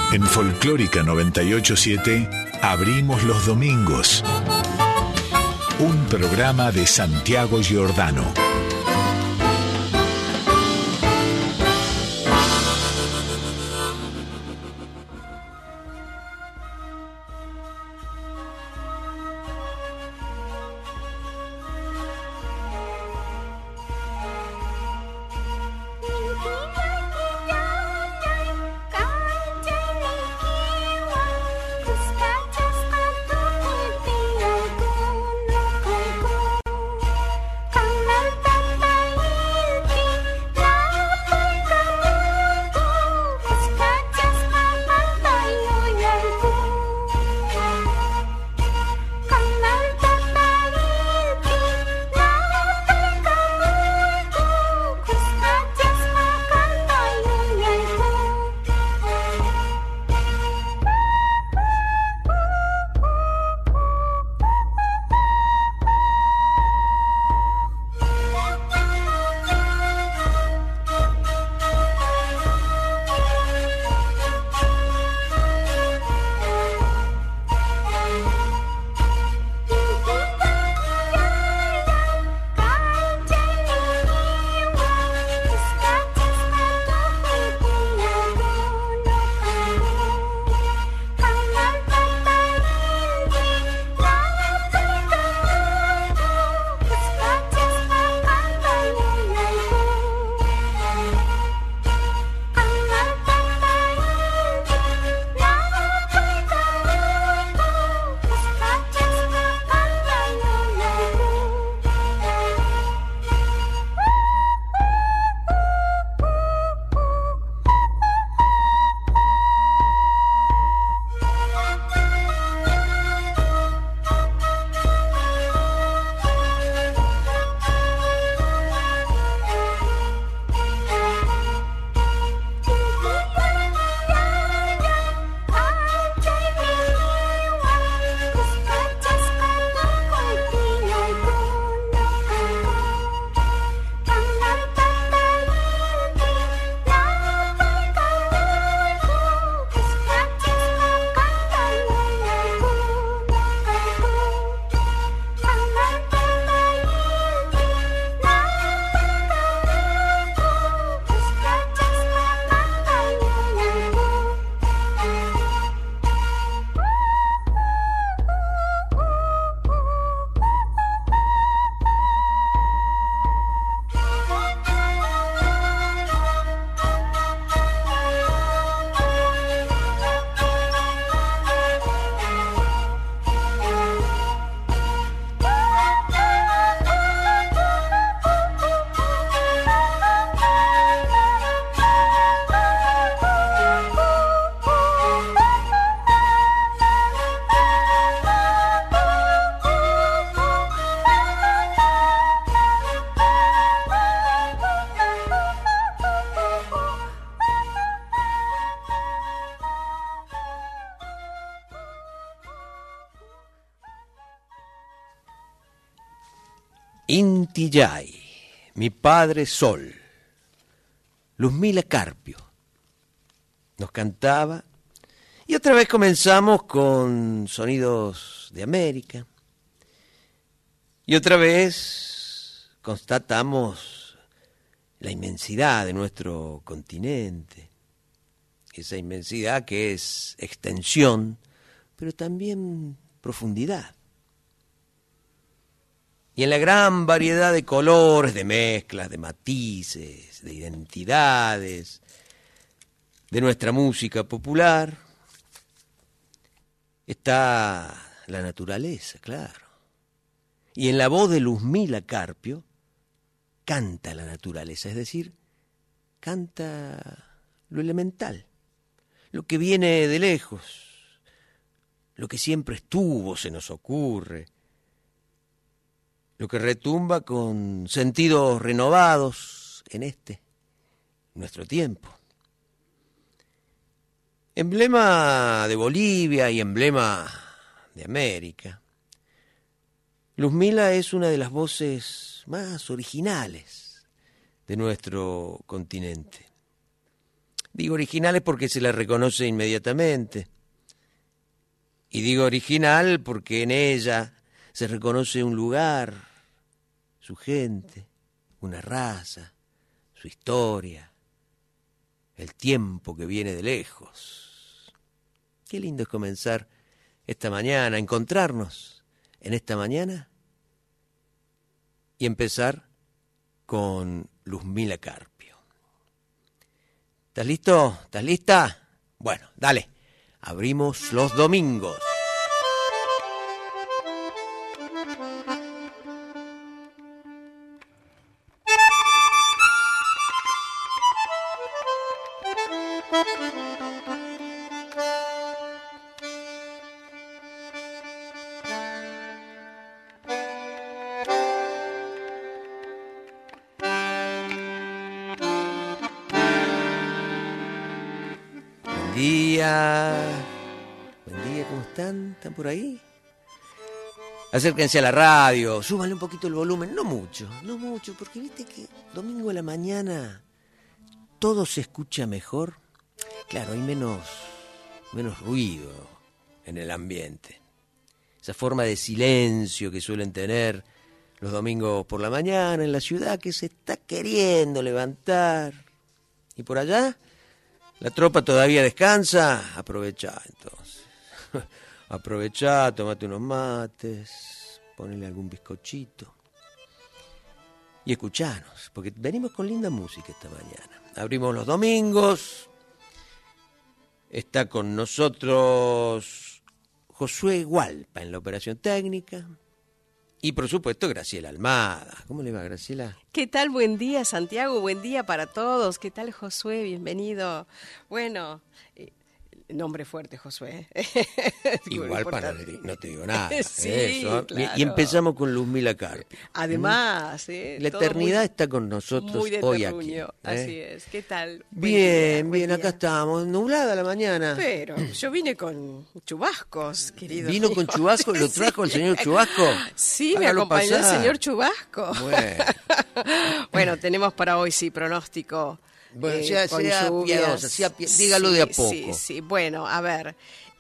En Folclórica 987 abrimos los domingos. Un programa de Santiago Giordano. Inti Illimani, mi padre Sol, Luzmila Carpio, nos cantaba. Y otra vez comenzamos con Sonidos de América. Y otra vez constatamos la inmensidad de nuestro continente. Esa inmensidad que es extensión, pero también profundidad. Y en la gran variedad de colores, de mezclas, de matices, de identidades, de nuestra música popular, está la naturaleza, claro. Y en la voz de Luzmila Carpio canta la naturaleza, es decir, canta lo elemental, lo que viene de lejos, lo que siempre estuvo, se nos ocurre, lo que retumba con sentidos renovados en nuestro tiempo. Emblema de Bolivia y emblema de América, Luzmila es una de las voces más originales de nuestro continente. Digo originales porque se la reconoce inmediatamente. Y digo original porque en ella se reconoce un lugar, su gente, una raza, su historia, el tiempo que viene de lejos. Qué lindo es comenzar esta mañana, encontrarnos en esta mañana y empezar con Luzmila Carpio. ¿Estás listo? ¿Estás lista? Bueno, dale, abrimos los domingos. Buen día, ¿cómo están? ¿Están por ahí? Acérquense a la radio, súbanle un poquito el volumen, no mucho, porque viste que domingo a la mañana todo se escucha mejor. Claro, hay menos ruido en el ambiente. Esa forma de silencio que suelen tener los domingos por la mañana en la ciudad que se está queriendo levantar. ¿Y por allá? ¿La tropa todavía descansa? Aprovechá entonces. Aprovechá, tomate unos mates, ponele algún bizcochito. Y escuchanos, porque venimos con linda música esta mañana. Abrimos los domingos. Está con nosotros Josué Hualpa en la operación técnica. Y por supuesto Graciela Almada. ¿Cómo le va, Graciela? ¿Qué tal? Buen día, Santiago. Buen día para todos. ¿Qué tal, Josué? Bienvenido. Bueno, nombre fuerte, Josué. Igual para no te digo nada. Sí, eso. Claro. Y empezamos con Luzmila Carpio. Además, la eternidad está con nosotros muy de hoy terruño. aquí. Así es. ¿Qué tal? Bien, acá estamos. Nublada la mañana. Pero yo vine con chubascos, querido. ¿Vino mío. con chubasco? ¿Lo trajo el señor Chubasco? Sí, me Hágalo acompañó pasar. el señor Chubasco. Bueno. Bueno, tenemos para hoy, sí, pronóstico. Bueno, Con sea lluvias. piadosa, dígalo de a poco. Sí. Bueno, a ver,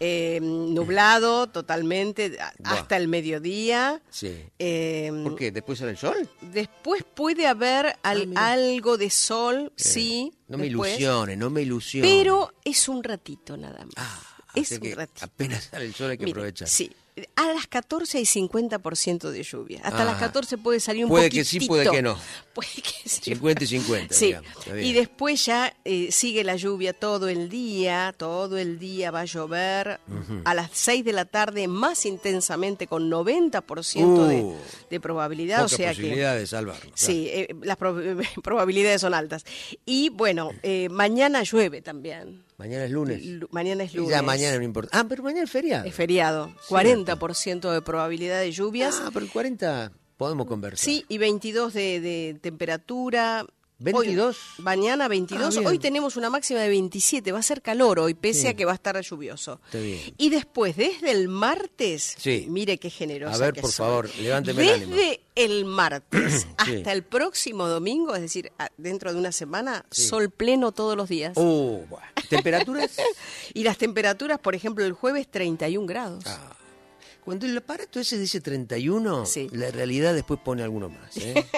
nublado totalmente hasta el mediodía. Sí. Eh, ¿Por qué? ¿Después sale el sol? Después puede haber mira. algo de sol, sí. No me después, ilusione. pero es un ratito nada más. Es así que un ratito. apenas sale el sol hay que Mire, aprovechar. Sí, a las 14 hay 50% de lluvia. Hasta las 14 puede salir un puede poquitito. que sí, puede que no. Puede que sí. 50 y 50, Sí, digamos. Está bien. y después ya sigue la lluvia todo el día va a llover. A las 6 de la tarde más intensamente con 90% de probabilidad. Poca O sea posibilidad que, de salvarlo. sí, las probabilidades son altas. Y bueno, mañana llueve también. Mañana es lunes. Mañana es lunes. Ya mañana no importa. Pero mañana es feriado. Es feriado. 40% de probabilidad de lluvias. Pero el 40 podemos conversar. Sí, y 22 de temperatura. 22. Hoy, mañana 22. Bien. Hoy tenemos una máxima de 27. Va a ser calor hoy, pese a que va a estar lluvioso. Está bien. Y después, desde el martes, Sí. mire qué generosa. A ver, que por soy. favor, levánteme el ánimo. Desde el martes Sí. hasta el próximo domingo, es decir, dentro de una semana, sol pleno todos los días. Bueno. ¿Temperaturas? Y las temperaturas, por ejemplo, el jueves 31 grados. Cuando el aparato ese dice 31, Sí. la realidad después pone alguno más.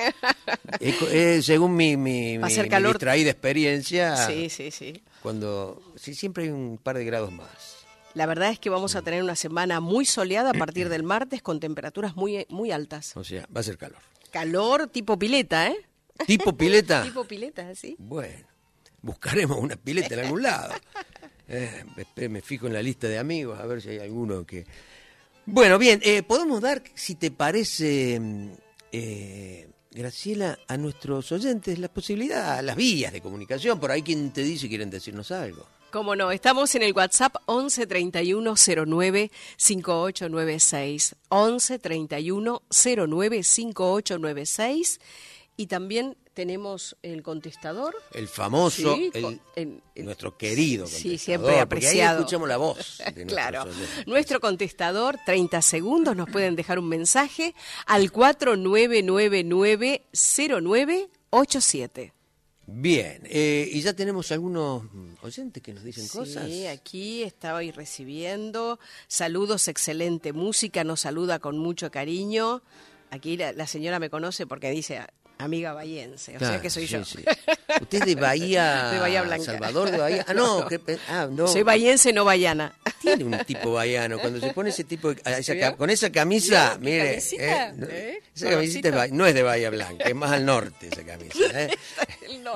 Según mi Va a ser calor. distraída experiencia, Sí. siempre hay un par de grados más. La verdad es que vamos a tener una semana muy soleada a partir del martes con temperaturas muy, muy altas. O sea, va a ser calor. Calor tipo pileta, ¿eh? ¿Tipo pileta? Tipo pileta, sí. Bueno, buscaremos una pileta en algún lado. Me fijo en la lista de amigos a ver si hay alguno que... Bueno, bien, podemos dar, si te parece, Graciela, a nuestros oyentes la posibilidad, las vías de comunicación, por ahí quien te dice quieren decirnos algo. Cómo no, estamos en el WhatsApp 11 31 09 5896. 11 31 09 5896. Y también tenemos el contestador. El famoso, Sí, nuestro querido contestador. Sí, siempre apreciado. Porque ahí escuchamos la voz de Claro. nuestros oyentes. Nuestro contestador, 30 segundos, nos pueden dejar un mensaje al 4999-0987. Bien, y ya tenemos algunos oyentes que nos dicen cosas. Sí, aquí estaba recibiendo saludos, excelente música, nos saluda con mucho cariño. Aquí la señora me conoce porque dice amiga bahiense, o Claro, sea que soy sí, yo. sí. Usted es de Bahía, De Bahía Blanca. Salvador de Bahía. No. Soy bahiense, no bahiana. Tiene un tipo bahiano. Cuando se pone ese tipo, ¿Vio? con esa camisa, ¿Vio? ¿Qué mire, camisita? esa camisita no es de Bahía Blanca, es más al norte esa camisa. No.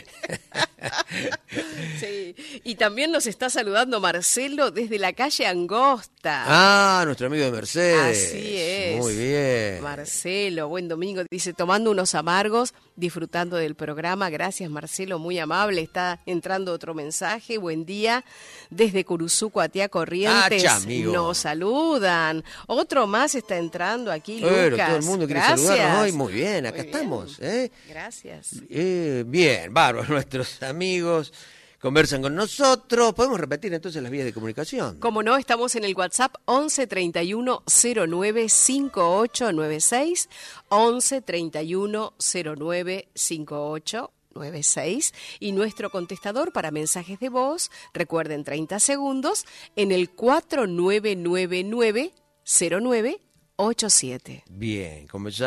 Sí. Y también nos está saludando Marcelo desde la calle Angosta. Ah, nuestro amigo de Mercedes. Así es. Muy bien. Marcelo, buen domingo. Dice, tomando unos amargos, disfrutando del programa. Gracias, Marcelo, muy amable. Está entrando otro mensaje. Buen día. Desde Curuzuco, Atia Corrientes. Amigo. Nos saludan. Otro más está entrando aquí, Pero Lucas. todo el mundo quiere Gracias. saludarnos hoy. Muy bien, acá Muy bien. estamos. Gracias. Bien, bárbaro. Nuestros amigos conversan con nosotros. ¿Podemos repetir entonces las vías de comunicación? Como no, estamos en el WhatsApp 11 31 09 5896, 11 31 09 5896, y nuestro contestador para mensajes de voz, recuerden 30 segundos, en el 4999 0987. Bien,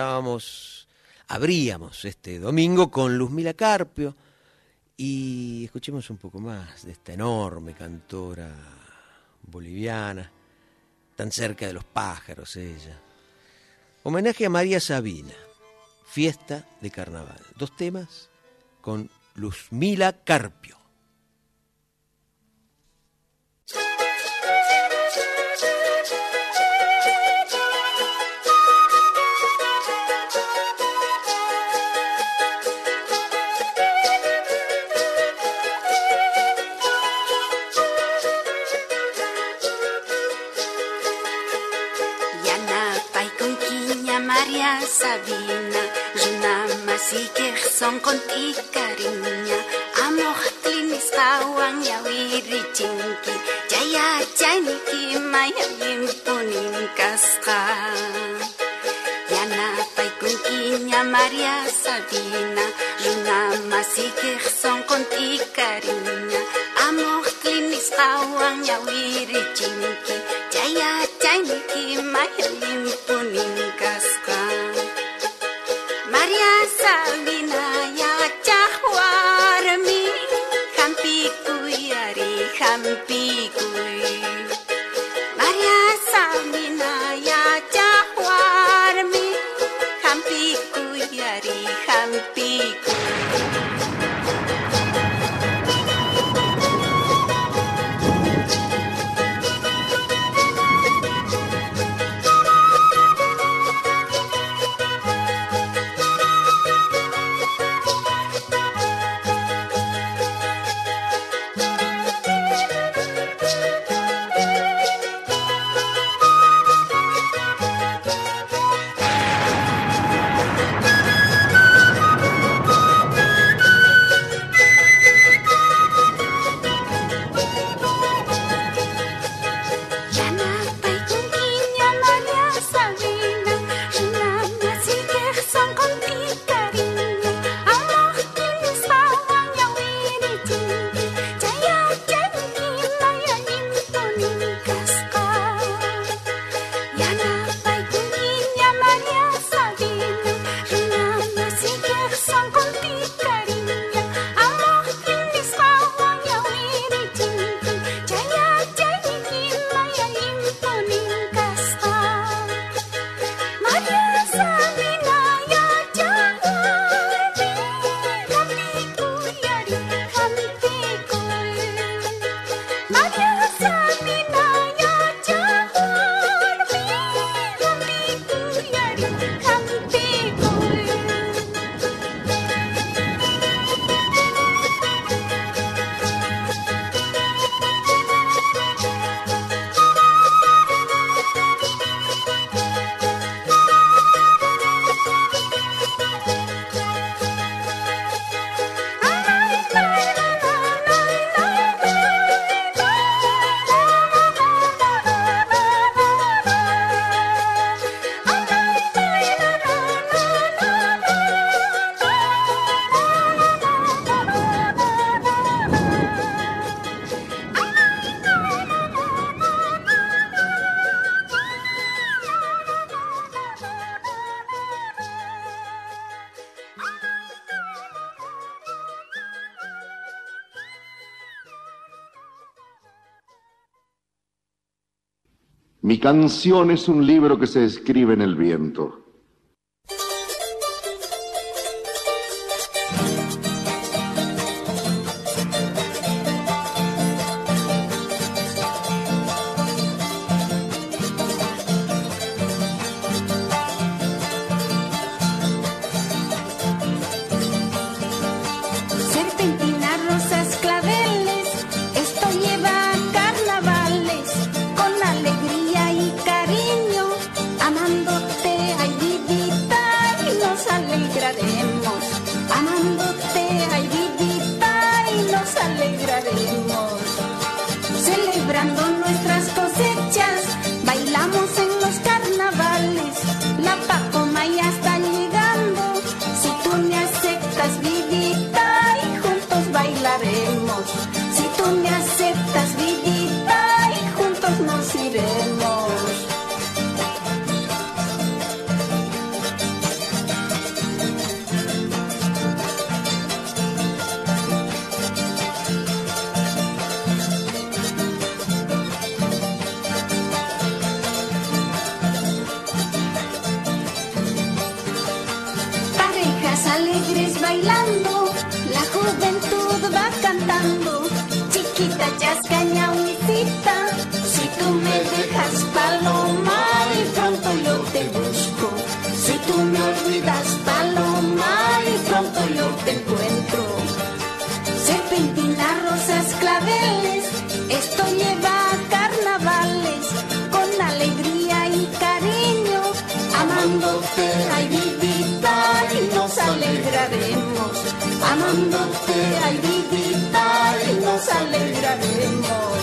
abríamos este domingo con Luzmila Carpio y escuchemos un poco más de esta enorme cantora boliviana, tan cerca de los pájaros ella. Homenaje a María Sabina, Fiesta de Carnaval. 2 temas con Luzmila Carpio. María Sabina, Juna Masike son conti cariña, Amor clinis kawan ya wiri chinki, Jaya jainiki maya yimpunin kaska. Yana pai kunkinya María Sabina, Juna Masike son conti cariña, Amor clinis kawan ya wiri chinki, Jaya jainiki maya yimpunin kaska. María Sabina ya chahwarmi, hampi kuyari hampi kuy. María Sabina ya chahwarmi, hampi kuyari hampi kuy. Mi canción es un libro que se escribe en el viento. Serpentinas, rosas, claveles, esto lleva carnavales, con alegría y cariño, amándote, ay vidita, y nos alegraremos, amándote, ay vidita, y nos alegraremos, celebrando nuestras cosechas, bailamos en los carnavales, la pacoma ya está llegando, si tú me aceptas vidita, y juntos bailaremos, si tú me aceptas vidita, y juntos nos iremos. Parejas alegres bailando, la juventud va cantando, chiquita chascaña huisita, si tú me dejas paloma y pronto yo te busco, si tú me olvidas paloma y pronto yo te encuentro. Serpentinas, rosas, claveles, esto lleva carnavales, con alegría y cariño, amándote, ay vidita, y nos alegraremos, amándote, ay vidita, y nos alegraremos.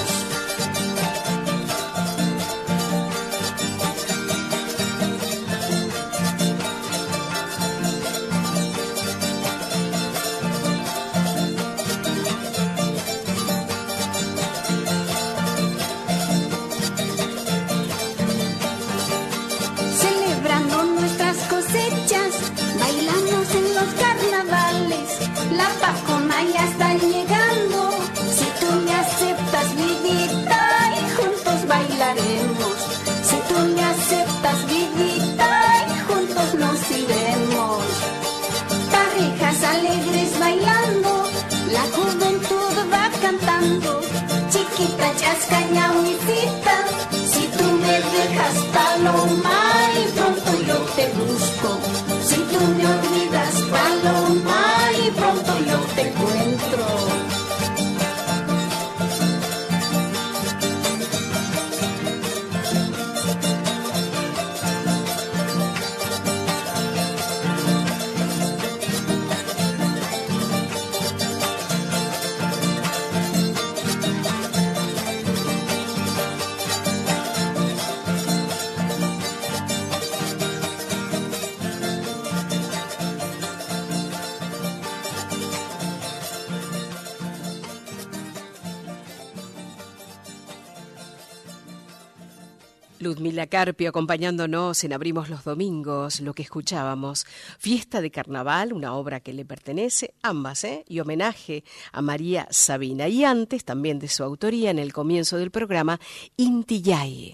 Celebrando nuestras cosechas, bailamos en los carnavales, la pacoma ya está llegando, si tú me aceptas vidita, y juntos bailaremos, si tú me aceptas vidita, y juntos nos iremos. Parejas alegres bailando, la juventud va cantando, chiquita chascaña huisita, si tú me dejas paloma y pronto yo te busco, si tú me olvidas paloma y pronto yo te encuentro. Ludmila Carpio acompañándonos en Abrimos los Domingos, lo que escuchábamos, Fiesta de Carnaval, una obra que le pertenece, ambas, y homenaje a María Sabina. Y antes, también de su autoría, en el comienzo del programa, Inti Yayy.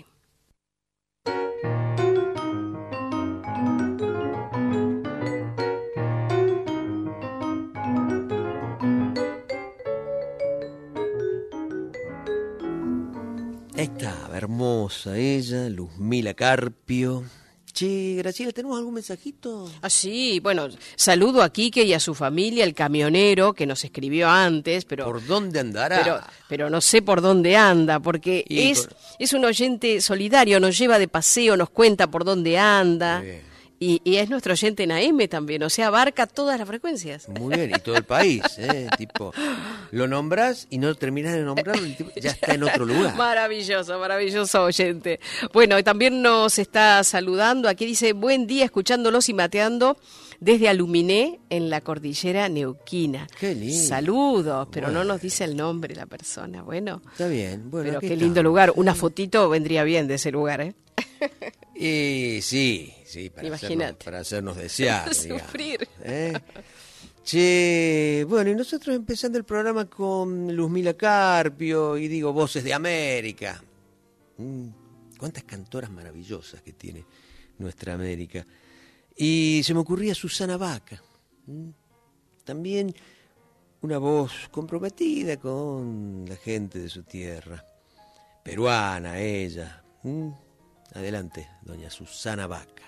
Estaba hermosa ella, Ludmila Carpio. Che, Graciela, ¿tenemos algún mensajito? Ah, sí, bueno, saludo a Quique y a su familia, el camionero que nos escribió antes, pero... ¿Por dónde andará? Pero no sé por dónde anda, porque Y es un oyente solidario, nos lleva de paseo, nos cuenta por dónde anda. Y es nuestro oyente en AM también, o sea, abarca todas las frecuencias. Muy bien, y todo el país, tipo, lo nombrás y no terminás de nombrarlo, el tipo ya está en otro lugar. Maravilloso, maravilloso oyente. Bueno, y también nos está saludando, aquí dice, buen día, escuchándolos y mateando desde Aluminé, en la cordillera neuquina. Qué lindo. Saludos, pero Bueno. no nos dice el nombre la persona, bueno. Está bien, bueno. Pero aquí qué estamos. lindo lugar, una fotito vendría bien de ese lugar, ¿eh? Y sí, Imagínate. para hacernos desear. Sufrir. Digamos, Che, bueno, y nosotros empezando el programa con Ludmila Carpio y digo Voces de América. Cuántas cantoras maravillosas que tiene nuestra América. Y se me ocurría Susana Baca, también una voz comprometida con la gente de su tierra, peruana ella. Adelante, doña Susana Baca.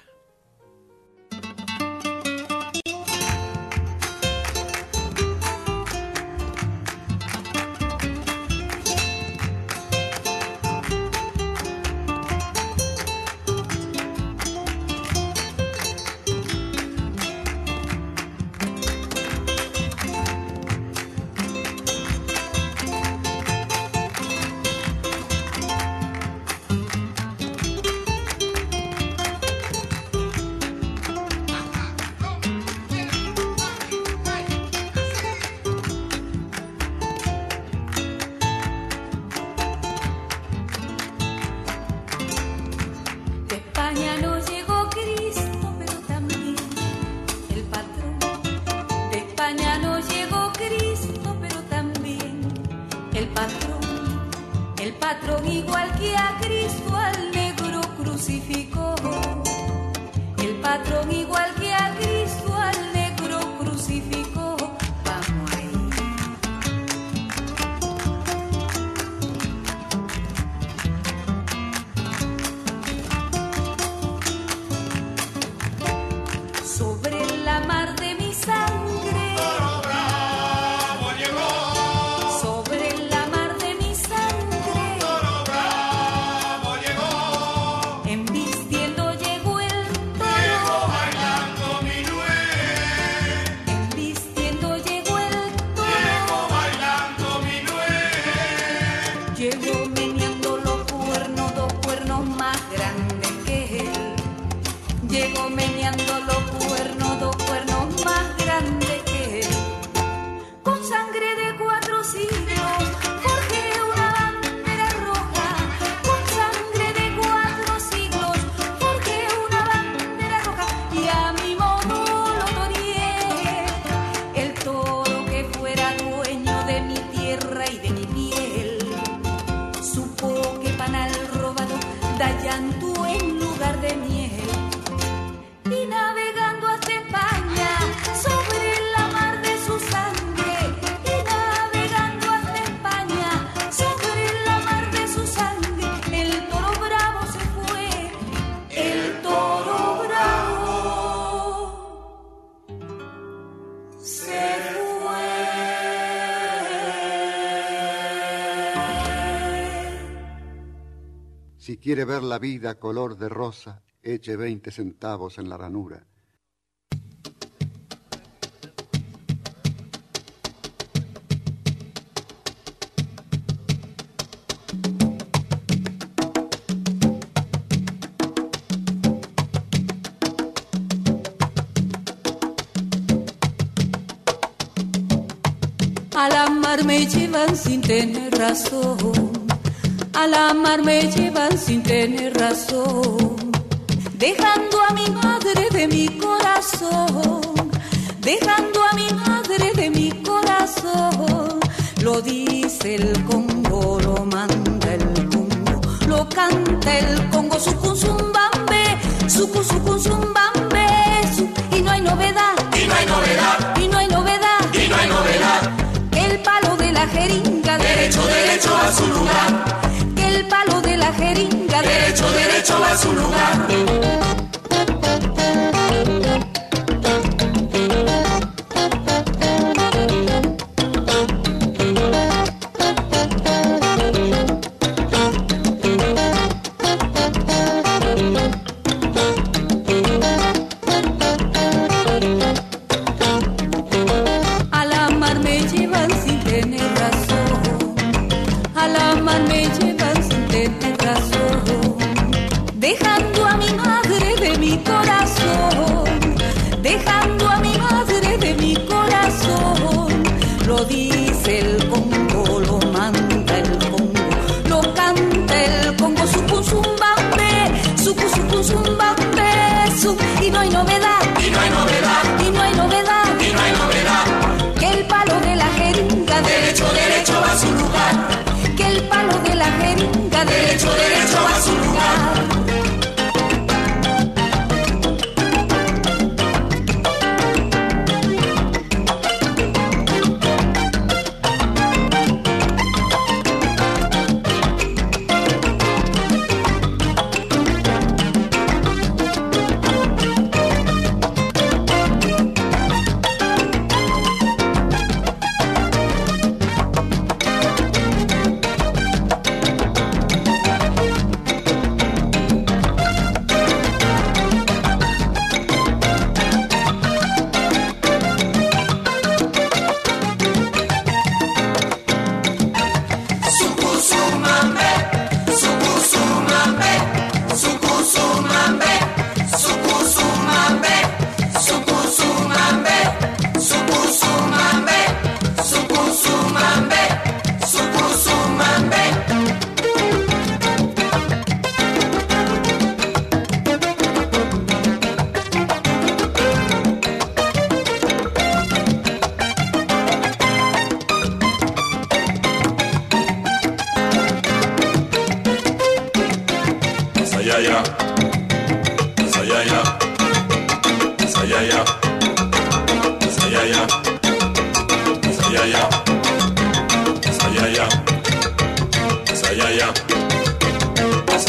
Si quiere ver la vida color de rosa, eche 20 centavos en la ranura. Al amar me llevan sin tener razón. Al amar me llevan sin tener razón, dejando a mi madre de mi corazón, dejando a mi madre de mi corazón. Lo dice el Congo, lo manda el Congo, lo canta el Congo, sucunzumbambe, sucunzumbambe, y no hay novedad, y no hay novedad, y no hay novedad, y no hay novedad. El palo de la jeringa, derecho, derecho a su lugar. El palo de la jeringa, derecho, derecho a su lugar. Al amar me llevan sin tener razón, al amar me llevan sin tener razón, dejando a mi madre de mi corazón, dejando a mi madre de mi corazón. Lo dice el Congo, lo manda el Congo, lo canta el Congo, sucunzumbambe, sucunzumbambe, y no hay novedad, y no hay novedad, y no hay novedad, y no hay novedad. Que el palo de la jeringa, derecho, derecho a su lugar. Que el palo de la jeringa, derecho, derecho a su lugar.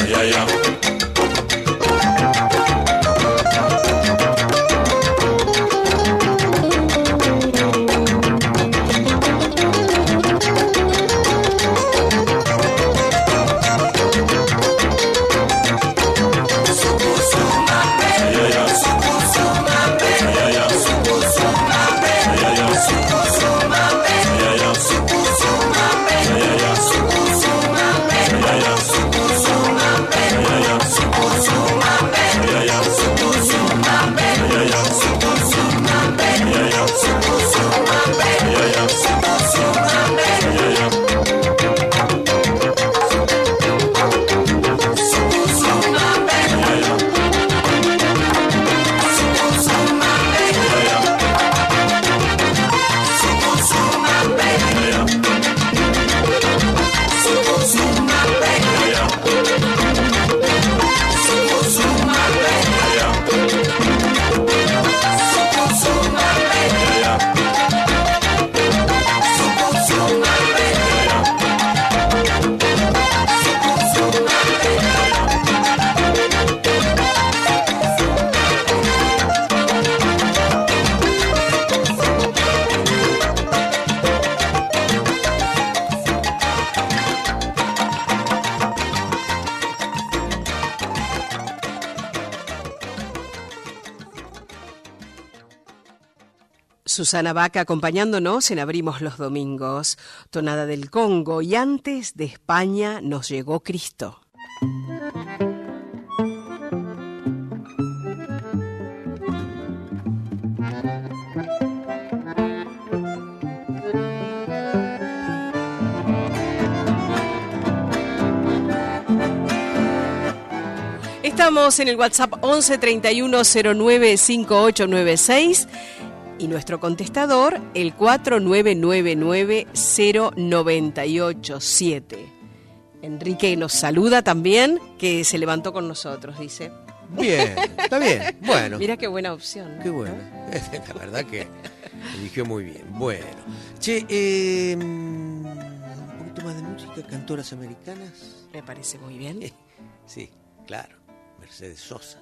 Susana Baca acompañándonos en Abrimos los Domingos, tonada del Congo, y antes de España nos llegó Cristo. Estamos en el WhatsApp 11 31 09 5896 y nuestro contestador el 4999 0987. Enrique nos saluda también, que se levantó con nosotros, dice. Bien, está bien, bueno. Mira qué buena opción, ¿no? Qué bueno, la verdad que eligió muy bien. Bueno, che, un poquito más de música, cantoras americanas. Me parece muy bien. Sí, claro, Mercedes Sosa.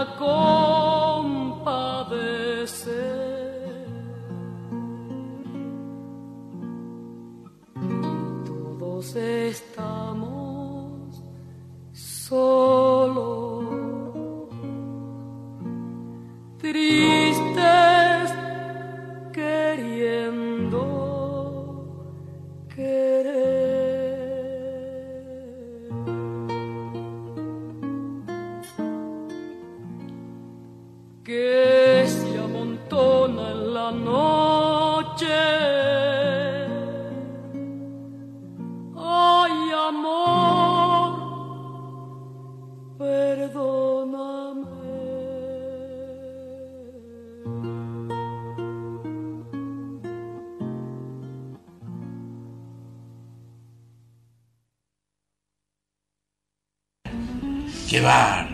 a compadecer. Todos estamos solos, tristes, queriendo querer. Que se amontona en la noche. Ay, amor, perdóname. ¡Qué bárbaro!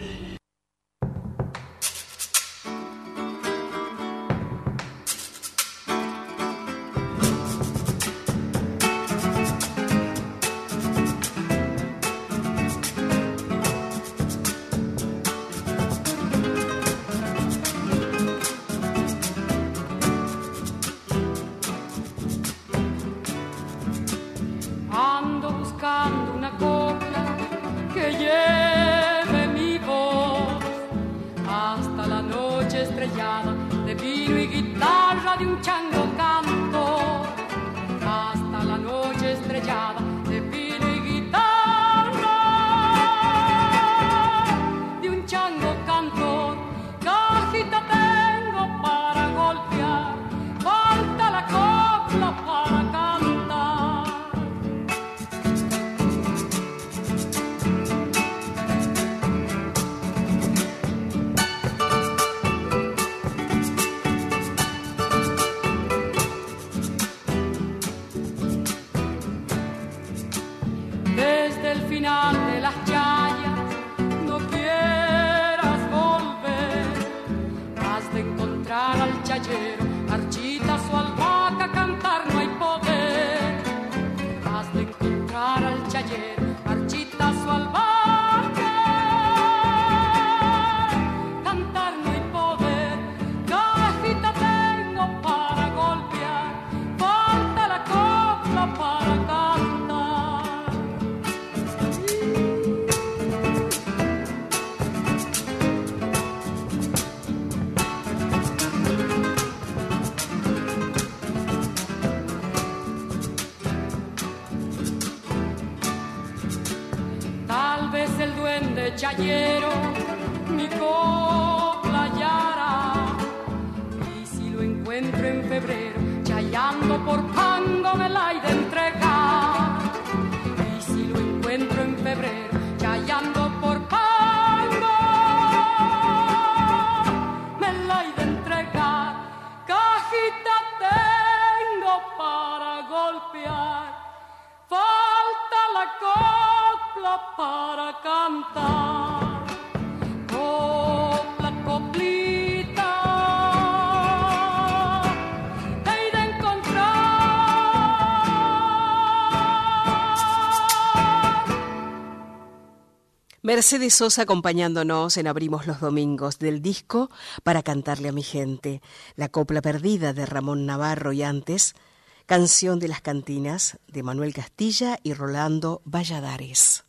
Ando buscando una copla que lleve mi voz hasta la noche estrellada de vino y guitarra de un chango cantor. Hasta la noche estrellada de vino y guitarra de un chango cantor. Cajita tengo para golpear, falta la copla para cantar. Desde el final de las chayas no quieras volver, has de encontrar al chayero, archita su albahaca, cantar no hay poder. Has de encontrar al chayero, archita su albahaca, cantar no hay poder. Cajita tengo para golpear, falta la copla para cantar. Tal vez el duende chayero mi copla hallará, y si lo encuentro en febrero chayando por Pango me la he de entregar. Y si lo encuentro en febrero chayando por Pango me la he de entregar. Cajita tengo para golpear, falta la copla para cantar. Copla, coplita, te he de encontrar. Mercedes Sosa acompañándonos en Abrimos los Domingos del disco Para cantarle a mi gente, la copla perdida de Ramón Navarro y antes Canción de las Cantinas de Manuel Castilla y Rolando Valladares.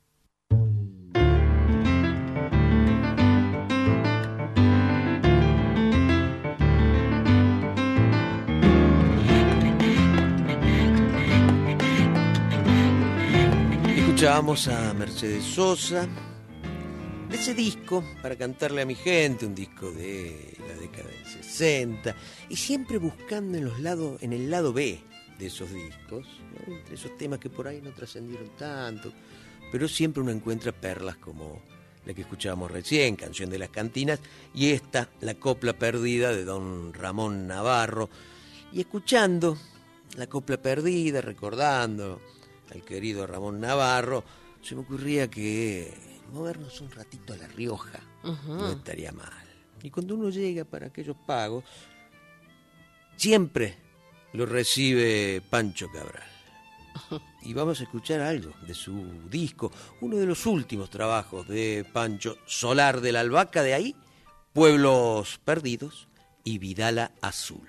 Escuchábamos a Mercedes Sosa de ese disco Para cantarle a mi gente, un disco de la década del 60, y siempre buscando en el lado B de esos discos, ¿no? Entre esos temas que por ahí no trascendieron tanto, pero siempre uno encuentra perlas como la que escuchábamos recién, Canción de las Cantinas, y esta, La copla perdida de don Ramón Navarro. Y escuchando la copla perdida, recordando al querido Ramón Navarro, se me ocurría que movernos un ratito a La Rioja no estaría mal. Y cuando uno llega para aquellos pagos, siempre lo recibe Pancho Cabral. Y vamos a escuchar algo de su disco, uno de los últimos trabajos de Pancho, Solar de la Albahaca, de ahí, Pueblos Perdidos y Vidala Azul.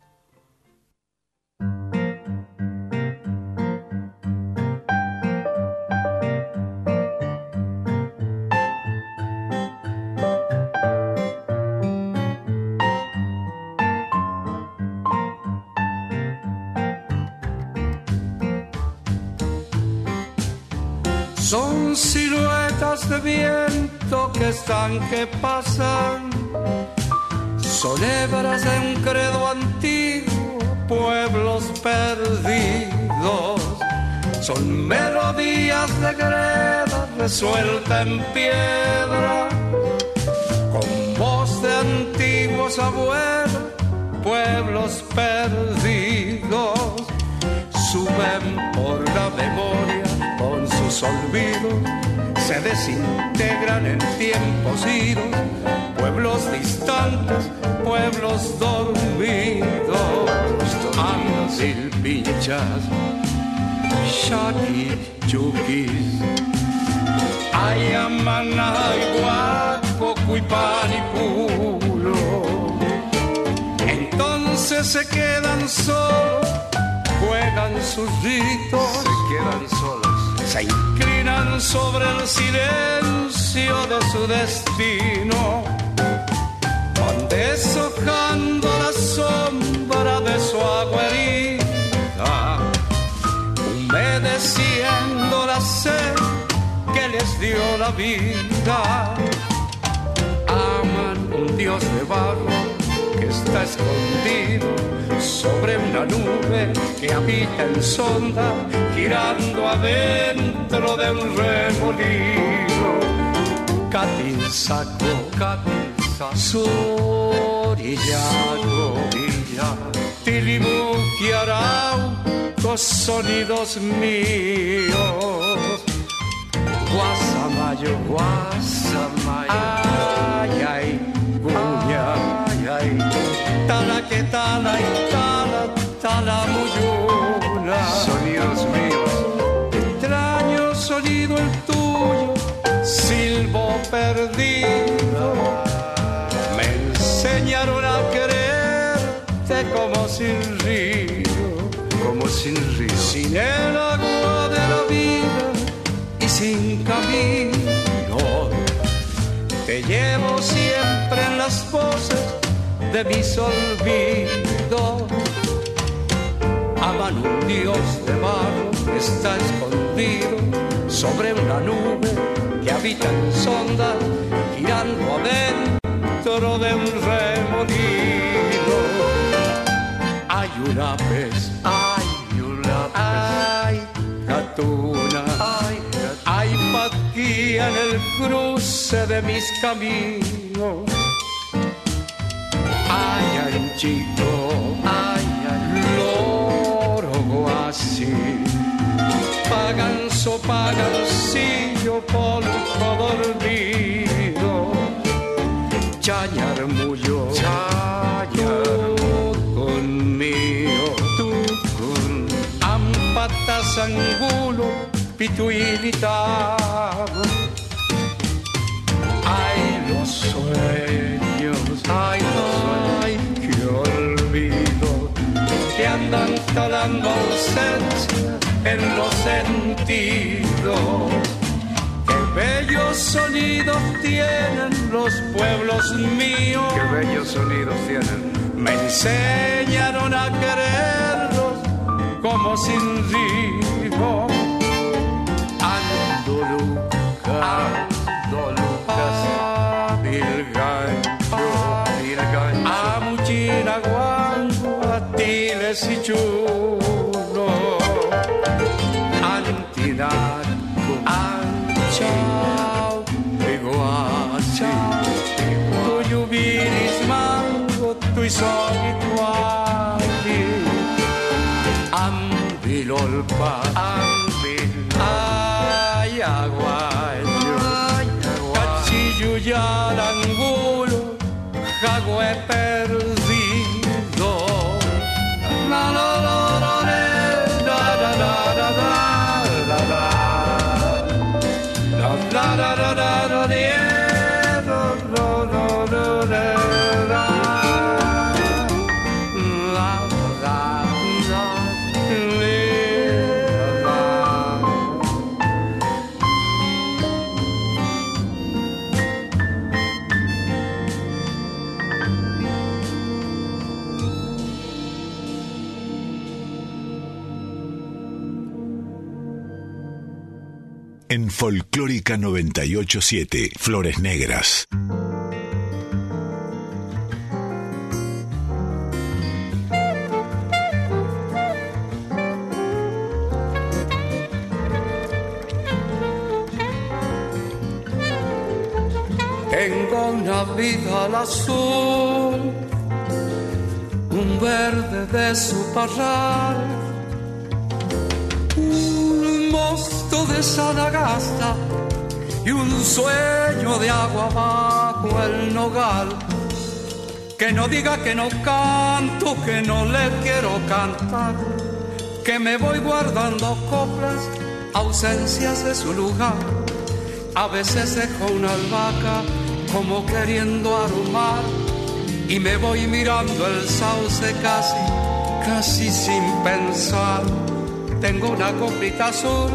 Son siluetas de viento que están, que pasan, son hebras de un credo antiguo, pueblos perdidos, son melodías de greda resuelta en piedra, con voz de antiguos abuelos, pueblos perdidos, suben por la memoria con sus olvidos, se desintegran en tiempos idos, pueblos distantes, pueblos dormidos, Andil pinchas, Shaki chukis, Ayamana Guaco, Cuipán y Pulo. Entonces se quedan solos, juegan sus ritos, se quedan solos, se inclinan sobre el silencio de su destino, van deshojando la sombra de su agua herida, humedeciendo la sed que les dio la vida. Aman un Dios de barro que está escondido sobre una nube que habita en sonda, girando adentro de un remolino. Catinsaco, Sorillaco, Tilimuki, Arauco, sonidos míos. Guasamayo, ay, ay, cuña, ay, tala que tala y tala, tala muyuna. Sonidos míos, extraño sonido el tuyo, silbo perdido. Me enseñaron a quererte como sin río, sin el agua de la vida y sin camino. Te llevo siempre en las voces de mis olvidos. Aman un Dios de barro que está escondido sobre una nube que habita en sonda, girando adentro de un remolino. Hay una vez, hay gatuna, hay paquía en el cruce de mis caminos. Ay, anchito, ay, loro guasi, paganzo, pagancillo, polvo dormido, chañarmullo, tucun mío, tucun, ampatas, angulo, pituilitam. Ay, los sueños, ay, que olvido, que andan talando ausencia en los sentidos. Qué bellos sonidos tienen los pueblos míos, qué bellos sonidos tienen. Me enseñaron a quererlos como sin río. Ando Lucas, Amuchinaguango, Atiles y Chulo, Antinaco, Anchao, Iguachi, Tuyubiris, Mango, Tuizogituali, Ambilolpa, Ayaguayo, Cachiyuyarangulo, Jagüe perdido. La la la la la la la la. en Folclórica 987, Flores Negras. Tengo una vida al azul, un verde de su parral, un mosto de Sanagasta y un sueño de agua bajo el nogal. Que no diga que no canto, que no le quiero cantar, que me voy guardando coplas, ausencias de su lugar. A veces dejo una albahaca como queriendo arrumar y me voy mirando el sauce casi sin pensar. Tengo una coplita azul,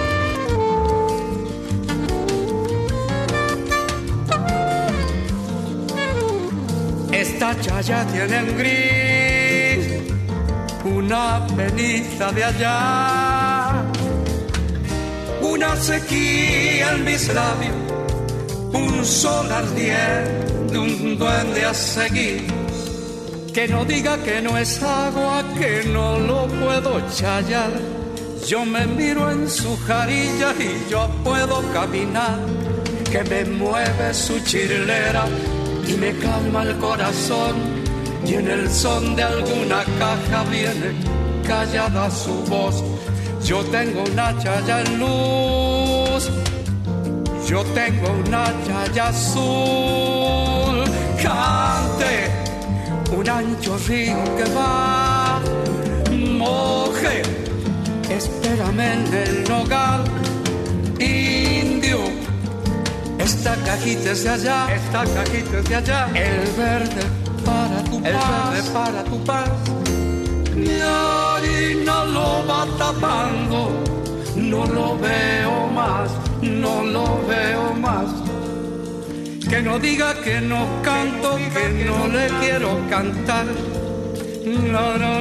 esta chaya tiene en gris una peniza de allá, una sequía en mis labios, un sol ardiente, un duende a seguir. Que no diga que no es agua, que no lo puedo chayar. Yo me miro en su jarilla y yo puedo caminar. Que me mueve su chirlera y me calma el corazón. Y en el son de alguna caja viene callada su voz. Yo tengo una chaya en luz, yo tengo una chaya azul. Cante un ancho río que va, moje, espérame en el nogal. Indio, esta cajita es de allá, esta cajita es de allá. El verde para tu paz, el verde para tu paz. Mi harina lo va tapando, no lo veo más, no lo veo más. Que no diga que no canto, que no le quiero cantar. No, no,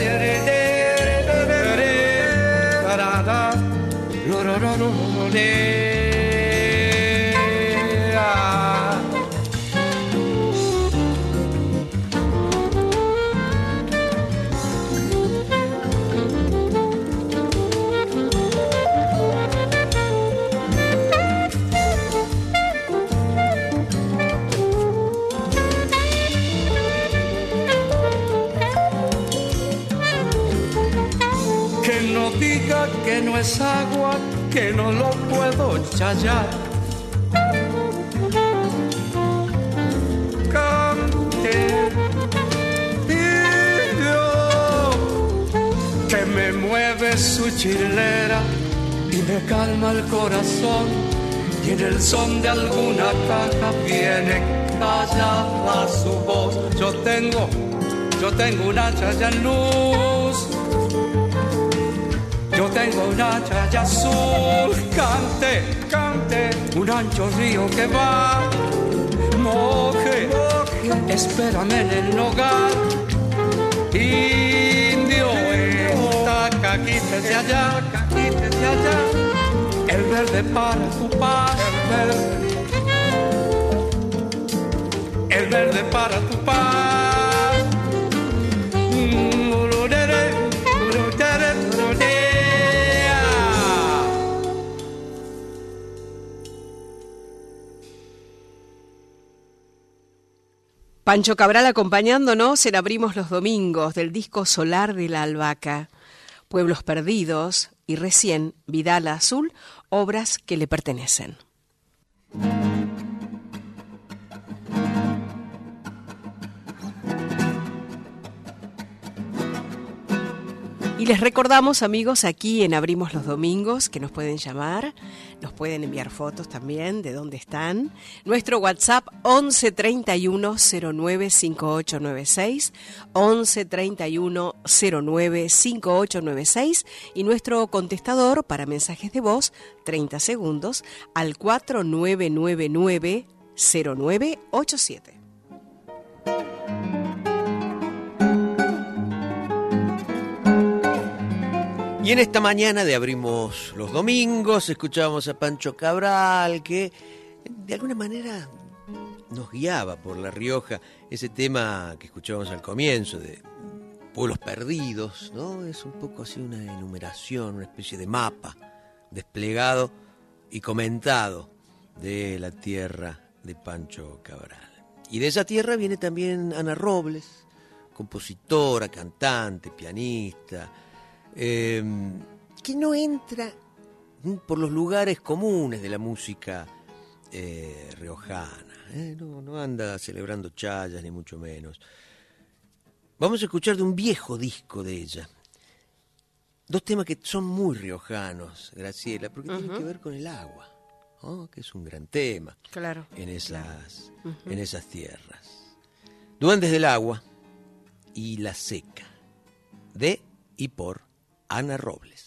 que no es agua, que no lo puedo chayar. Cante, que me mueve su chirlera y me calma el corazón. Y en el son de alguna caja viene callada su voz. Yo tengo una chaya en luz, yo tengo una chaya azul. Cante, cante, un ancho río que va, moje, moje, espérame en el nogal. Indio, esta cajita es de allá, cajita es de allá. El verde para tu paz, el verde para tu paz. Pancho Cabral acompañándonos en Abrimos los Domingos del disco Solar de la Albahaca, Pueblos Perdidos y recién Vidala Azul, obras que le pertenecen. Y les recordamos, amigos, aquí en Abrimos los Domingos, que nos pueden llamar, nos pueden enviar fotos también de dónde están. Nuestro WhatsApp 11 31 09 5896, 11 31 09 5896 y nuestro contestador para mensajes de voz, 30 segundos, al 4999 0987. Y en esta mañana de Abrimos los Domingos escuchábamos a Pancho Cabral, que de alguna manera nos guiaba por La Rioja. Ese tema que escuchábamos al comienzo de Pueblos Perdidos, ¿no? Es un poco así una enumeración, una especie de mapa desplegado y comentado de la tierra de Pancho Cabral. Y de esa tierra viene también Ana Robles, compositora, cantante, pianista, que no entra por los lugares comunes de la música riojana. No anda celebrando chayas, ni mucho menos. Vamos a escuchar de un viejo disco de ella. Dos temas que son muy riojanos, Graciela, porque tienen que ver con el agua, ¿no? Que es un gran tema, claro, en esas tierras. Duendes del Agua y La Seca, de y por Ana Robles.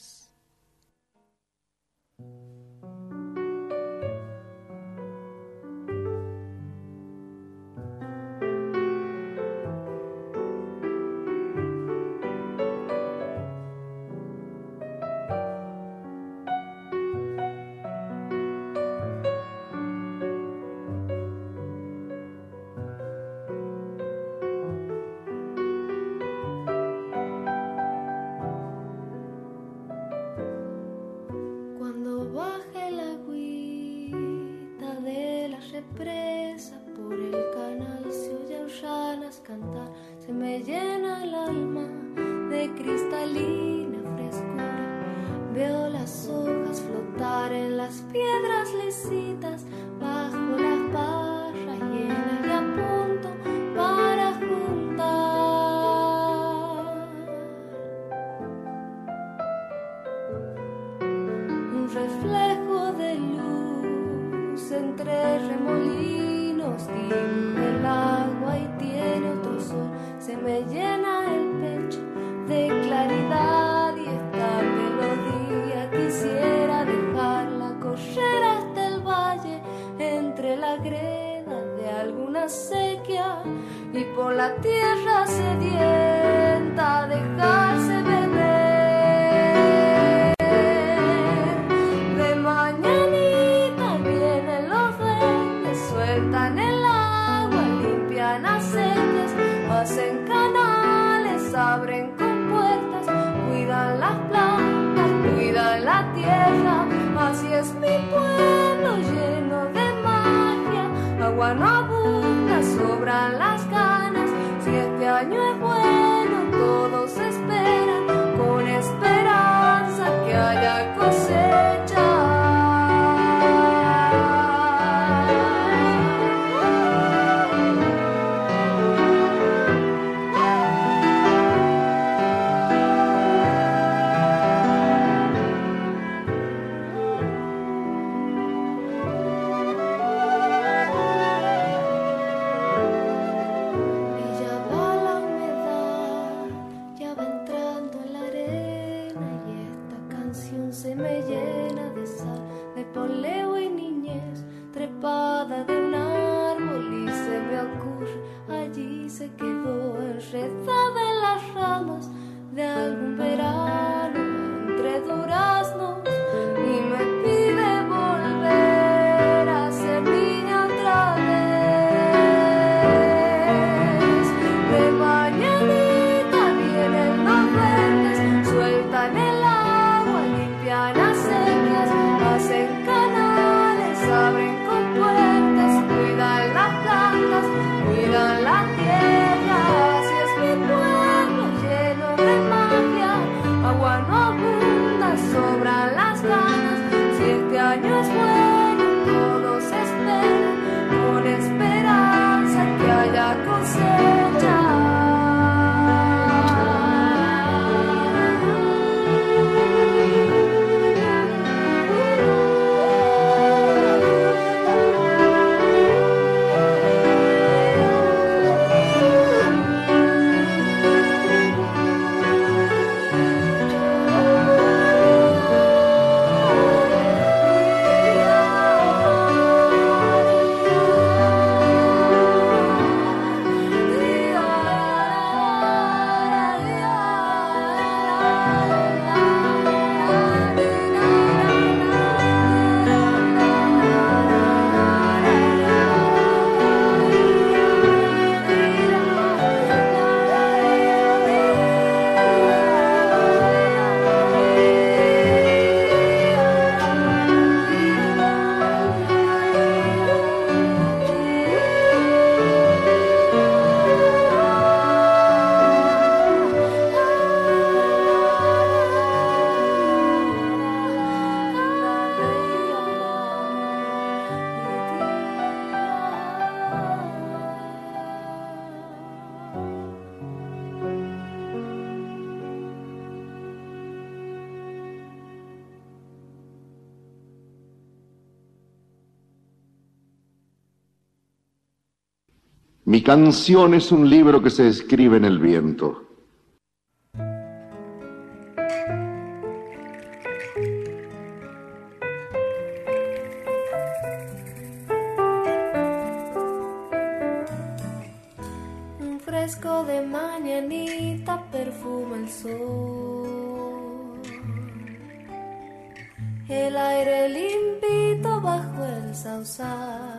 Agua no abunda, sobra Mi canción es un libro que se escribe en el viento. Un fresco de mañanita perfuma el sol. El aire limpito bajo el sausal.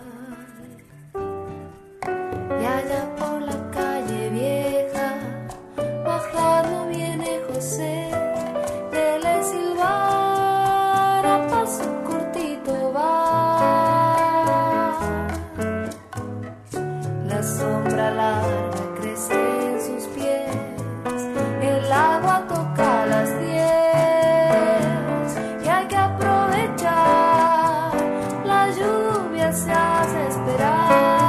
Y allá por la calle vieja, bajando viene José, dele silbar, a paso cortito va. La sombra larga crece en sus pies, el agua toca las 10, y hay que aprovechar, la lluvia se hace esperar.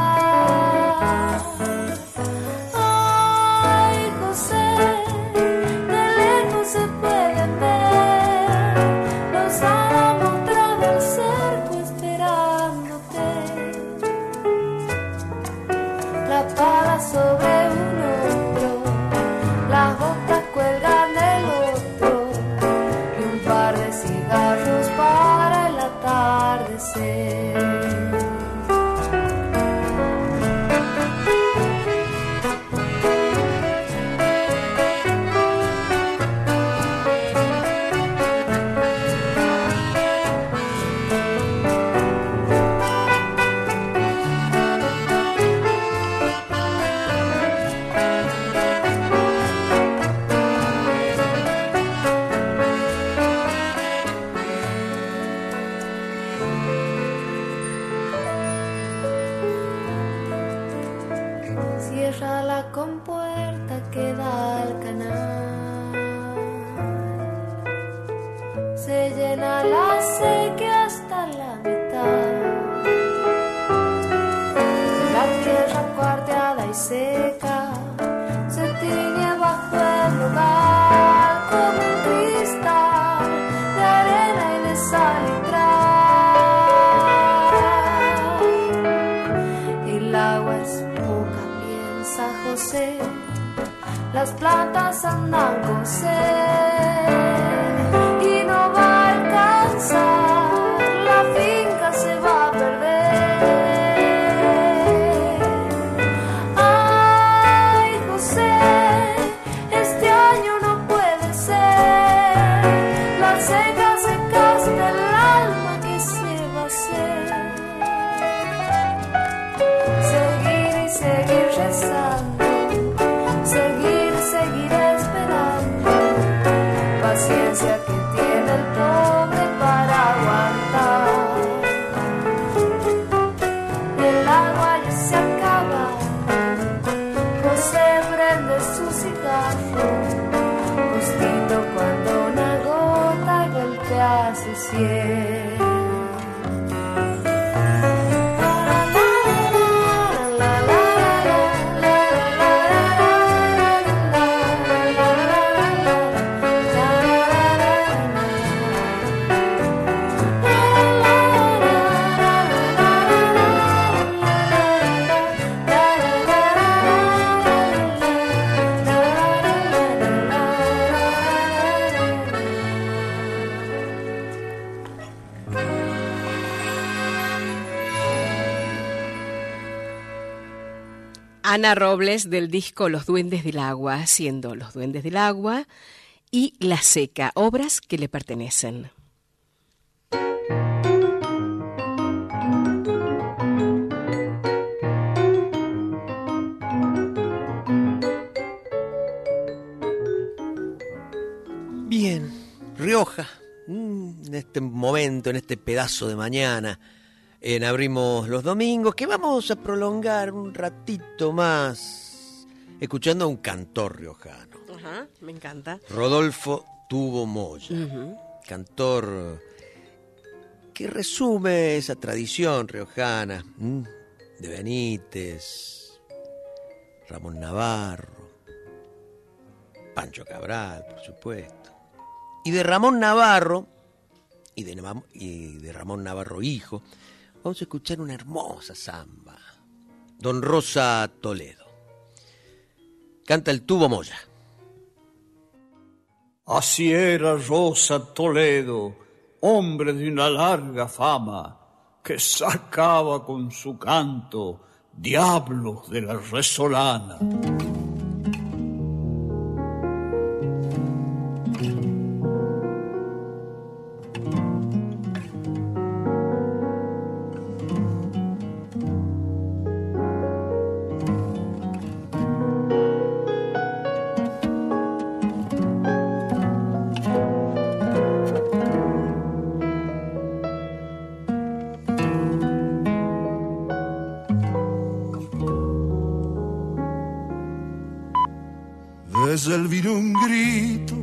Sobre un hombro, las botas cuelgan del otro, y un par de cigarros para el atardecer. Cierra la compuerta que da al canal, se llena la sequía hasta la mitad. La tierra cuarteada y seca se tiñe bajo el lugar como un cristal de arena y de salitral. El agua es poca, piensa José, las plantas andan con sed y no va a alcanzar, la finca se va a perder. Ay, José, este año no puede ser, la seca secaste el alma que se va a hacer. Seguir y seguir rezando, seguir esperando, paciencia que tiene el pobre para aguantar. Y el agua ya se acaba, José prende su cigarro, justito cuando una gota golpea su cielo. Ana Robles, del disco Los Duendes del Agua, siendo Los Duendes del Agua y La Seca, obras que le pertenecen. Bien, Rioja, en este momento, en este pedazo de mañana, Abrimos los Domingos, que vamos a prolongar un ratito más escuchando a un cantor riojano. Ajá, me encanta. Rodolfo Tubo Moya, cantor que resume esa tradición riojana de Benítez, Ramón Navarro, Pancho Cabral, por supuesto. Y de Ramón Navarro, y de Ramón Navarro hijo, vamos a escuchar una hermosa samba Don Rosa Toledo. Canta el Tubo Moya. Así era Rosa Toledo, hombre de una larga fama, que sacaba con su canto diablos de la resolana. Desde el vino un grito,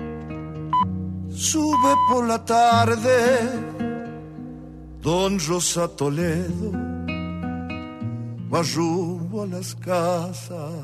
sube por la tarde, don Rosa Toledo va rumbo a las casas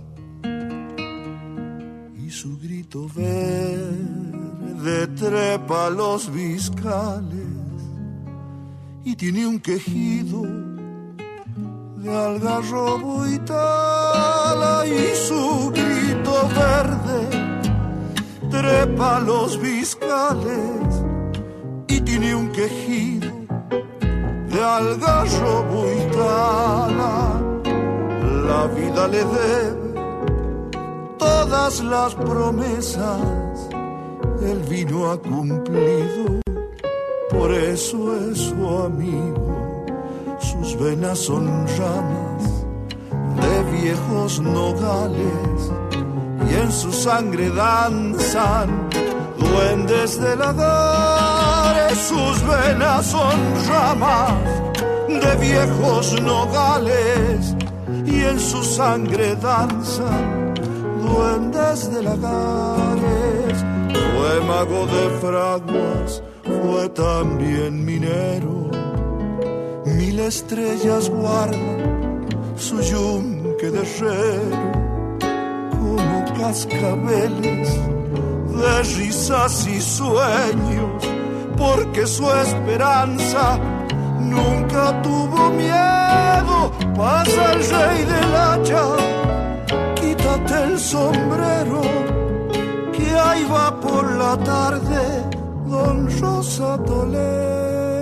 y su grito verde trepa los viscales y tiene un quejido de algarrobo y tala y su grito verde trepa los viscales y tiene un quejido de algarrobo y tala. La vida le debe todas las promesas, el vino ha cumplido, por eso es su amigo. Sus venas son ramas de viejos nogales y en su sangre danzan duendes del Agares. Sus venas son ramas de viejos nogales y en su sangre danzan duendes del Agares. Fue mago de fraguas, fue también minero. 1000 estrellas guardan su yunque de herrero, como cascabeles de risas y sueños, porque su esperanza nunca tuvo miedo. Pasa el rey del hacha, quítate el sombrero, que ahí va por la tarde don Rosa Toledo.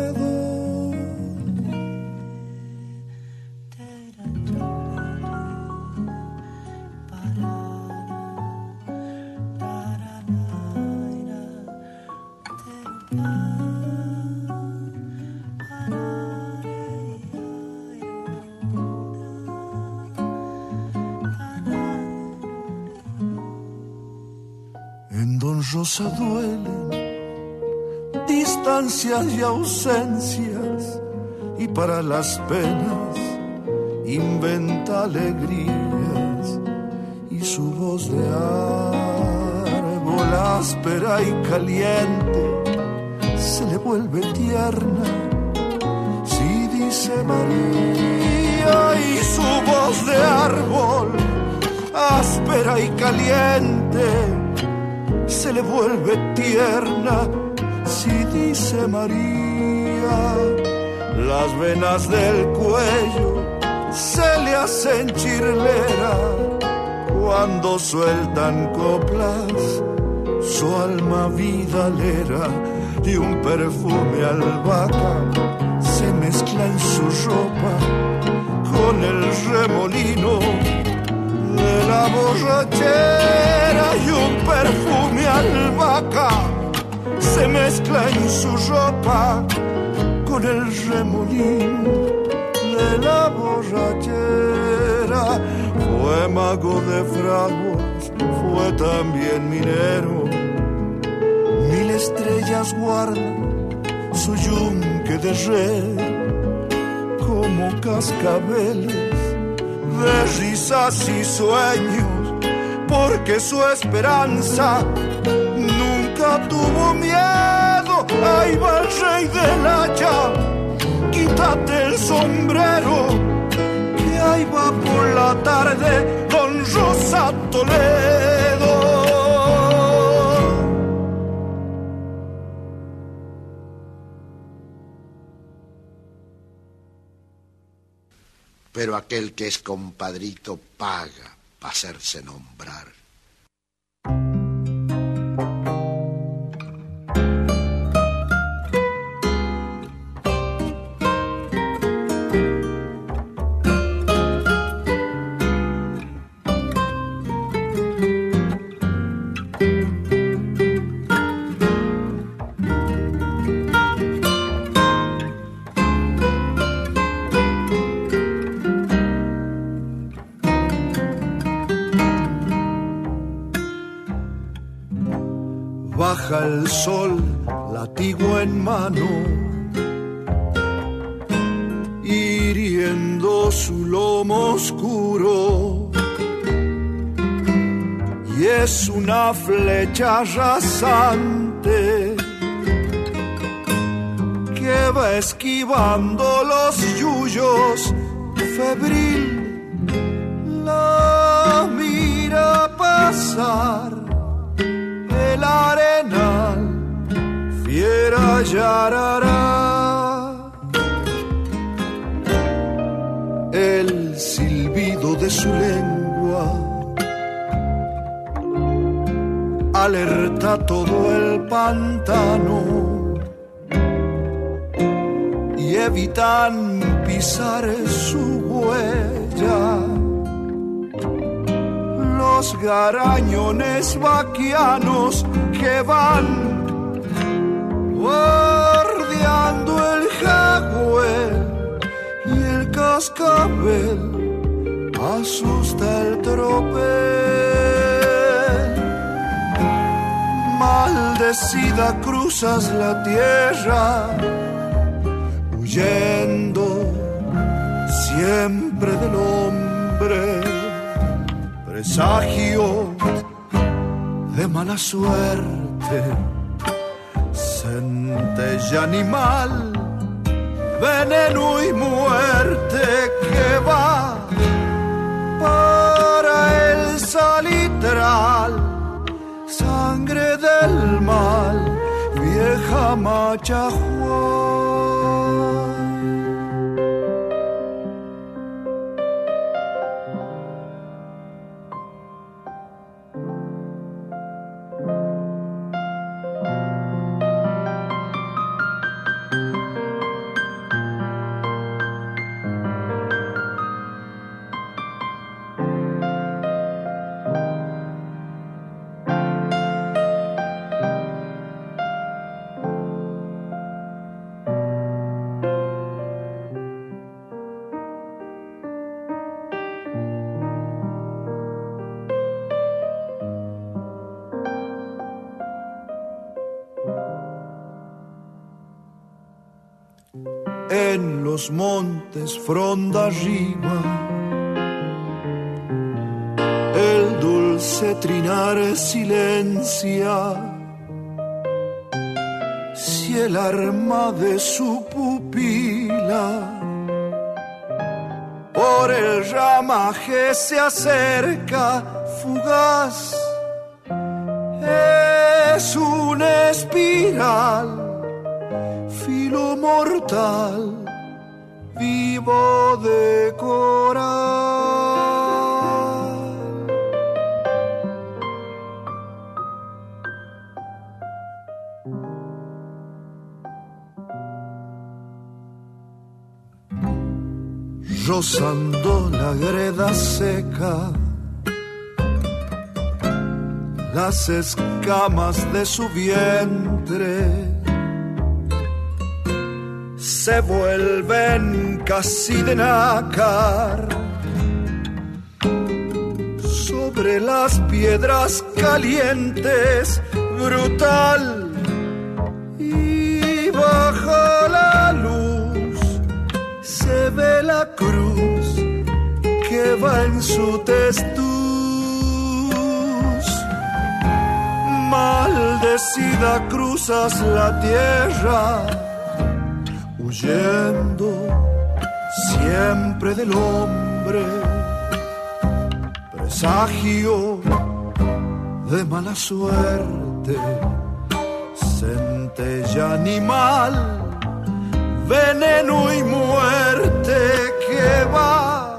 Rosa duelen distancias y ausencias, y para las penas inventa alegrías, y su voz de árbol áspera y caliente se le vuelve tierna si dice María, y su voz de árbol áspera y caliente se le vuelve tierna si dice María. Las venas del cuello se le hacen chirlera cuando sueltan coplas su alma vidalera, y un perfume albahaca se mezcla en su ropa con el remolino de la borrachera, y un perfume albahaca se mezcla en su ropa con el remolino de la borrachera. Fue mago de fraguas, fue también minero. 1000 estrellas guardan su yunque de red, como cascabeles de risas y sueños, porque su esperanza nunca tuvo miedo. Ahí va el rey del hacha, quítate el sombrero, que ahí va por la tarde don Rosa Toledo. pero aquel que es compadrito paga para hacerse nombrar. Baja el sol, látigo en mano, hiriendo su lomo oscuro, y es una flecha rasante que va esquivando los yuyos, febril la mira pasar. El arenal, fiera yarará, el silbido de su lengua alerta todo el pantano y evitan pisar su huella. Los garañones vaquianos que van bordeando el jagüel y el cascabel asusta el tropel. Maldecida cruzas la tierra huyendo siempre del hombre. Presagio de mala suerte, centella animal, veneno y muerte que va para el salitral, sangre del mal, vieja Machajuay. En los montes fronda arriba, el dulce trinar silencia, si el arma de su pupila por el ramaje se acerca fugaz, es una espiral, filo mortal, vivo de coral. Rozando la greda seca, las escamas de su vientre se vuelven casi de nácar sobre las piedras calientes, brutal, y bajo la luz se ve la cruz que va en su testuz. Maldecida cruzas la tierra, huyendo siempre del hombre, presagio de mala suerte, centella animal, veneno y muerte que va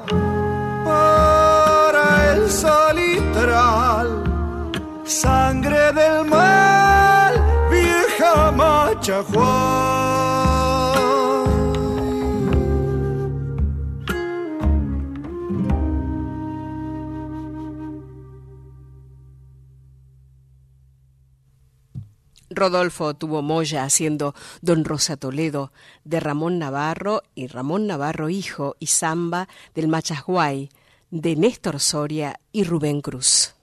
Rodolfo tuvo Moya haciendo Don Rosa Toledo de Ramón Navarro y Ramón Navarro hijo y Samba del Machasguay de Néstor Soria y Rubén Cruz.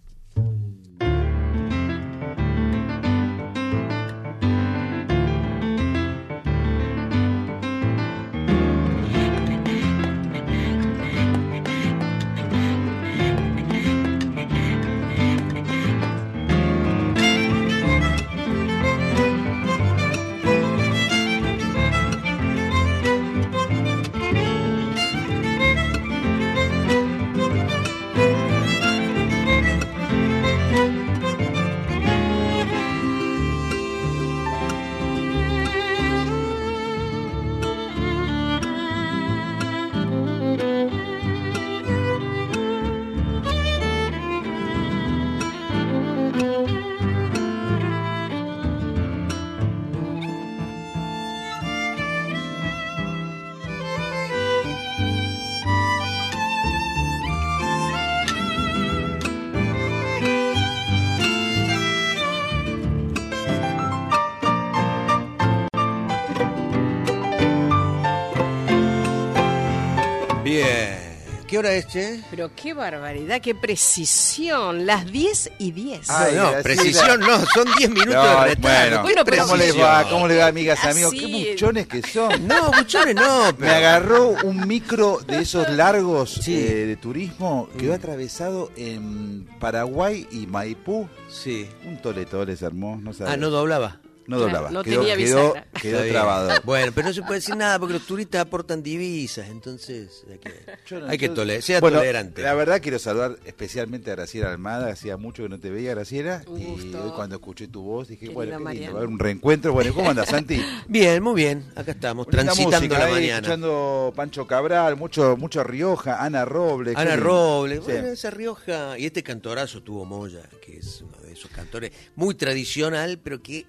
¿Qué hora es, che? Pero qué barbaridad, qué precisión. Las 10:10. Ay, no, precisión no, son 10 minutos de retardo. Bueno, pero ¿cómo les va? ¿Cómo les va, amigas y amigos? Qué buchones que son. No, buchones no. Me agarró un micro de esos largos de turismo, quedó atravesado en Paraguay y Maipú. Sí. Un tole se armó, no sabes. No doblaba. No doblaba, no tenía bisagra. Quedó trabado. Bueno, pero no se puede decir nada porque los turistas aportan divisas, entonces hay que ser tolerante. La verdad quiero saludar especialmente a Graciela Almada, hacía mucho que no te veía, Graciela, y hoy cuando escuché tu voz dije, qué lindo, va a haber un reencuentro. Bueno, ¿cómo andas, Santi? Bien, muy bien, acá estamos, transitando música, la mañana. Escuchando Pancho Cabral, mucho Rioja, Ana Robles. Bueno, esa Rioja, y este cantorazo tuvo Moya, que es uno de esos cantores muy tradicional, pero que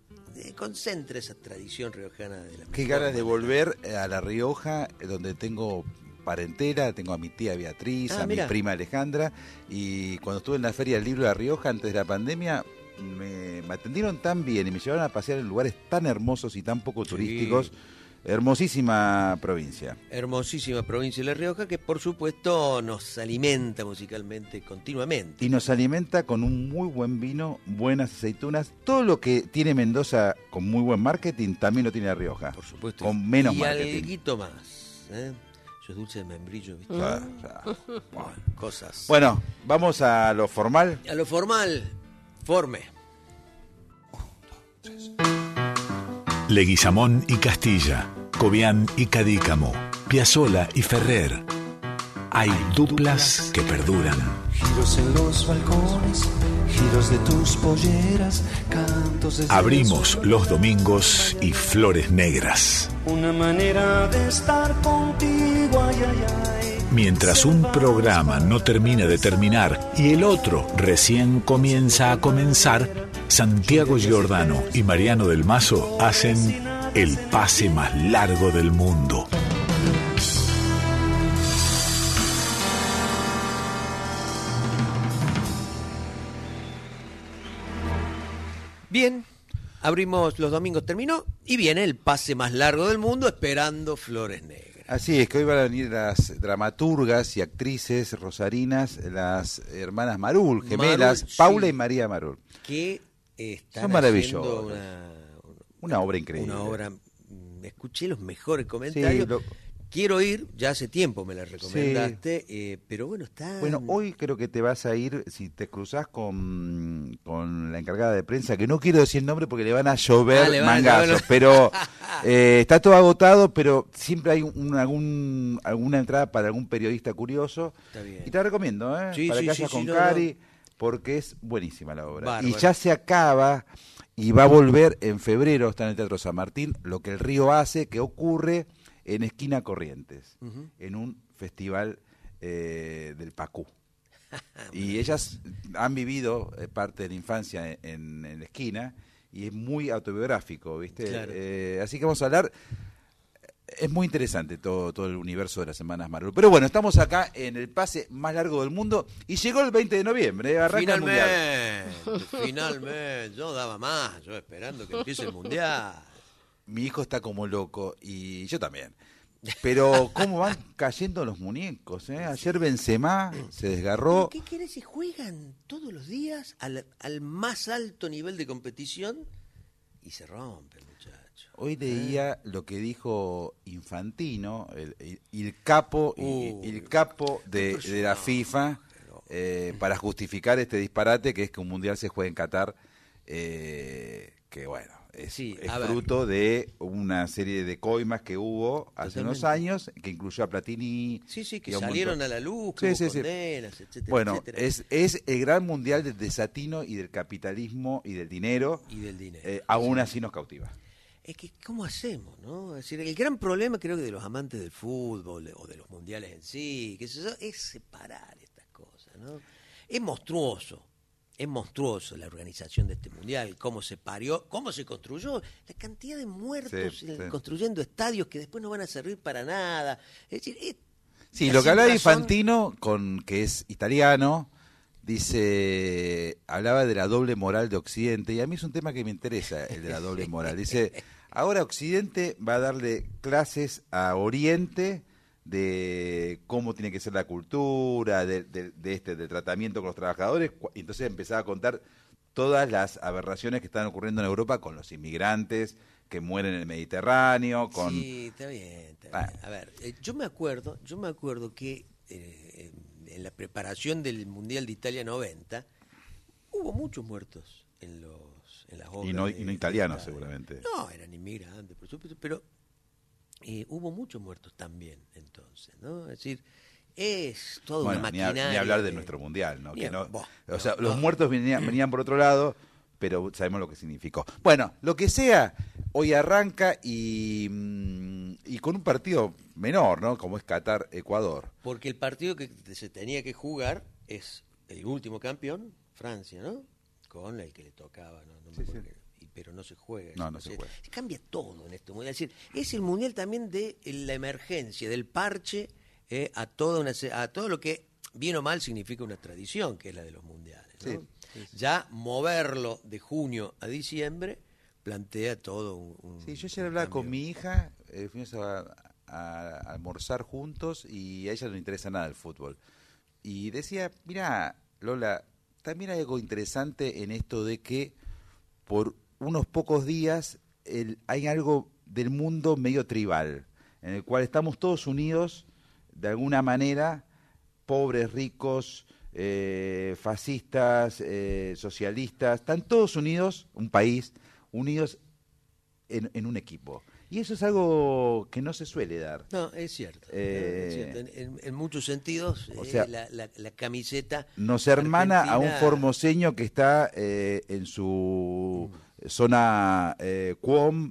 concentra esa tradición riojana de la. Qué ganas de volver a La Rioja, donde tengo parentela, tengo a mi tía Beatriz, mi prima Alejandra, y cuando estuve en la Feria del Libro de La Rioja antes de la pandemia, me atendieron tan bien y me llevaron a pasear en lugares tan hermosos y tan poco turísticos. Hermosísima provincia. Hermosísima provincia de La Rioja, que por supuesto nos alimenta musicalmente continuamente. Y nos alimenta con un muy buen vino, buenas aceitunas. Todo lo que tiene Mendoza con muy buen marketing, también lo tiene La Rioja. Por supuesto. Con menos y marketing. Y alguito más. Eso es dulce de membrillo, ¿viste? Bueno, cosas. Bueno, vamos a lo formal. A lo formal. Forme. 1, 2, 3. Leguizamón y Castilla, Cobián y Cadícamo, Piazzolla y Ferrer. Hay duplas que perduran. Giros en los balcones, giros de tus polleras, cantos de... Abrimos los domingos y Flores Negras. Una manera de estar contigo, ay, ay, ay. Mientras un programa no termina de terminar y el otro recién comienza a comenzar, Santiago Giordano y Mariano del Mazo hacen el pase más largo del mundo. Bien, abrimos los domingos, terminó, y viene el pase más largo del mundo esperando Flores Negras. Así es, que hoy van a venir las dramaturgas y actrices rosarinas, las hermanas Marul, gemelas, Marul, Paula y María Marul. Que están son maravillosas. Una obra increíble. Una obra, escuché los mejores comentarios. Sí, quiero ir, ya hace tiempo me la recomendaste, pero bueno, está... Bueno, hoy creo que te vas a ir, si te cruzás con la encargada de prensa, que no quiero decir el nombre porque le van a llover mangazos, pero está todo agotado, pero siempre hay alguna entrada para algún periodista curioso. Está bien. Y te la recomiendo, para que vayas con Cari, porque es buenísima la obra. Bárbaro. Y ya se acaba y va a volver en febrero, está en el Teatro San Martín, Lo que el río hace, que ocurre en Esquina Corrientes, en un festival del Pacú. Y ellas han vivido parte de la infancia en la esquina y es muy autobiográfico, ¿viste? Claro. Así que vamos a hablar. es muy interesante todo el universo de las semanas Marvel. Pero bueno, estamos acá en el pase más largo del mundo y llegó el 20 de noviembre, arranca el Mundial. Finalmente, yo daba más, yo esperando que empiece el Mundial. Mi hijo está como loco y yo también. Pero cómo van cayendo los muñecos, ¿eh? Ayer Benzema se desgarró. ¿Qué querés si juegan todos los días al más alto nivel de competición y se rompen, muchachos? Hoy leía lo que dijo Infantino, el capo de la FIFA, para justificar este disparate que es que un mundial se juegue en Qatar, que bueno, es fruto de una serie de coimas que hubo hace unos años, que incluyó a Platini. Sí, que salieron a la luz, que hubo condenas, etcétera, bueno, etcétera. Es el gran mundial del desatino y del capitalismo y del dinero. Aún así nos cautiva. Es que, ¿cómo hacemos, no? Es decir, el gran problema creo que de los amantes del fútbol o de los mundiales en sí, que es separar estas cosas, ¿no? Es monstruoso la organización de este mundial, cómo se parió, cómo se construyó, la cantidad de muertos construyendo estadios que después no van a servir para nada. Es decir, sí, lo que hablaba Infantino, que es italiano, hablaba de la doble moral de Occidente, y a mí es un tema que me interesa, el de la doble moral. Dice, ahora Occidente va a darle clases a Oriente de cómo tiene que ser la cultura, del tratamiento con los trabajadores, y entonces empezaba a contar todas las aberraciones que están ocurriendo en Europa con los inmigrantes que mueren en el Mediterráneo. Sí, está bien. A ver, yo me acuerdo que en la preparación del Mundial de Italia 90 hubo muchos muertos en las obras. Y no italianos, seguramente. No, eran inmigrantes, por supuesto, pero hubo muchos muertos también, entonces, ¿no? Es decir, es toda una maquinaria. Ni hablar de nuestro Mundial, ¿no? Los muertos venían por otro lado, pero sabemos lo que significó. Bueno, lo que sea, hoy arranca y con un partido menor, ¿no? Como es Qatar-Ecuador. Porque el partido que se tenía que jugar es el último campeón, Francia, ¿no? Con el que le tocaba, ¿no? Pero no se juega. No se juega. Cambia todo en este mundial. Es decir, es el mundial también de la emergencia, del parche a todo lo que, bien o mal, significa una tradición, que es la de los mundiales, ¿no? Sí. Ya moverlo de junio a diciembre plantea todo un Sí, yo ayer hablaba con mi hija, fuimos a almorzar juntos y a ella no le interesa nada el fútbol. Y decía, mira, Lola, también hay algo interesante en esto de que por unos pocos días hay algo del mundo medio tribal, en el cual estamos todos unidos de alguna manera, pobres, ricos, fascistas, socialistas, están todos unidos, un país, unidos en un equipo. Y eso es algo que no se suele dar. No, es cierto. En muchos sentidos, o sea, la camiseta nos hermana a un formoseño que está en su zona Cuom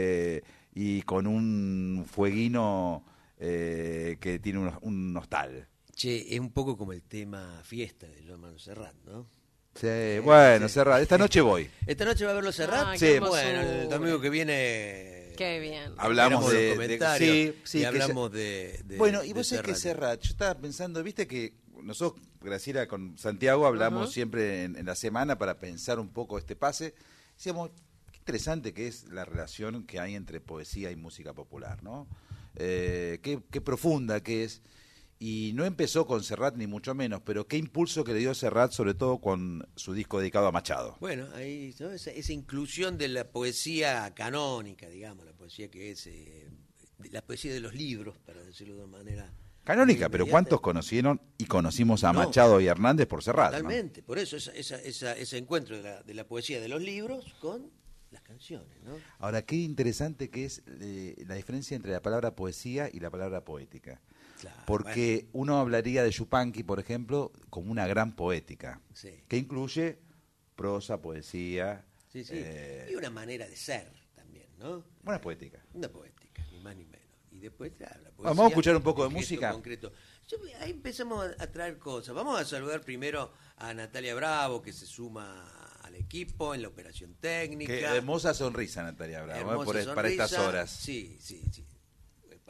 y con un fueguino que tiene un hostal. Che, es un poco como el tema fiesta de Joan Manuel Serrat, ¿no? Sí, bueno, Serrat, esta noche voy. ¿Esta noche va a verlo Serrat? Sí. Bueno, el domingo que viene... Qué bien. Hablamos de comentarios sí, y hablamos de bueno, y vos sabés que Serrat, yo estaba pensando, viste que nosotros, Graciela, con Santiago hablamos siempre en la semana para pensar un poco este pase. Decíamos, qué interesante que es la relación que hay entre poesía y música popular, ¿no? Qué profunda que es. Y no empezó con Serrat ni mucho menos, pero qué impulso que le dio Serrat, sobre todo con su disco dedicado a Machado. Bueno, ahí, ¿no? esa inclusión de la poesía canónica, digamos, la poesía que es la poesía de los libros, para decirlo de una manera canónica, pero ¿cuántos conocieron y conocimos a Machado y Hernández por Serrat? Totalmente, ¿no? Por eso ese encuentro de la poesía de los libros con las canciones, ¿no? Ahora, qué interesante que es la diferencia entre la palabra poesía y la palabra poética. Claro, porque uno hablaría de Yupanqui, por ejemplo, como una gran poética, que incluye prosa, poesía. Sí. Y una manera de ser también, ¿no? Una poética. Una poética, ni más ni menos. Y después, claro, la poesía, vamos a escuchar un poco de música. Concreto. Ahí empezamos a traer cosas. Vamos a saludar primero a Natalia Bravo, que se suma al equipo en la operación técnica. Qué hermosa sonrisa, Natalia Bravo, para estas horas. Sí.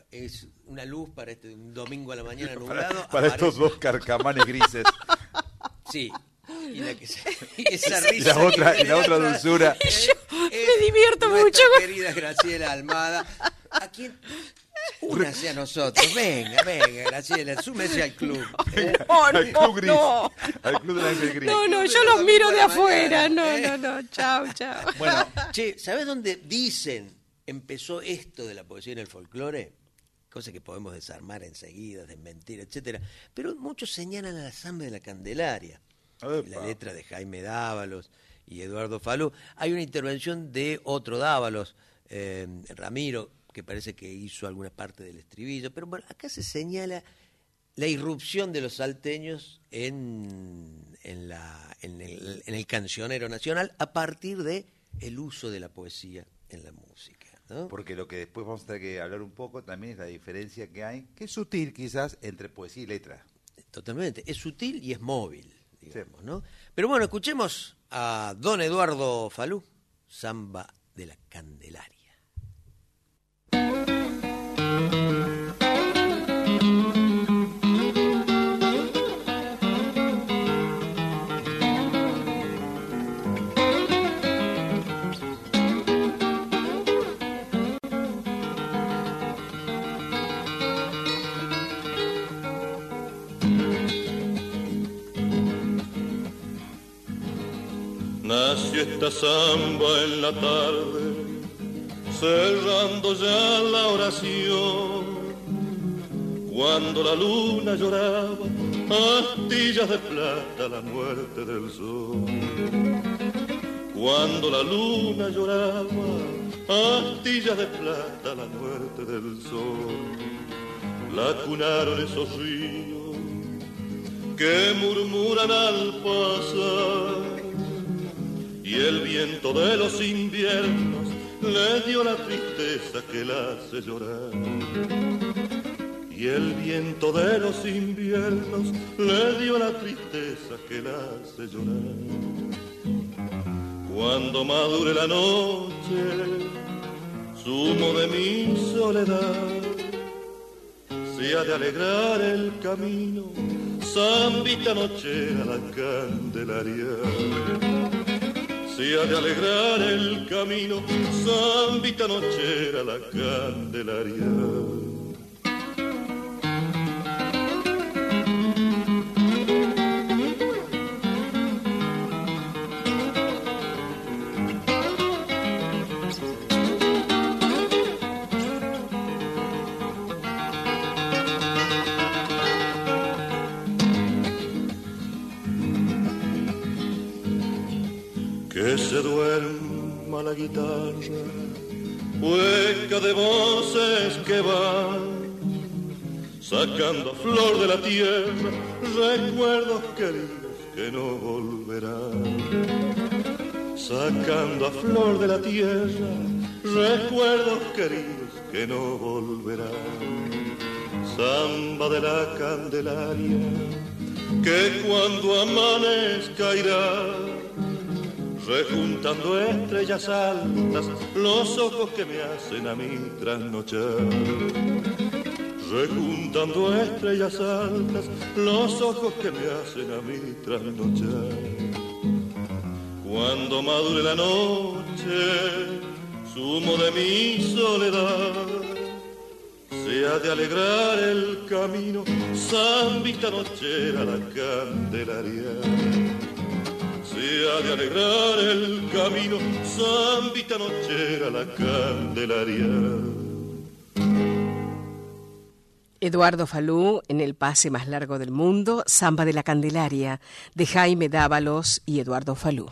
es una luz para un domingo a la mañana nublado. Para estos dos carcamanes grises. Sí. Y esa risa. Y la otra dulzura. Me divierto mucho. Querida Graciela Almada. ¿A quién? Únase a nosotros. Venga, Graciela, súmese al club. Al club gris. No. Al club del ángel gris. No, yo los miro de afuera. No. Chao. Bueno, ¿sabes dónde dicen empezó esto de la poesía en el folclore? Cosa que podemos desarmar enseguida, desmentir, etcétera. Pero muchos señalan a la Zamba de la Candelaria. En la letra de Jaime Dávalos y Eduardo Falú. Hay una intervención de otro Dávalos, Ramiro, que parece que hizo alguna parte del estribillo. Pero bueno, acá se señala la irrupción de los salteños en el cancionero nacional a partir de el uso de la poesía en la música, ¿no? Porque lo que después vamos a tener que hablar un poco también es la diferencia que hay, que es sutil quizás, entre poesía y letra. Totalmente, es sutil y es móvil, digamos, ¿no? Pero bueno, escuchemos a don Eduardo Falú, Zamba de la Candelaria. Nació esta zamba en la tarde, cerrando ya la oración, cuando la luna lloraba, astillas de plata, la muerte del sol. Cuando la luna lloraba, astillas de plata, la muerte del sol. La cunaron esos ríos que murmuran al pasar, y el viento de los inviernos le dio la tristeza que la hace llorar. Y el viento de los inviernos le dio la tristeza que la hace llorar. Cuando madure la noche, zumo de mi soledad, se ha de alegrar el camino, zambita nochera la Candelaria. Se ha de alegrar el camino, zambita nochera la Candelaria. Que se duerma la guitarra, hueca de voces que van sacando a flor de la tierra recuerdos queridos que no volverán. Sacando a flor de la tierra recuerdos queridos que no volverán. Zamba de la Candelaria, que cuando amanezca irá rejuntando estrellas altas los ojos que me hacen a mí trasnochar. Rejuntando estrellas altas los ojos que me hacen a mí trasnochar. Cuando madure la noche, zumo de mi soledad, se ha de alegrar el camino, zambita nochera la Candelaria. Se ha de alegrar el camino, zambita nochera la Candelaria. Eduardo Falú en el pase más largo del mundo, Zamba de la Candelaria, de Jaime Dávalos y Eduardo Falú.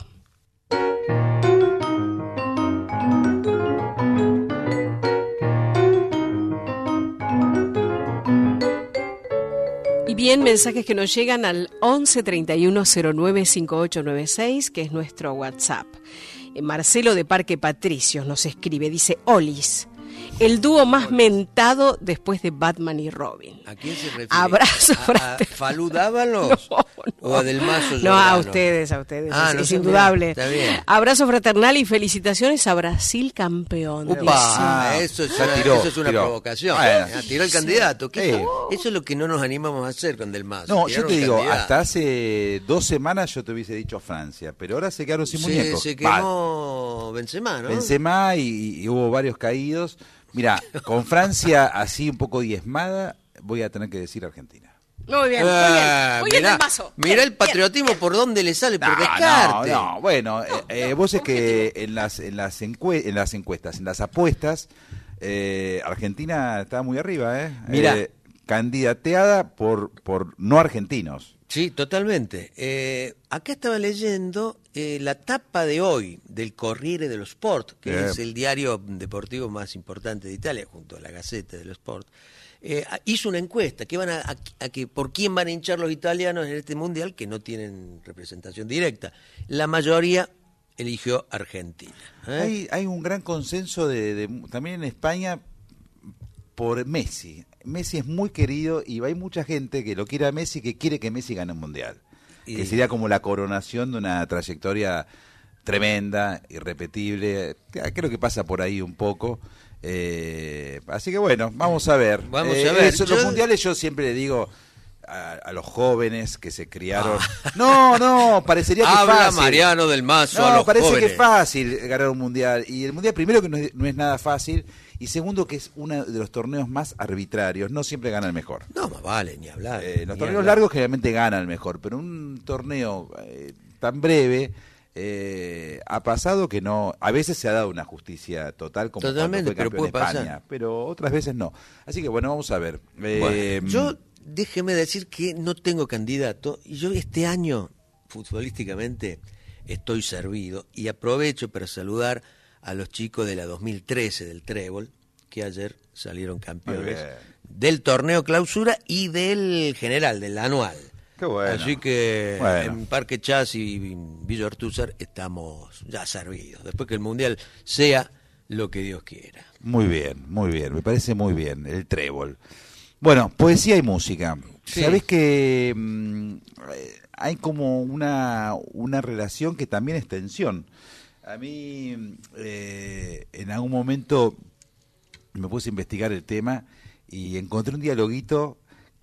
Bien, mensajes que nos llegan al 11 31 09 5896, que es nuestro WhatsApp. Marcelo de Parque Patricios nos escribe, dice: Olis, el dúo más mentado después de Batman y Robin. ¿A quién se refiere? Abrazo ¿A Falú Dávalos? No. ¿O a Del Mazo? No, a ustedes. Es indudable. Está bien. Abrazo fraternal y felicitaciones a Brasil campeón. Upa, eso es una provocación. Tiró el candidato. Eso es lo que no nos animamos a hacer con Del Mazo. No, yo te digo, hasta hace 2 semanas yo te hubiese dicho Francia, pero ahora se quedaron sin muñecos. Se quemó Benzema, ¿no? Benzema y hubo varios caídos. Mira, con Francia así un poco diezmada, voy a tener que decir Argentina. Muy bien, muy bien Del Mazo. Mirá el patriotismo por dónde le sale, por descarte. No, bueno, vos es que en las encuestas, en las apuestas, Argentina está muy arriba, Mirá. Candidateada por no argentinos. Sí, totalmente. Acá estaba leyendo la tapa de hoy del Corriere dello Sport, que es el diario deportivo más importante de Italia, junto a la Gazzetta dello Sport. Hizo una encuesta que por quién van a hinchar los italianos en este mundial, que no tienen representación directa. La mayoría eligió Argentina. Hay un gran consenso también en España por Messi. Messi es muy querido y hay mucha gente que lo quiere a Messi, que quiere que Messi gane un mundial. Que sería como la coronación de una trayectoria tremenda, irrepetible. Creo que pasa por ahí un poco. Así que bueno, vamos a ver. Los mundiales yo siempre le digo a los jóvenes que se criaron. No, parecería que es fácil. Habla Mariano del Mazo a los parece jóvenes. que es fácil ganar un mundial. Y el mundial, primero, que no es nada fácil. Y segundo, que es uno de los torneos más arbitrarios. No siempre gana el mejor. No, más vale, ni hablar. Los torneos largos generalmente ganan el mejor. Pero un torneo tan breve ha pasado que no. A veces se ha dado una justicia total, como cuando fue campeón de España. Pero otras veces no. Así que bueno, vamos a ver. Yo, déjeme decir que no tengo candidato. Y yo este año, futbolísticamente, estoy servido. Y aprovecho para saludar a los chicos de la 2013 del Trébol, que ayer salieron campeones del torneo clausura y del general, del anual. Qué bueno. Así que en Parque Chas y Villa Ortúzar estamos ya servidos, después que el Mundial sea lo que Dios quiera. Muy bien, me parece muy bien, el Trébol. Bueno, poesía y música. Sí. Sabés que hay como una relación que también es tensión. A mí, en algún momento me puse a investigar el tema y encontré un dialoguito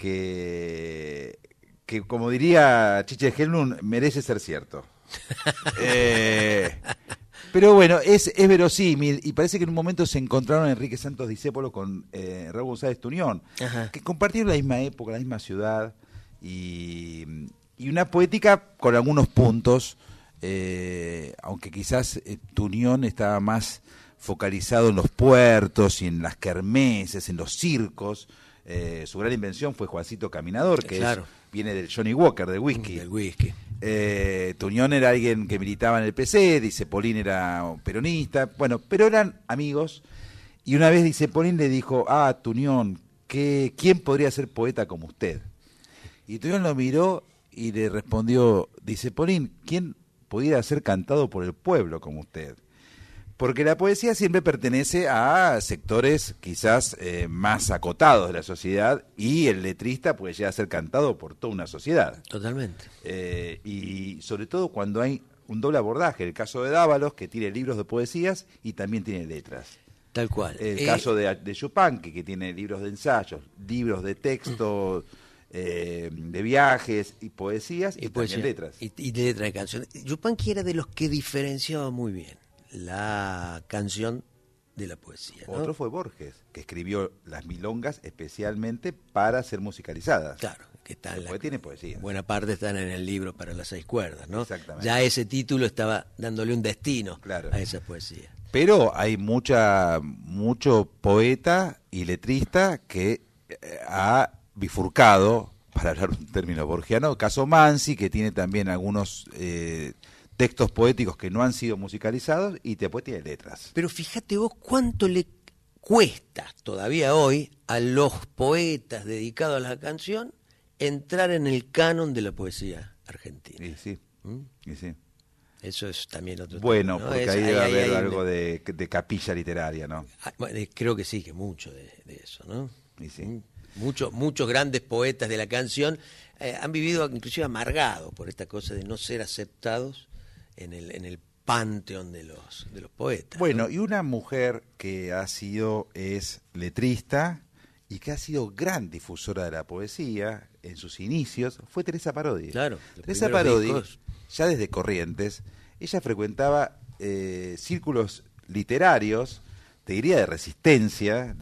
que como diría Chiche Helmut, merece ser cierto. Pero bueno, es verosímil y parece que en un momento se encontraron Enrique Santos Discépolo con Raúl González Tuñón, que compartieron la misma época, la misma ciudad y una poética con algunos puntos. Aunque quizás Tuñón estaba más focalizado en los puertos y en las kermeses, en los circos. Su gran invención fue Juancito Caminador, que viene del Johnny Walker, del whisky. Tuñón era alguien que militaba en el PC, Discepolín era peronista, bueno, pero eran amigos. Y una vez Discepolín le dijo, Tuñón, ¿quién podría ser poeta como usted? Y Tuñón lo miró y le respondió, Discepolín, ¿quién pudiera ser cantado por el pueblo como usted? Porque la poesía siempre pertenece a sectores quizás más acotados de la sociedad y el letrista puede llegar a ser cantado por toda una sociedad. Totalmente. Y sobre todo cuando hay un doble abordaje, el caso de Dávalos, que tiene libros de poesías y también tiene letras. Tal cual. El caso de Yupanqui, que tiene libros de ensayos, libros de texto, de viajes y poesías y también letras. Y letras de canciones. Yupanqui era de los que diferenciaba muy bien la canción de la poesía, ¿no? Otro fue Borges, que escribió las milongas especialmente para ser musicalizadas. Claro, que está tiene poesía. Buena parte están en el libro para las 6 cuerdas, ¿no? Exactamente. Ya ese título estaba dándole un destino a esa poesía. Pero hay mucho poeta y letrista que ha bifurcado, para hablar un término borgiano, caso Mansi, que tiene también algunos textos poéticos que no han sido musicalizados y después tiene letras. Pero fíjate vos cuánto le cuesta todavía hoy a los poetas dedicados a la canción entrar en el canon de la poesía argentina. Y sí. Eso es también otro bueno, tema, ¿no? porque ahí debe haber algo de capilla literaria, ¿no? Creo que sí, que mucho de eso, ¿no? Y sí. Muchos grandes poetas de la canción han vivido inclusive amargados por esta cosa de no ser aceptados en el panteón de los poetas. Bueno, ¿no? Y una mujer que es letrista y que ha sido gran difusora de la poesía en sus inicios, fue Teresa Parodi. Claro. Teresa Parodi, ya desde Corrientes, ella frecuentaba círculos literarios, te diría de resistencia,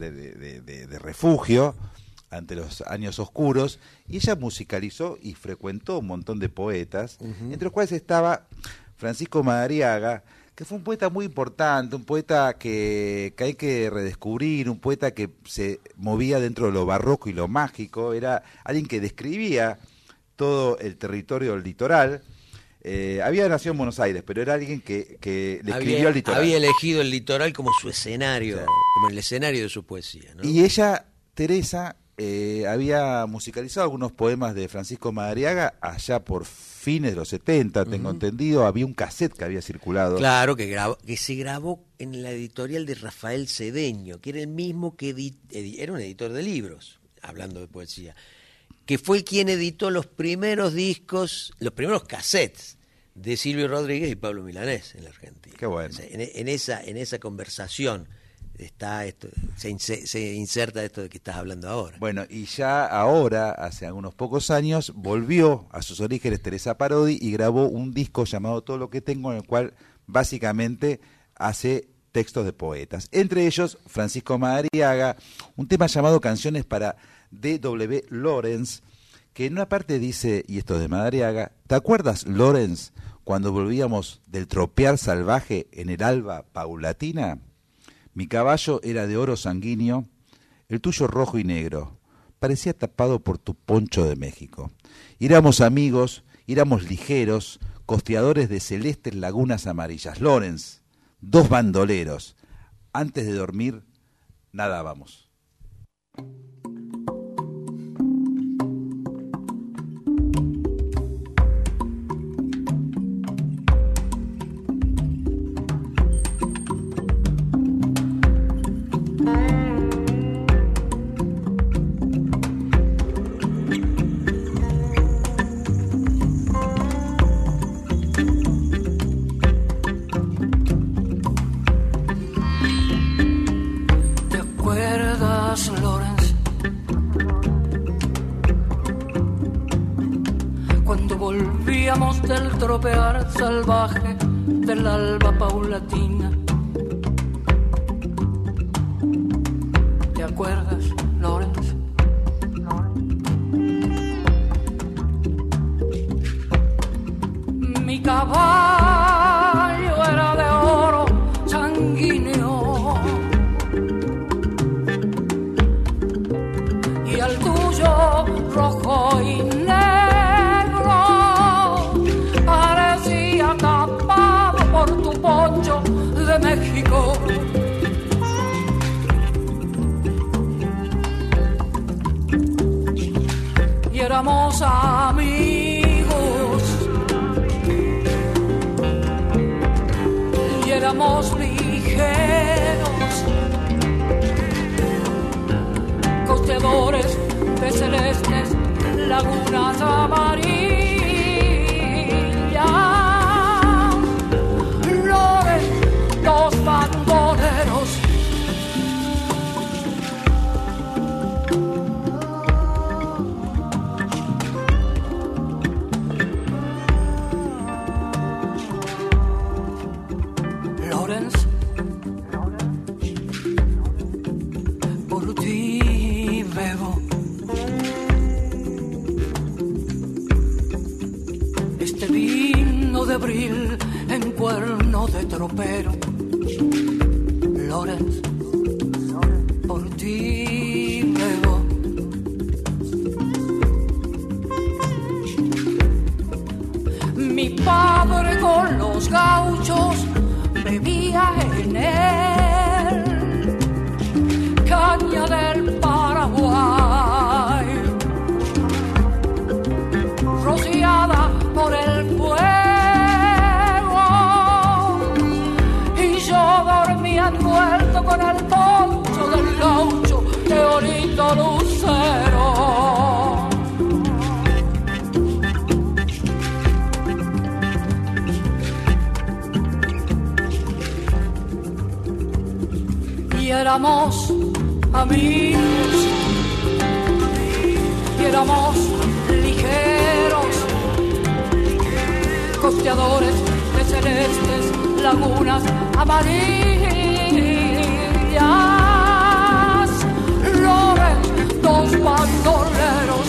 de refugio ante los años oscuros, y ella musicalizó y frecuentó un montón de poetas, entre los cuales estaba Francisco Madariaga, que fue un poeta muy importante, un poeta que hay que redescubrir, un poeta que se movía dentro de lo barroco y lo mágico, era alguien que describía todo el territorio del litoral. Había nacido en Buenos Aires, pero era alguien que describió el litoral. Había elegido el litoral como su escenario, claro, como el escenario de su poesía, ¿no? Y ella, Teresa, había musicalizado algunos poemas de Francisco Madariaga allá por fines de los 70, tengo entendido. Había un cassette que había circulado. Claro, que se grabó en la editorial de Rafael Cedeño, que era el mismo que era un editor de libros, hablando de poesía, que fue quien editó los primeros discos, los primeros cassettes de Silvio Rodríguez y Pablo Milanés en la Argentina. Qué bueno. O sea, en esa conversación está esto, se inserta esto de que estás hablando ahora. Bueno, y ya ahora, hace algunos pocos años, volvió a sus orígenes Teresa Parodi y grabó un disco llamado Todo lo que tengo, en el cual básicamente hace textos de poetas. Entre ellos, Francisco Madariaga, un tema llamado Canciones para D.W. Lawrence, que en una parte dice, y esto es de Madariaga: ¿te acuerdas, Lawrence, cuando volvíamos del tropear salvaje en el alba paulatina? Mi caballo era de oro sanguíneo, el tuyo rojo y negro, parecía tapado por tu poncho de México. Éramos amigos, éramos ligeros, costeadores de celestes lagunas amarillas. Lawrence, dos bandoleros, antes de dormir nadábamos. Del tropear salvaje del alba paulatina. ¿Te acuerdas, Lawrence? Mi caballo era de oro sanguíneo y al tuyo rojo y poncho de México. Y éramos amigos y éramos ligeros, costeadores de celestes lagunas amarillas. Los bandoleros. Lawrence, por ti bebo. Este vino de abril en cuerno de tropero. Lawrence, por ti bebo. Mi padre con los gauchos bebía en él caña del Paraguay, rociada por el fuego. éramos amigos y éramos ligeros, costeadores de celestes lagunas amarillas. Loren, dos bandoleros.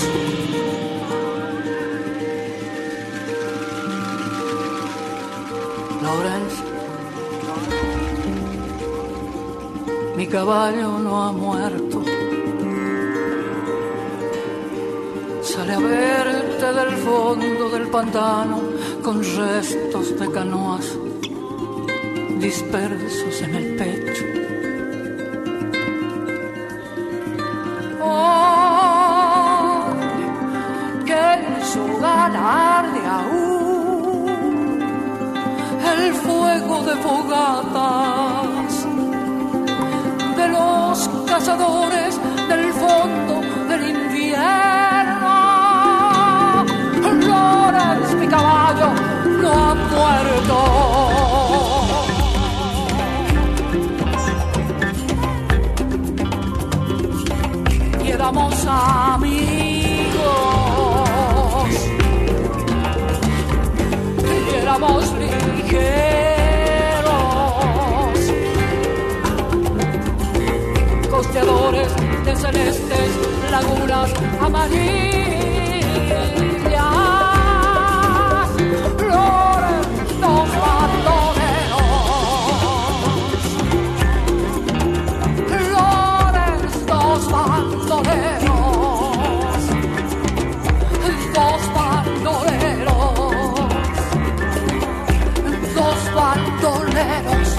Lorenz, mi caballo no ha muerto. Sale a verte del fondo del pantano con restos de canoas dispersos en el pecho. Oh, que en su galardía aún el fuego de fogatas de los cazadores del fondo del invierno. Lorenz, mi caballo no ha muerto. Y éramos amigos y éramos ligeros, costeadores de celestes lagunas amarillas. Lorenz, dos bandoleros. Lorenz, dos bandoleros. Dos bandoleros. Dos bandoleros.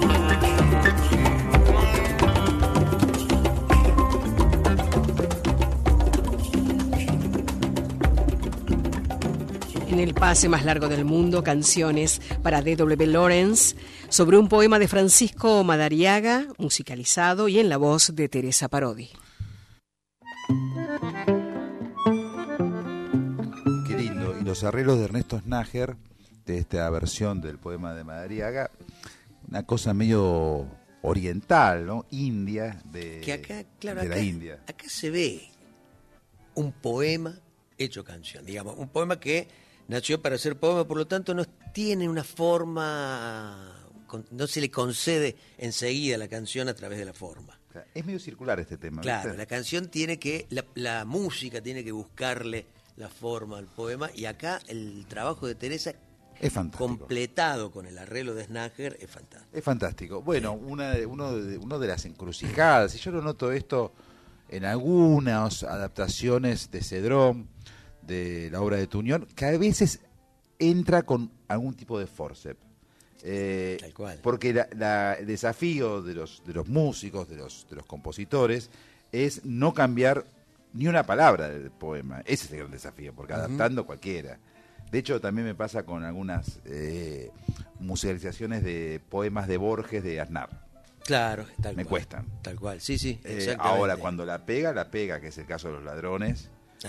En el pase más largo del mundo, canciones para D.W. Lorenz, sobre un poema de Francisco Madariaga, musicalizado y en la voz de Teresa Parodi. Qué lindo. Y los arreglos de Ernesto Snager, de esta versión del poema de Madariaga, una cosa medio oriental, ¿no? India, que acá, claro, de la India. Acá se ve un poema hecho canción, digamos, un poema que nació para ser poema, por lo tanto no tiene una forma, no se le concede enseguida la canción a través de la forma. Es medio circular este tema. Claro, ¿viste? la canción tiene que, la música tiene que buscarle la forma al poema, y acá el trabajo de Teresa es fantástico, completado con el arreglo de Snager, es fantástico. Es fantástico. Bueno, uno de las encrucijadas, y yo lo noto esto en algunas adaptaciones de Cedrón, de la obra de Tuñón, que a veces entra con algún tipo de forceps. Tal cual. Porque el desafío de los músicos, de los compositores, es no cambiar ni una palabra del poema. Ese es el gran desafío, porque adaptando cualquiera. De hecho, también me pasa con algunas musicalizaciones de poemas de Borges, de Aznar. Claro, tal cual. Me cuestan. Tal cual, sí, exactamente. Ahora, cuando la pega, que es el caso de Los Ladrones,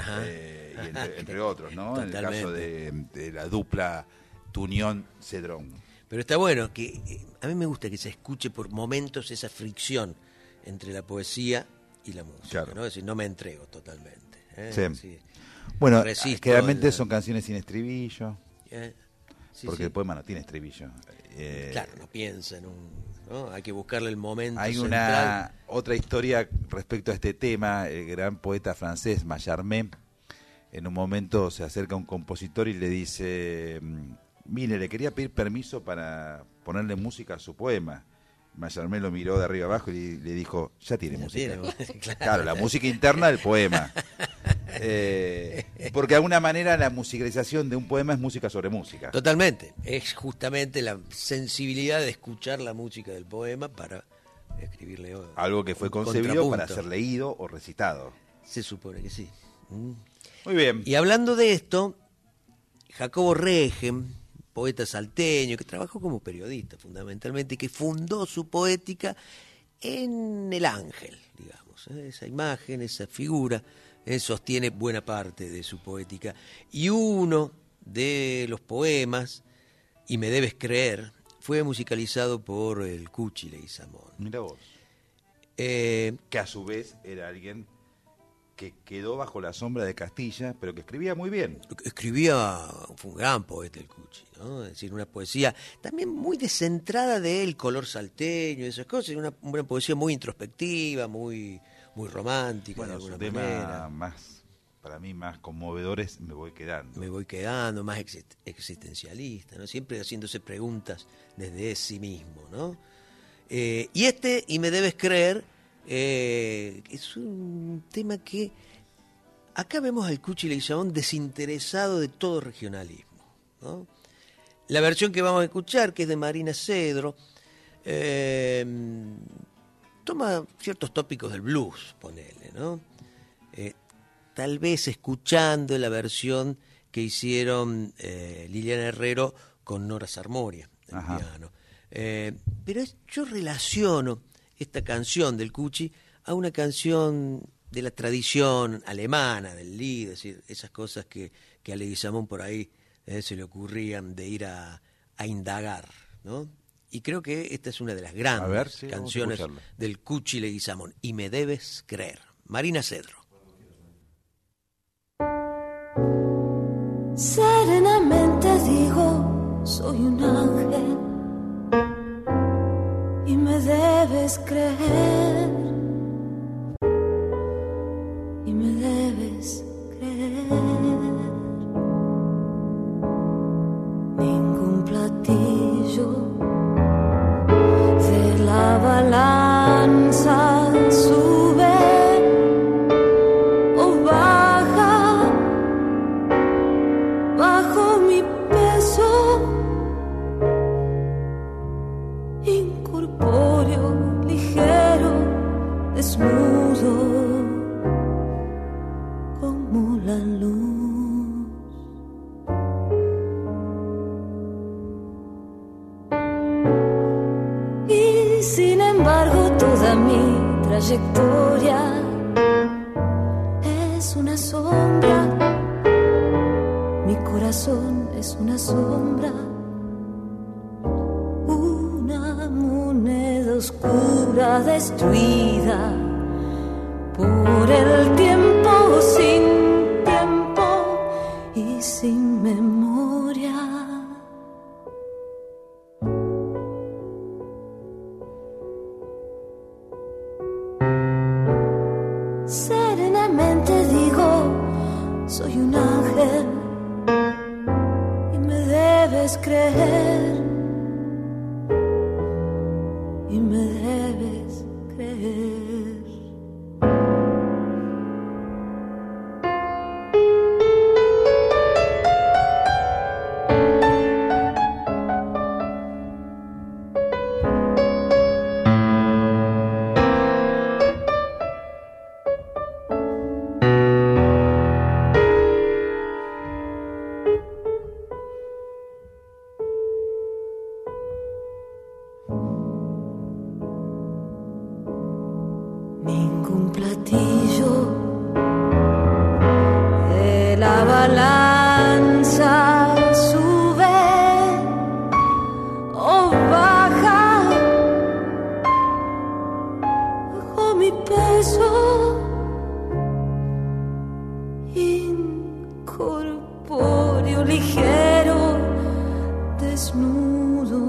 y entre otros, ¿no? Totalmente. En el caso de la dupla Tuñón-Cedrón. Pero está bueno, que a mí me gusta que se escuche por momentos esa fricción entre la poesía y la música, claro, ¿no? Es decir, no me entrego totalmente. Sí. Bueno, generalmente son canciones sin estribillo, porque el poema no tiene estribillo. Claro, no piensa en ¿no? Hay que buscarle el momento Hay central. Otra historia respecto a este tema. El gran poeta francés Mallarmé, en un momento se acerca a un compositor y le dice: mire, le quería pedir permiso para ponerle música a su poema. Mallarmé lo miró de arriba abajo y le dijo: ya tiene música. Claro, la música interna del poema. Porque de alguna manera la musicalización de un poema es música sobre música. Totalmente. Es justamente la sensibilidad de escuchar la música del poema para escribirle algo que fue concebido para ser leído o recitado. Se supone que sí. Muy bien. Y hablando de esto, Jacobo Regen, poeta salteño que trabajó como periodista fundamentalmente y que fundó su poética en el ángel, digamos, esa imagen, esa figura, sostiene buena parte de su poética. Y uno de los poemas, Y me debes creer, fue musicalizado por el Cuchi Leguizamón. Mira vos. Que a su vez era alguien que quedó bajo la sombra de Castilla, pero que escribía muy bien. Fue un gran poeta el Cuchi, ¿no? Es decir, una poesía también muy descentrada del color salteño y esas cosas, una poesía muy introspectiva, muy romántica, bueno, de alguna su tema manera. más, para mí, más conmovedores, Me voy quedando, más existencialista, ¿no? Siempre haciéndose preguntas desde sí mismo, ¿no? Y Me debes creer, es un tema que acá vemos al Cuchi Leguizamón desinteresado de todo regionalismo, ¿no? La versión que vamos a escuchar, que es de Marina Cedro, toma ciertos tópicos del blues, ponele, ¿no? Tal vez escuchando la versión que hicieron Liliana Herrero con Nora Sarmoria en piano. Pero yo relaciono esta canción del Cuchi a una canción de la tradición alemana, del Lied, es decir, esas cosas que a Leguizamón por ahí se le ocurrían de ir a indagar, ¿no? Y creo que esta es una de las grandes canciones del Cuchi Leguizamón, Y me debes creer. Marina Cedro. Serenamente digo, soy un ángel y me debes creer, y me debes creer. Ningún platillo de la balanza sube o baja bajo mi peso incorpóreo, ligero, desnudo como la luz. Y sin embargo toda mi trayectoria es una sombra. Mi corazón es una sombra, una moneda oscura destruida por el tiempo, sin tiempo y sin memoria. Serenamente digo, soy un ángel y me debes creer, y me debes creer. Ningún platillo de la balanza sube o baja bajo mi peso incorpóreo, ligero, desnudo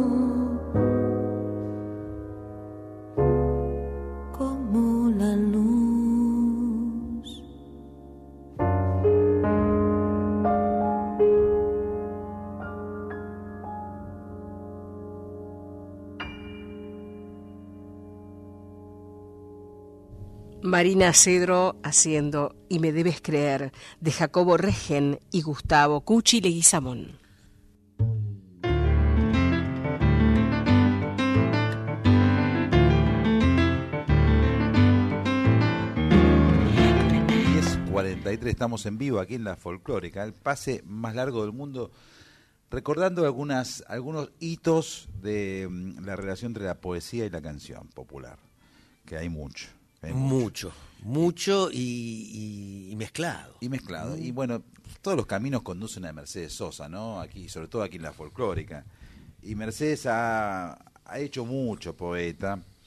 como la luz. Marina Cedro haciendo Y me debes creer, de Jacobo Regen y Gustavo Cuchi Leguizamón. Estamos en vivo aquí en La Folclórica, el pase más largo del mundo, recordando algunos hitos de la relación entre la poesía y la canción popular, que hay mucho. Mucho y mezclado. Y mezclado. Y bueno, todos los caminos conducen a Mercedes Sosa, ¿no? Aquí, sobre todo aquí en La Folclórica. Y Mercedes ha hecho mucho poeta,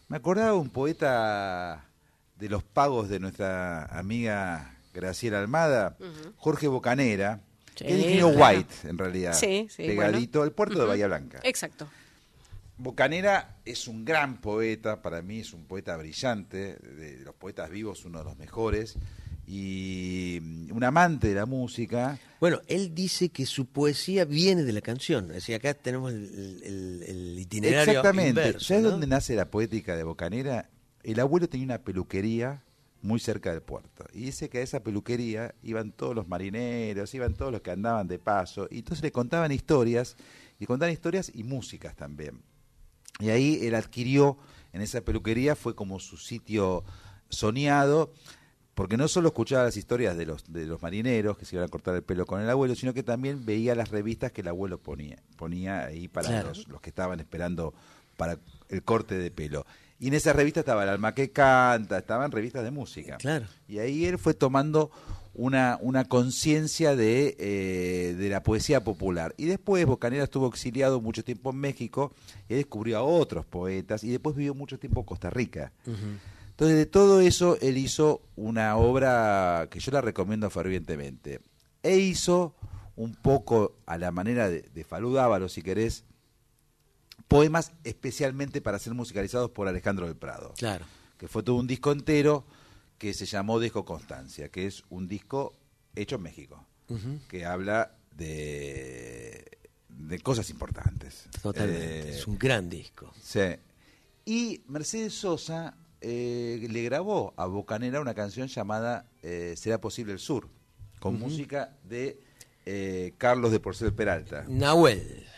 Me acordaba un poeta de los pagos de nuestra amiga Graciela Almada, Jorge Bocanera, que es de Ingenio White, en realidad, pegadito al puerto de Bahía Blanca. Exacto. Bocanera es un gran poeta, para mí es un poeta brillante, de los poetas vivos uno de los mejores, y un amante de la música. Bueno, él dice que su poesía viene de la canción, es decir, acá tenemos el itinerario Exactamente. inverso, ¿Sabes ¿no? dónde nace la poética de Bocanera? El abuelo tenía una peluquería muy cerca del puerto, y dice que a esa peluquería iban todos los marineros, iban todos los que andaban de paso, y entonces le contaban historias y músicas también. Y ahí él adquirió, en esa peluquería, fue como su sitio soñado, porque no solo escuchaba las historias de los marineros que se iban a cortar el pelo con el abuelo, sino que también veía las revistas que el abuelo ponía ahí para los que estaban esperando para el corte de pelo. Y en esa revista estaba El Alma que Canta, estaban revistas de música. Claro. Y ahí él fue tomando una conciencia de la poesía popular. Y después Bocanera estuvo exiliado mucho tiempo en México y descubrió a otros poetas y después vivió mucho tiempo en Costa Rica. Entonces, de todo eso, él hizo una obra que yo la recomiendo fervientemente. E hizo un poco a la manera de Falú Dávalo, si querés, poemas especialmente para ser musicalizados por Alejandro del Prado. Claro. Que fue todo un disco entero que se llamó Disco Constancia, que es un disco hecho en México, que habla de cosas importantes. Totalmente, es un gran disco. Sí. Y Mercedes Sosa le grabó a Bocanera una canción llamada Será Posible el Sur, con música de Carlos de Porcel Peralta. Nahuel.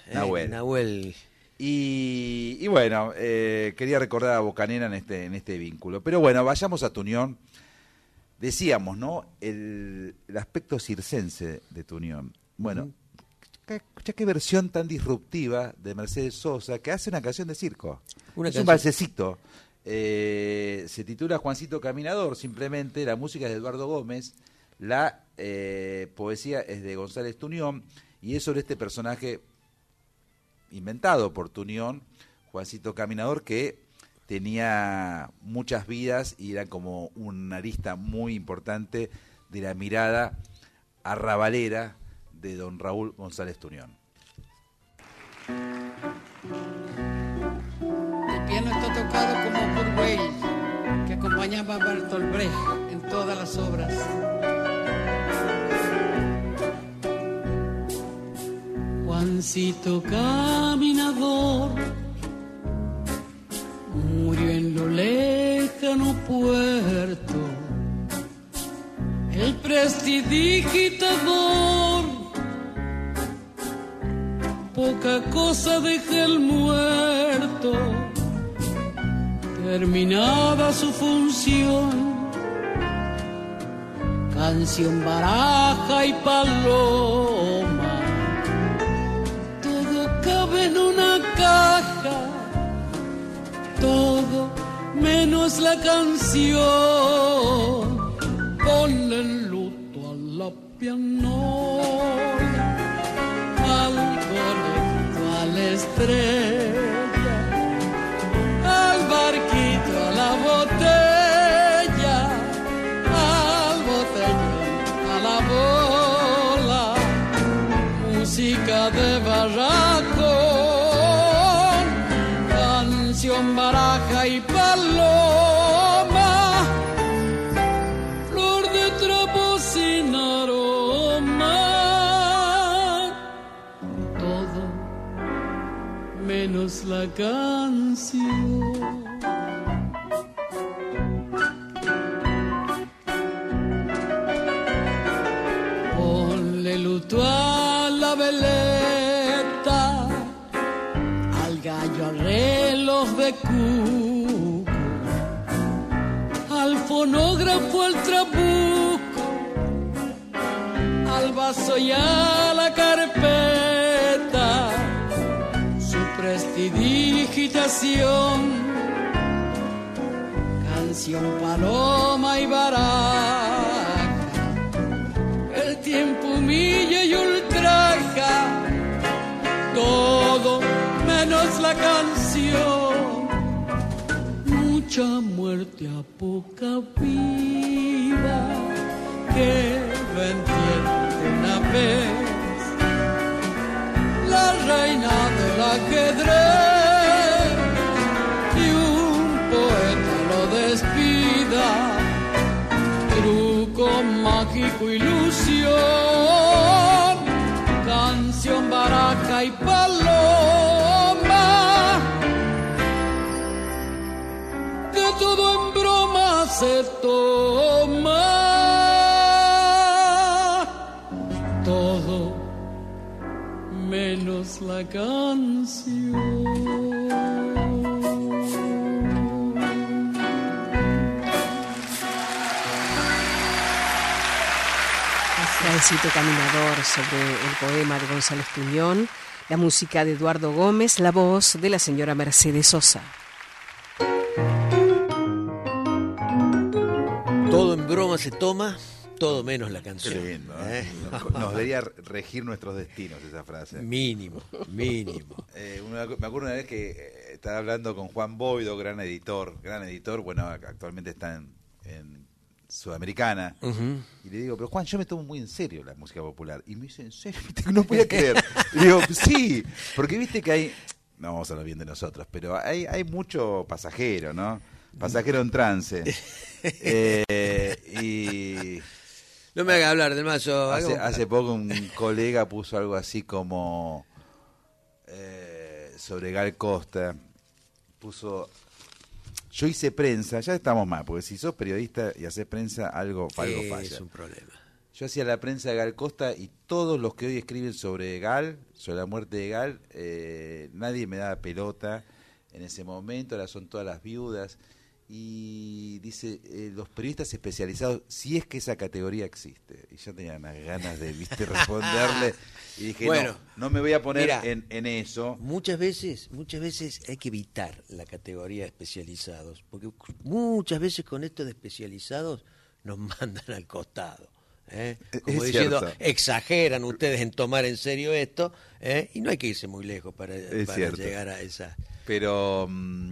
Y bueno, quería recordar a Bocanera en este vínculo. Pero bueno, vayamos a Tu Unión. Decíamos, ¿no? El aspecto circense de Tu Unión. Bueno, qué versión tan disruptiva de Mercedes Sosa, que hace una canción de circo. Un valsecito. Se titula Juancito Caminador, simplemente. La música es de Eduardo Gómez. La poesía es de González Tuñón. Y es sobre este personaje inventado por Tuñón, Juancito Caminador, que tenía muchas vidas y era como una arista muy importante de la mirada arrabalera de don Raúl González Tuñón. El piano está tocado como por Weill, que acompañaba a Bertolt Brecht en todas las obras. Juancito Caminador murió en lo lejano puerto, el prestidigitador, poca cosa deja el muerto, terminada su función, canción, baraja y paloma, cabe en una caja, todo menos la canción. Ponle el luto a la pianola, al conejo, a la estrella, al barquito, a la botella, al botellón, a la bola, música de barracón, canción, baraja y paloma, flor de trapo sin aroma, todo menos la canción. Ponle luto a la veleta, al gallo, al reloj de cuco, al fonógrafo, al trabuco, al vaso y a la carpeta, su prestidigitación, canción, paloma y baraja, el tiempo humilla y ultraja, todo menos la canción, mucha muerte a poca vida, que lo entiende una vez la reina del ajedrez y un poeta lo despida, truco mágico, ilusión, canción, baraja y paloma, que todo en broma se toma, todo menos la canción. Trencito caminador sobre el poema de González Tuñón, la música de Eduardo Gómez, la voz de la señora Mercedes Sosa. Todo en broma se toma, todo menos la canción. Qué lindo, ¿eh? Nos debería regir nuestros destinos esa frase. Mínimo. Me acuerdo una vez que estaba hablando con Juan Boido, gran editor, bueno, actualmente está en Sudamericana, y le digo, pero Juan, yo me tomo muy en serio la música popular. Y me dice, ¿en serio? No podía creer. Y digo, sí, porque viste que hay, no vamos a hablar bien de nosotros, pero hay mucho pasajero, ¿no? Pasajero en trance. Y no me haga hablar del Mazo. Hace poco un colega puso algo así como sobre Gal Costa, puso: yo hice prensa, ya estamos mal, porque si sos periodista y haces prensa, algo falla. Es un problema. Yo hacía la prensa de Gal Costa y todos los que hoy escriben sobre Gal, sobre la muerte de Gal, nadie me daba pelota en ese momento, ahora son todas las viudas. Y dice, los periodistas especializados, si es que esa categoría existe. Y yo tenía unas ganas de responderle. Y dije, bueno, no me voy a poner en eso. Muchas veces hay que evitar la categoría de especializados, porque muchas veces con esto de especializados nos mandan al costado. Como diciendo, cierto, exageran ustedes en tomar en serio esto, y no hay que irse muy lejos para llegar a esa. Pero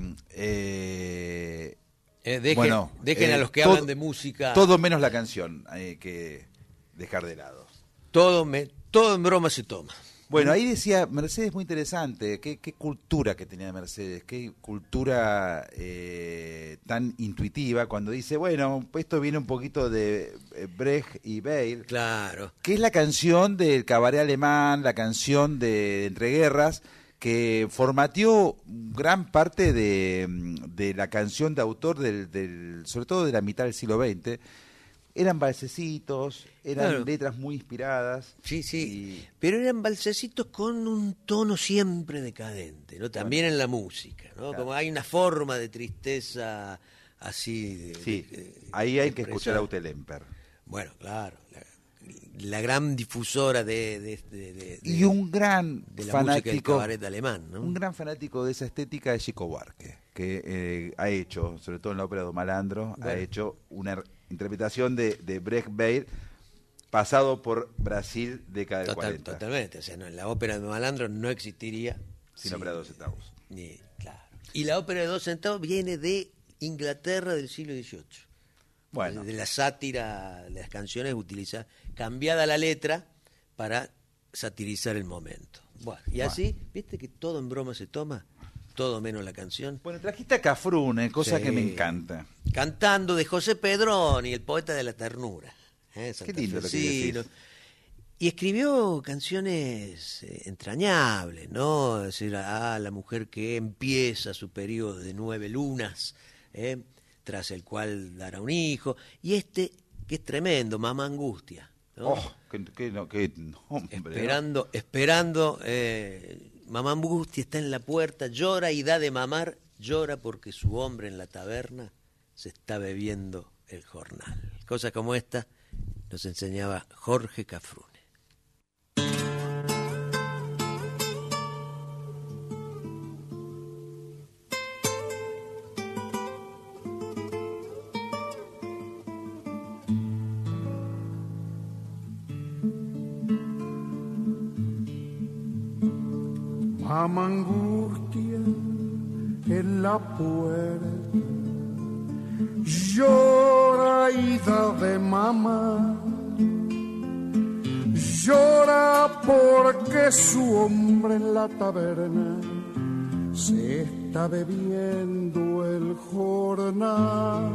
dejen a los que hablan de música. Todo menos la canción hay que dejar de lado. Todo en broma se toma. Bueno, ahí decía Mercedes, muy interesante, qué cultura que tenía Mercedes, qué cultura tan intuitiva, cuando dice, bueno, esto viene un poquito de Brecht y Weil, claro, que es la canción del cabaret alemán, la canción de Entreguerras, que formateó gran parte de la canción de autor sobre todo de la mitad del siglo XX. Eran balsecitos, eran letras muy inspiradas. Sí, pero eran balsecitos con un tono siempre decadente, ¿no? También en la música, ¿no? Claro. Como hay una forma de tristeza así. Ahí hay que escuchar a Ute Lemper. Bueno, claro, la gran difusora y un gran de la fanático música del cabaret alemán, ¿no? Un gran fanático de esa estética es Chico Buarque, que ha hecho, sobre todo en la ópera do Malandro, ha hecho una interpretación de Brecht Weil pasado por Brasil década del 40. Totalmente, o sea, en la ópera de Malandro no existiría sin ópera de 2 centavos. Claro. Y la ópera de 2 centavos viene de Inglaterra del siglo XVIII. Bueno, de la sátira, de las canciones utilizadas, cambiada la letra para satirizar el momento. Bueno, y así, ¿viste que todo en broma se toma? Todo menos la canción. Bueno, trajiste a Cafrune, cosa que me encanta. Cantando de José Pedroni, el poeta de la ternura. Qué lindo lo que decís. Y escribió canciones entrañables, ¿no? Es decir, la mujer que empieza su periodo de 9 lunas, tras el cual dará un hijo. Y que es tremendo, Mamá Angustia, ¿no? Esperando, Mamá Angustia está en la puerta, llora y da de mamar, llora porque su hombre en la taberna se está bebiendo el jornal. Cosas como esta nos enseñaba Jorge Cafrune. Mamá Angustia en la puerta Llora, hija de mamá, llora porque su hombre en la taberna se está bebiendo el jornal.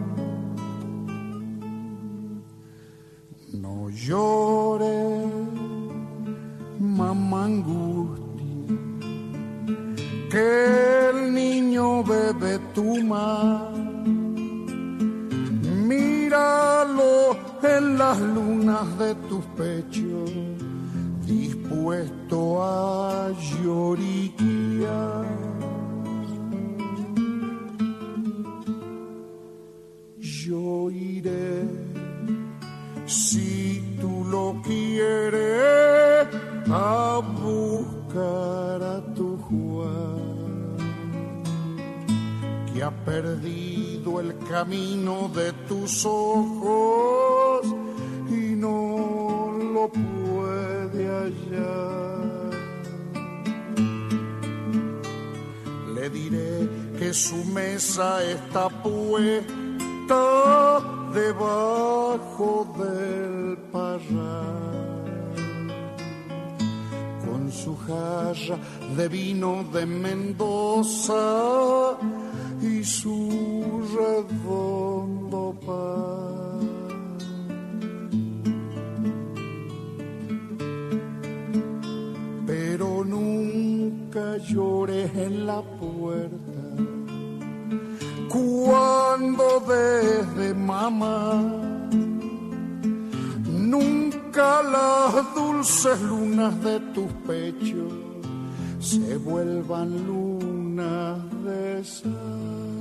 No llores, mamá angustia, que el niño bebe tu mar. Míralo en las lunas de tus pechos, dispuesto a lloriquear. Yo iré, si tú lo quieres, a buscar a tu Juan, que ha perdido el camino de tus ojos y no lo puede hallar. Le diré que su mesa está puesta debajo del parral, con su jarra de vino de Mendoza y su redondo pan. Pero nunca llores en la puerta cuando desde mamá, nunca las dulces lunas de tus pechos se vuelvan lunas de sal.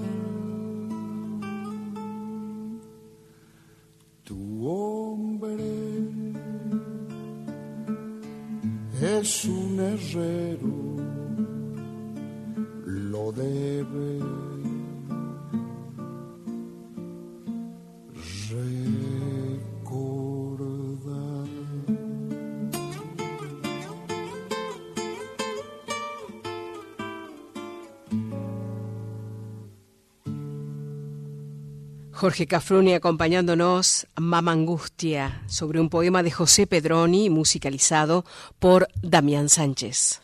Tu hombre es un herrero, lo debe recordar. Jorge Cafruni acompañándonos, Mamá Angustia, sobre un poema de José Pedroni, musicalizado por Damián Sánchez.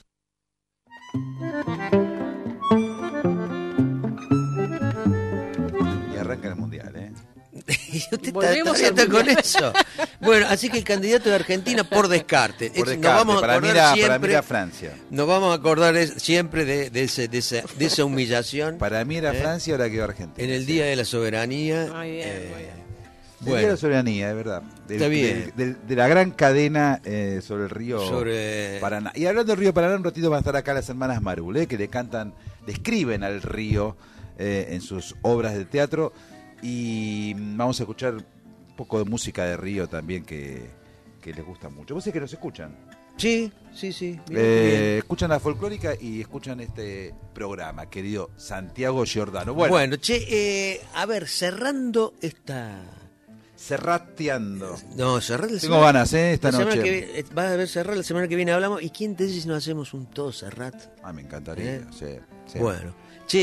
Y arranca el mundial, ¿eh? Usted está con eso. Bueno, así que el candidato de Argentina por descarte. Por Nos vamos a para acordar mí siempre, era Francia. Nos vamos a acordar siempre de esa humillación. Para mí era Francia, ahora quedó Argentina. En el Día de la Soberanía. Muy bien, muy bien. Bueno, el Día de la Soberanía, es verdad. Está bien. De la gran cadena sobre el río Paraná. Y hablando del río Paraná, un ratito van a estar acá las hermanas Marul, que le escriben al río en sus obras de teatro. Y vamos a escuchar un poco de música de río también que les gusta mucho. ¿Vos sabés que nos escuchan? Sí. Escuchan la folclórica y escuchan este programa, querido Santiago Giordano. Bueno, a ver, cerrando esta... Cerrateando. No, cerrar la Tengo ganas, esta noche. Va a haber cerrar la semana que viene, hablamos. ¿Y quién te dice si nos hacemos un todo cerrat? Me encantaría, sí. Bueno,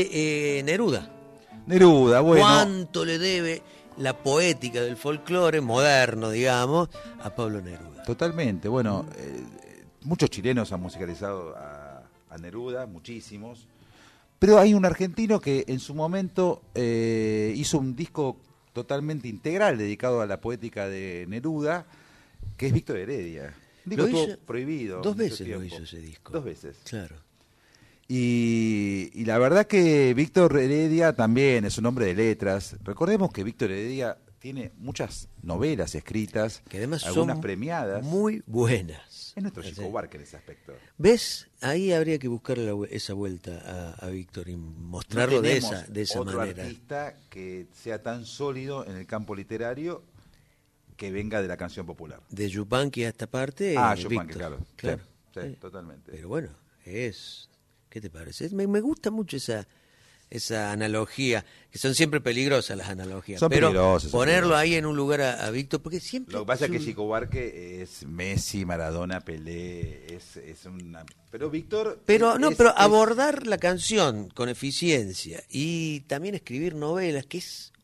Neruda, bueno. ¿Cuánto le debe la poética del folclore moderno, digamos, a Pablo Neruda? Totalmente, bueno, muchos chilenos han musicalizado a Neruda, muchísimos, pero hay un argentino que en su momento hizo un disco totalmente integral dedicado a la poética de Neruda, que es Víctor Heredia. Un disco estuvo prohibido. 2 veces lo hizo ese disco. 2 veces. Claro. Y la verdad que Víctor Heredia también es un hombre de letras. Recordemos que Víctor Heredia tiene muchas novelas escritas, que además algunas son premiadas. Muy buenas. Es nuestro Chico Buarque en ese aspecto. ¿Ves? Ahí habría que buscarle esa vuelta a Víctor y mostrarlo no de esa otro manera. Artista que sea tan sólido en el campo literario que venga de la canción popular. De Yupanqui a esta parte. Yupanqui, claro. Sí, totalmente. Pero bueno, ¿qué te parece? Me gusta mucho esa analogía, que son siempre peligrosas las analogías. Pero ponerlo ahí en un lugar a Víctor, porque siempre... Lo que pasa es que Chico Buarque es Messi, Maradona, Pelé, es una... Pero Víctor... Pero abordar la canción con eficiencia y también escribir novelas, que es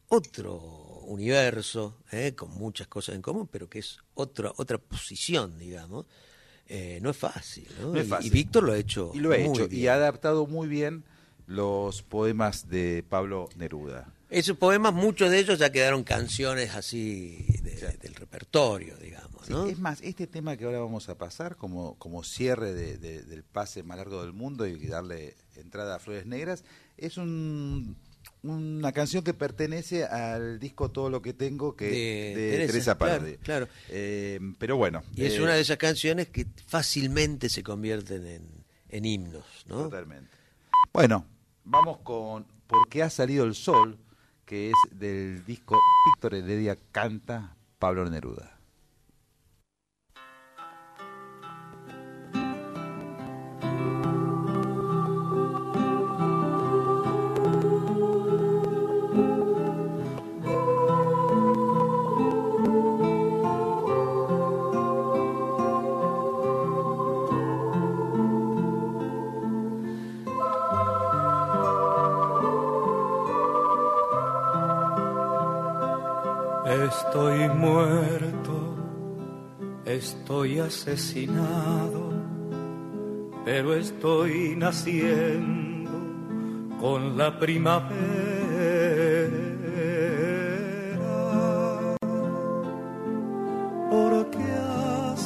otro universo, con muchas cosas en común, pero que es otra posición, digamos. No es fácil, ¿no? No es fácil. Y Víctor lo ha hecho muy bien. Y ha adaptado muy bien los poemas de Pablo Neruda. Esos poemas, muchos de ellos ya quedaron canciones así del repertorio, digamos, ¿no? Sí, es más, este tema que ahora vamos a pasar como cierre del pase más largo del mundo y darle entrada a Flores Negras, es una canción que pertenece al disco Todo lo que tengo de Teresa Parodi. Claro. Pero bueno. Y es una de esas canciones que fácilmente se convierten en himnos, ¿no? Totalmente. Bueno, vamos con ¿Por qué ha salido el sol?, que es del disco Víctor Heredia canta Pablo Neruda. Estoy muerto, estoy asesinado, pero estoy naciendo con la primavera. Porque ha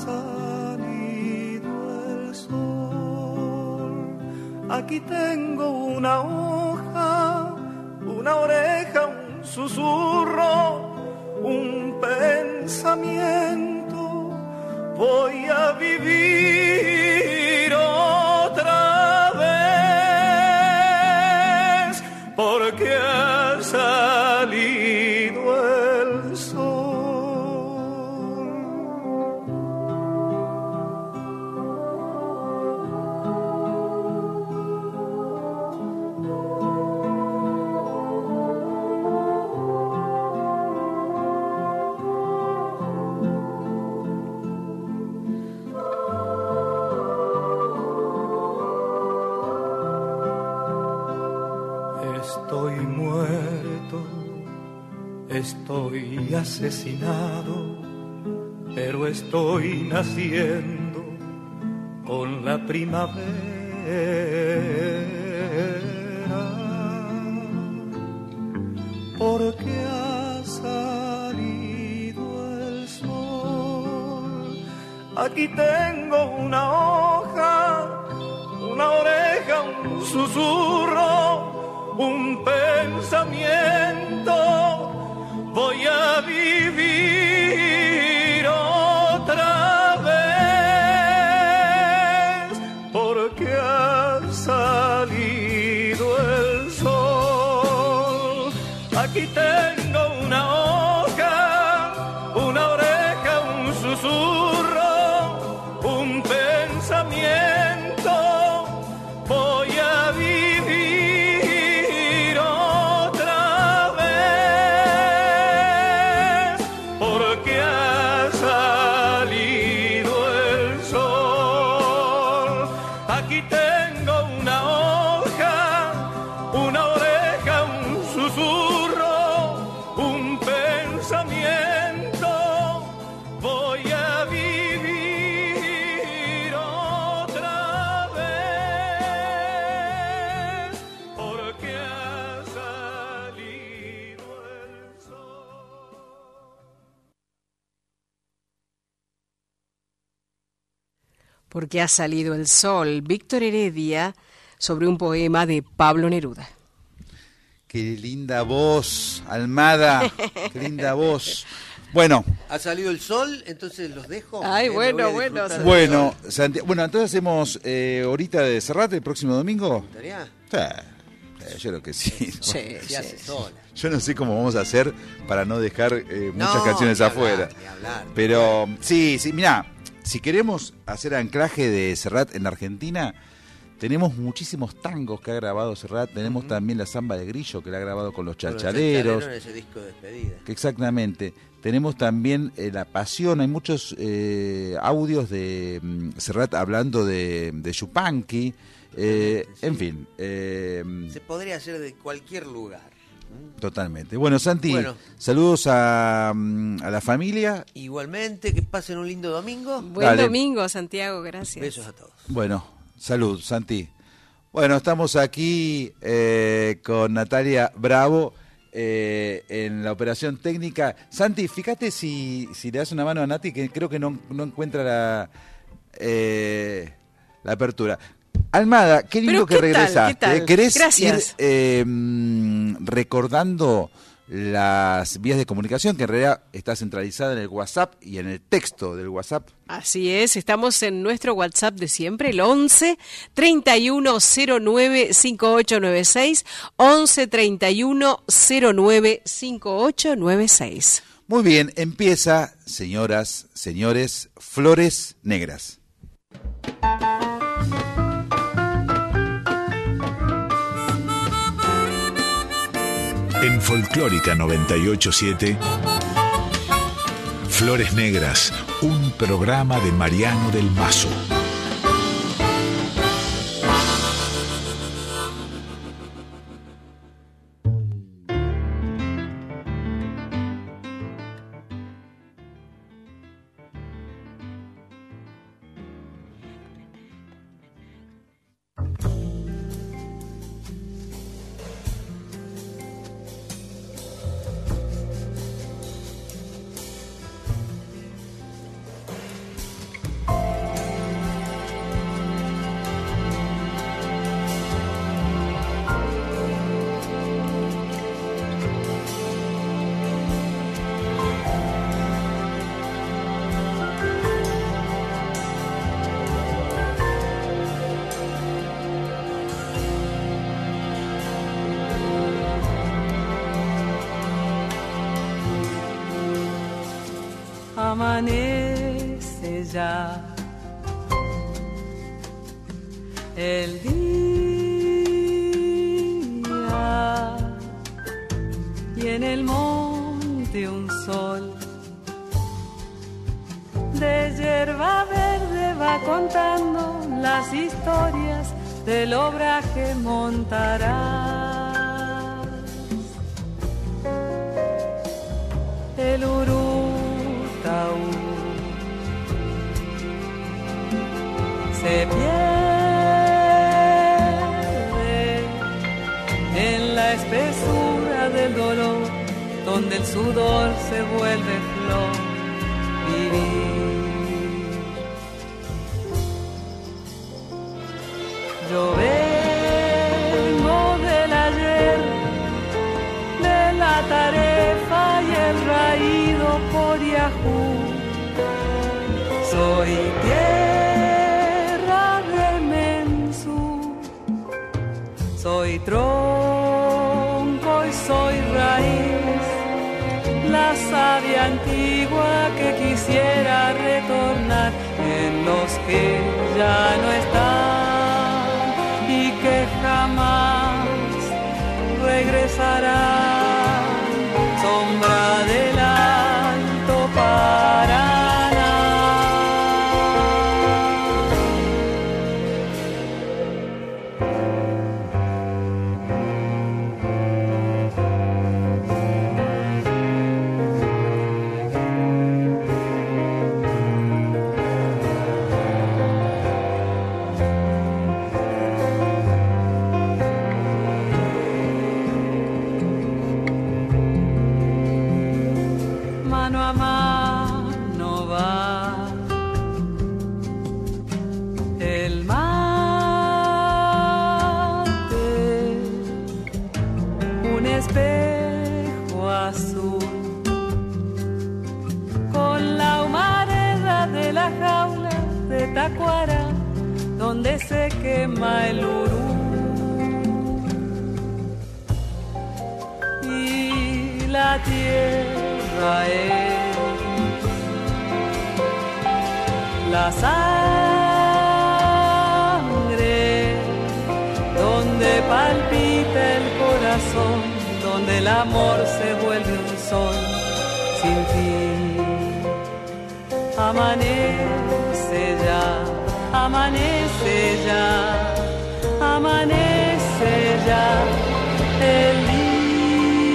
salido el sol. Aquí tengo una hoja, una oreja, un susurro, un pensamiento. Voy a vivir otra vez, porque ha salido el sol. Estoy muerto, estoy asesinado, pero estoy naciendo con la primavera. Porque ha salido el sol. Aquí tengo una hoja, una oreja, un susurro, un pensamiento. Voy a vivir otra vez, porque ha salido el sol. Aquí tengo una hoja, una oreja, un susurro, un pensamiento. Voy a vivir otra vez, porque ha salido el sol. Aquí tengo una hoja, una oreja, un susurro, un pensamiento. Voy a vivir otra vez, porque ha salido el sol. Porque ha salido el sol. Víctor Heredia, sobre un poema de Pablo Neruda. Qué linda voz, Almada, qué linda voz. Bueno. ¿Ha salido el sol? Entonces los dejo. Ay, bueno. Bueno, entonces hacemos ahorita de Serrat el próximo domingo. ¿Estaría? Yo creo que sí. ¿No? Sí, hace sola. Yo no sé cómo vamos a hacer para no dejar muchas canciones afuera. Ni hablar. Pero sí, mirá, si queremos hacer anclaje de Serrat en la Argentina, tenemos muchísimos tangos que ha grabado Serrat, tenemos también la Zamba de Grillo que la ha grabado con los Chalchaleros. En ese disco de despedida. Exactamente. Tenemos también La Pasión, hay muchos audios de Serrat hablando de Yupanqui, en fin. Se podría hacer de cualquier lugar. Totalmente. Bueno, Santi, saludos a la familia. Igualmente, que pasen un lindo domingo. Buen domingo, Santiago, gracias. Besos a todos. Bueno, salud, Santi. Bueno, estamos aquí con Natalia Bravo en la operación técnica. Santi, fíjate si le das una mano a Nati, que creo que no encuentra la apertura. Almada, qué lindo que regresaste. ¿Qué tal? ¿Querés Gracias. ir recordando las vías de comunicación, que en realidad está centralizada en el WhatsApp y en el texto del WhatsApp? Así es, estamos en nuestro WhatsApp de siempre, el 11 3109 5896, 11 3109 5896. Muy bien, empieza, señoras, señores, Flores Negras. En Folclórica 98.7, Flores Negras, un programa de Mariano del Mazo. Amanece ya el día y en el monte un sol de hierba verde va contando las historias del obraje montarás. El se pierde en la espesura del dolor, donde el sudor se vuelve flor. Vivir. Yo vengo del ayer, de la tarefa y el raído por Yahoo. Soy tierra de Mensú, soy tronco y soy raíz, la savia antigua que quisiera retornar en los que ya no están y que jamás regresarán. Sombra del Alto Paraná. Tacuara, donde se quema el urú, y la tierra es la sangre, donde palpita el corazón, donde el amor se vuelve un sol sin fin. Amanece ya, amanece ya, amanece ya el día.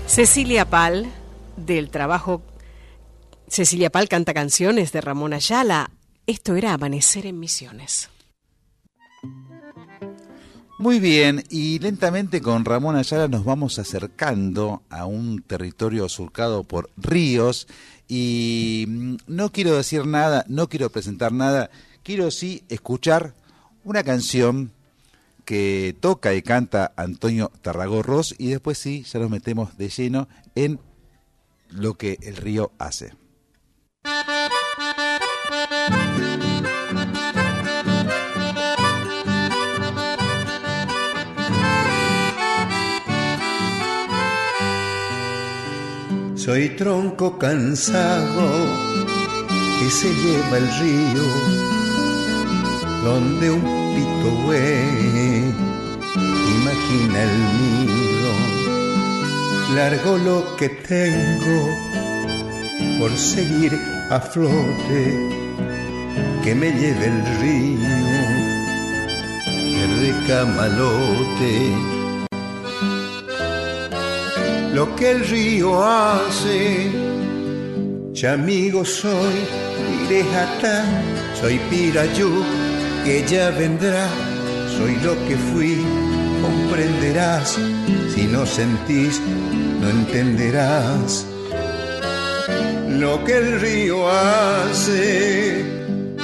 Cecilia Pal, del trabajo Cecilia Pal canta canciones de Ramón Ayala. Esto era Amanecer en Misiones. Muy bien, y lentamente con Ramón Ayala nos vamos acercando a un territorio surcado por ríos, y no quiero decir nada, no quiero presentar nada, quiero sí escuchar una canción que toca y canta Antonio Tarragorros, y después sí, ya nos metemos de lleno en lo que el río hace. Soy tronco cansado que se lleva el río, donde un pito imagina el nido. Largo lo que tengo por seguir a flote, que me lleve el río, el recamalote. Lo que el río hace, chamigo soy, pirejatá, soy pirayú, que ya vendrá, soy lo que fui, comprenderás, si no sentís, no entenderás. Lo que el río hace.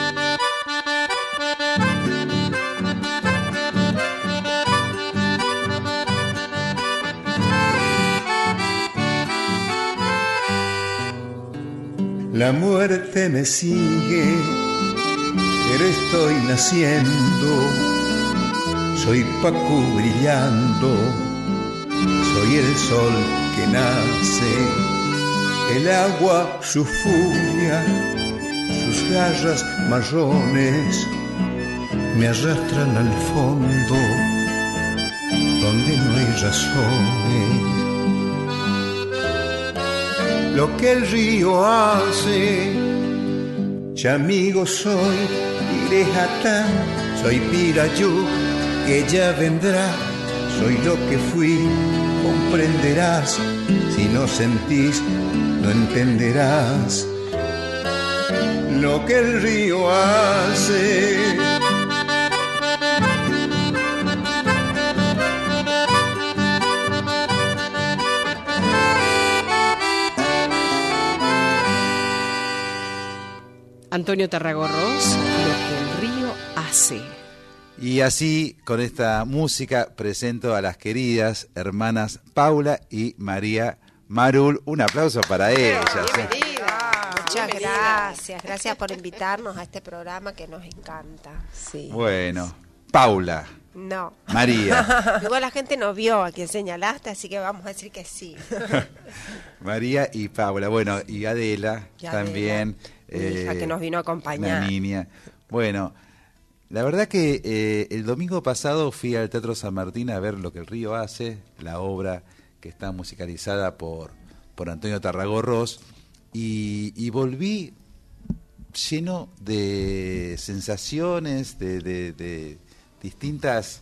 La muerte me sigue, pero estoy naciendo. Soy Pacú brillando, soy el sol que nace. El agua, su furia, sus garras marrones me arrastran al fondo, donde no hay razones. Lo que el río hace, chamigo soy, pirejatá, soy pirayú, que ya vendrá, soy lo que fui, comprenderás, si no sentís, no entenderás. Lo que el río hace. Antonio Tarragorros, lo que el río hace. Y así, con esta música, presento a las queridas hermanas Paula y María Marul. Un aplauso para ellas. Muchas gracias. Gracias por invitarnos a este programa que nos encanta. Sí. Bueno, Paula. No. María. Igual la gente nos vio a quien señalaste, así que vamos a decir que sí. María y Paula. Bueno, y Adela también. Mi hija que nos vino a acompañar. Una niña. Bueno, la verdad que el domingo pasado fui al Teatro San Martín a ver Lo que el río hace, la obra que está musicalizada por Antonio Tarragorros, y volví lleno de sensaciones, de distintas,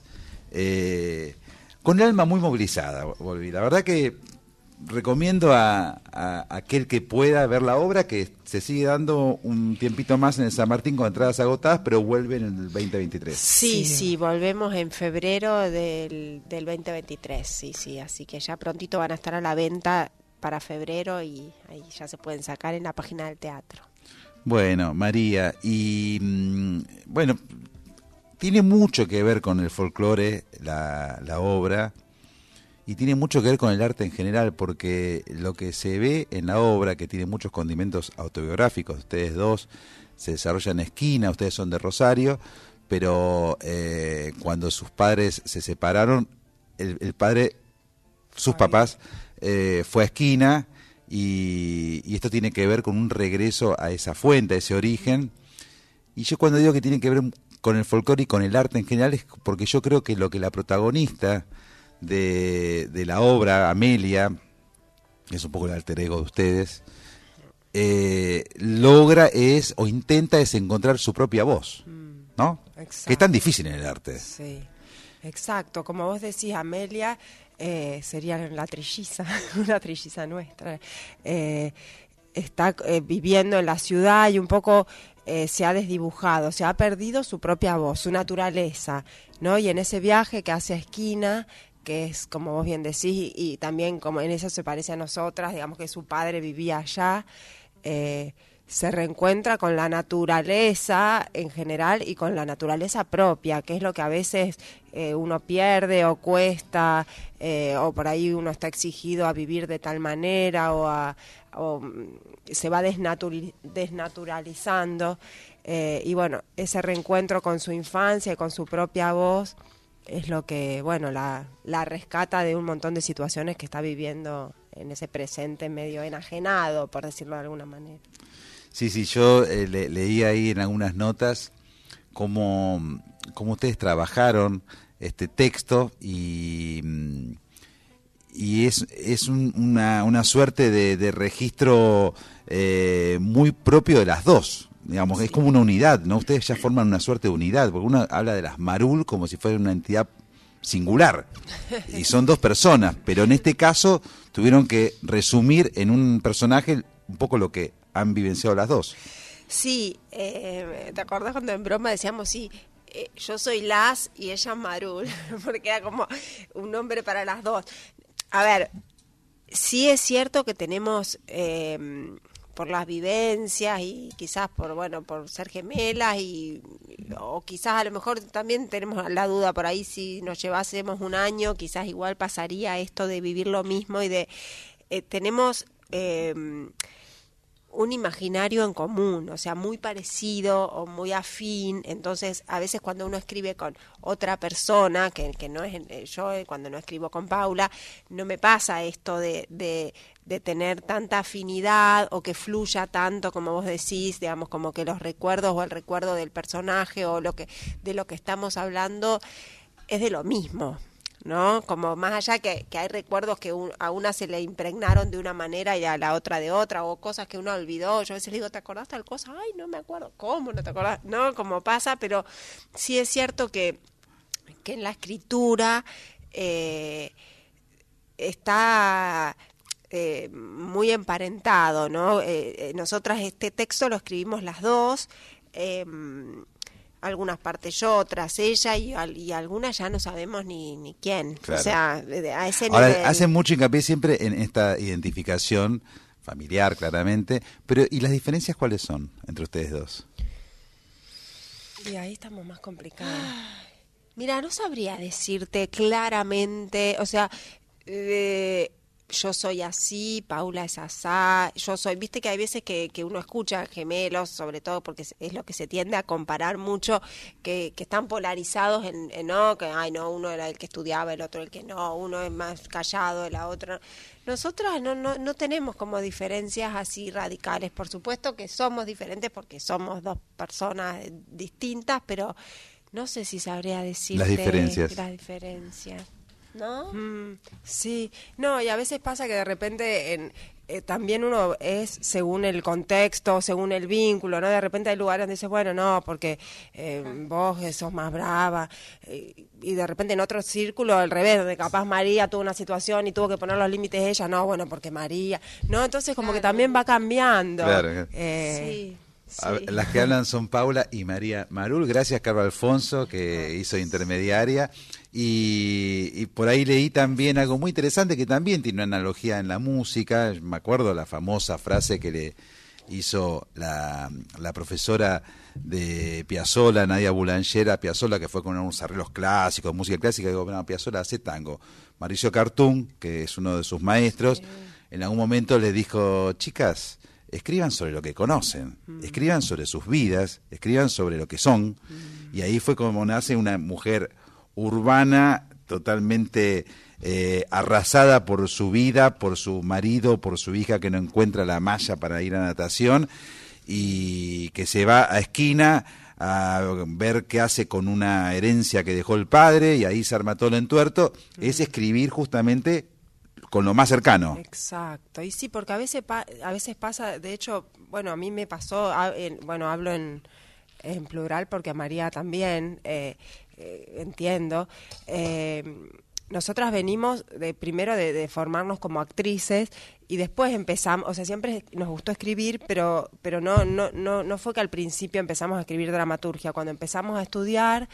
con el alma muy movilizada volví. La verdad que recomiendo a aquel que pueda ver la obra, que se sigue dando un tiempito más en el San Martín con entradas agotadas, pero vuelve en el 2023. Sí, volvemos en febrero del 2023, sí, así que ya prontito van a estar a la venta para febrero y ahí ya se pueden sacar en la página del teatro. Bueno, María, y bueno, tiene mucho que ver con el folclore la obra, y tiene mucho que ver con el arte en general, porque lo que se ve en la obra, que tiene muchos condimentos autobiográficos, ustedes dos se desarrollan en Esquina, ustedes son de Rosario, pero cuando sus padres se separaron, el padre, sus papás, fue a Esquina, y esto tiene que ver con un regreso a esa fuente, a ese origen. Y yo cuando digo que tiene que ver con el folclore y con el arte en general, es porque yo creo que lo que la protagonista de la obra, Amelia, que es un poco el alter ego de ustedes, logra o intenta encontrar su propia voz, ¿no? Exacto. Que es tan difícil en el arte. Sí, exacto. Como vos decís, Amelia sería la trilliza, una trilliza nuestra, está viviendo en la ciudad y un poco se ha desdibujado, se ha perdido su propia voz, su naturaleza, ¿no? Y en ese viaje que hace a Esquina, que es, como vos bien decís, y también como en eso se parece a nosotras, digamos que su padre vivía allá, se reencuentra con la naturaleza en general y con la naturaleza propia, que es lo que a veces uno pierde o cuesta, o por ahí uno está exigido a vivir de tal manera o se va desnaturalizando. Y bueno, ese reencuentro con su infancia y con su propia voz es lo que, bueno, la rescata de un montón de situaciones que está viviendo en ese presente medio enajenado, por decirlo de alguna manera. Sí, yo leí ahí en algunas notas cómo ustedes trabajaron este texto y es una suerte de registro muy propio de las dos. Digamos, sí. Es como una unidad, ¿no? Ustedes ya forman una suerte de unidad, porque uno habla de las Marul como si fuera una entidad singular, y son dos personas, pero en este caso tuvieron que resumir en un personaje un poco lo que han vivenciado las dos. Sí, ¿te acordás cuando en broma decíamos, sí, yo soy Las y ella Marul, porque era como un nombre para las dos? A ver, sí es cierto que tenemos... por las vivencias y quizás por ser gemelas o quizás a lo mejor también tenemos la duda por ahí, si nos llevásemos un año quizás igual pasaría esto de vivir lo mismo y de tenemos un imaginario en común, o sea, muy parecido o muy afín. Entonces a veces cuando uno escribe con otra persona, que no es yo, cuando no escribo con Paula, no me pasa esto de tener tanta afinidad o que fluya tanto como vos decís, digamos, como que los recuerdos o el recuerdo del personaje o de lo que estamos hablando es de lo mismo, ¿no? Como más allá que hay recuerdos que a una se le impregnaron de una manera y a la otra de otra, o cosas que uno olvidó. Yo a veces le digo, ¿te acordás tal cosa? Ay, no me acuerdo. ¿Cómo no te acordás? No, como pasa, pero sí es cierto que en la escritura está muy emparentado, ¿no? Nosotras este texto lo escribimos las dos, algunas partes yo, otras ella, y algunas ya no sabemos ni quién. Claro. O sea, a ese Ahora, nivel. hacen mucho hincapié siempre en esta identificación familiar, claramente, pero ¿y las diferencias cuáles son entre ustedes dos? Y ahí estamos más complicados. Mira, no sabría decirte claramente, o sea, yo soy así, Paula es asá, yo soy, viste que hay veces que uno escucha gemelos, sobre todo porque es lo que se tiende a comparar mucho, que están polarizados en no, que ay no, uno era el que estudiaba, el otro el que no, uno es más callado, la otra. Nosotras no tenemos como diferencias así radicales, por supuesto que somos diferentes porque somos dos personas distintas, pero no sé si sabría decirte las diferencias. ¿No? Sí, no, y a veces pasa que de repente también uno es según el contexto, según el vínculo, ¿no? De repente hay lugares donde dices, bueno, no, porque vos sos más brava, y de repente en otro círculo al revés, donde capaz María tuvo una situación y tuvo que poner los límites ella, no, bueno, porque María, ¿no? Entonces como que también va cambiando. Claro. Sí. Sí. Las que hablan son Paula y María Marul. Gracias, Carlos Alfonso, que hizo intermediaria. Y por ahí leí también algo muy interesante que también tiene una analogía en la música. Me acuerdo la famosa frase que le hizo la profesora de Piazzolla, Nadia Boulanger, a Piazzolla, que fue con unos arreglos clásicos, música clásica, y digo, bueno, Piazzolla hace tango. Mauricio Cartún, que es uno de sus maestros, en algún momento le dijo, chicas, escriban sobre lo que conocen, escriban sobre sus vidas, escriban sobre lo que son, y ahí fue como nace una mujer urbana totalmente arrasada por su vida, por su marido, por su hija que no encuentra la malla para ir a natación, y que se va a Esquina a ver qué hace con una herencia que dejó el padre, y ahí se arma todo el entuerto. Es escribir justamente con lo más cercano. Exacto, y sí, porque a veces pasa, de hecho, bueno, a mí me pasó, hablo en plural porque a María también, entiendo, nosotras venimos primero de formarnos como actrices y después empezamos, o sea, siempre nos gustó escribir, pero no fue que al principio empezamos a escribir dramaturgia. Cuando empezamos a estudiar,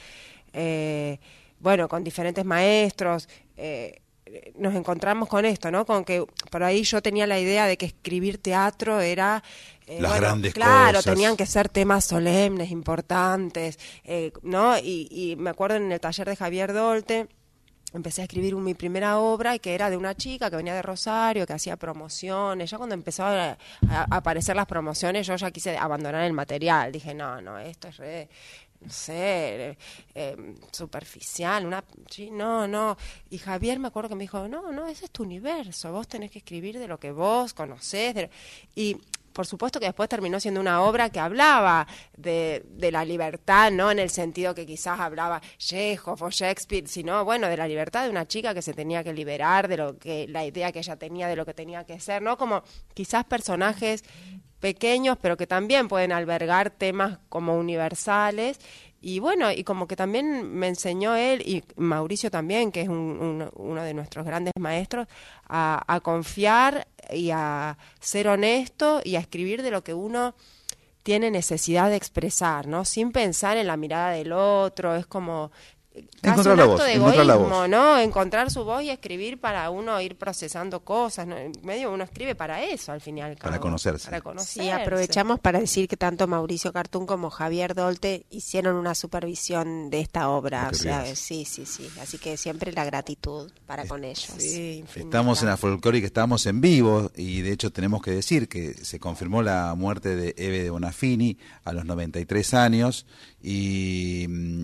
con diferentes maestros, nos encontramos con esto, ¿no? Con que por ahí yo tenía la idea de que escribir teatro era... las grandes claro, cosas. Tenían que ser temas solemnes, importantes, ¿no? Y me acuerdo en el taller de Javier Dolte, empecé a escribir mi primera obra, y que era de una chica que venía de Rosario, que hacía promociones. Ya cuando empezó a aparecer las promociones, yo ya quise abandonar el material. Dije, no, esto es re... no sé, superficial, no. Y Javier me acuerdo que me dijo, no, ese es tu universo, vos tenés que escribir de lo que vos conocés. Y por supuesto que después terminó siendo una obra que hablaba de la libertad, no en el sentido que quizás hablaba Chekhov o Shakespeare, sino, de la libertad de una chica que se tenía que liberar, de lo que la idea que ella tenía de lo que tenía que ser, ¿no? Como quizás personajes pequeños, pero que también pueden albergar temas como universales. Y y como que también me enseñó él, y Mauricio también, que es uno de nuestros grandes maestros, a confiar y a ser honesto y a escribir de lo que uno tiene necesidad de expresar, ¿no? Sin pensar en la mirada del otro. Es como... casi un acto de egoísmo, ¿no? Encontrar su voz y escribir para uno ir procesando cosas, ¿no? En medio uno escribe para eso, al fin y al cabo. Para conocerse. Sí, aprovechamos para decir que tanto Mauricio Cartún como Javier Dolte hicieron una supervisión de esta obra. O sea, sí. Así que siempre la gratitud para con ellos. Sí, estamos en la folclórica, estamos en vivo, y de hecho tenemos que decir que se confirmó la muerte de Eve de Bonafini a los 93 años. Y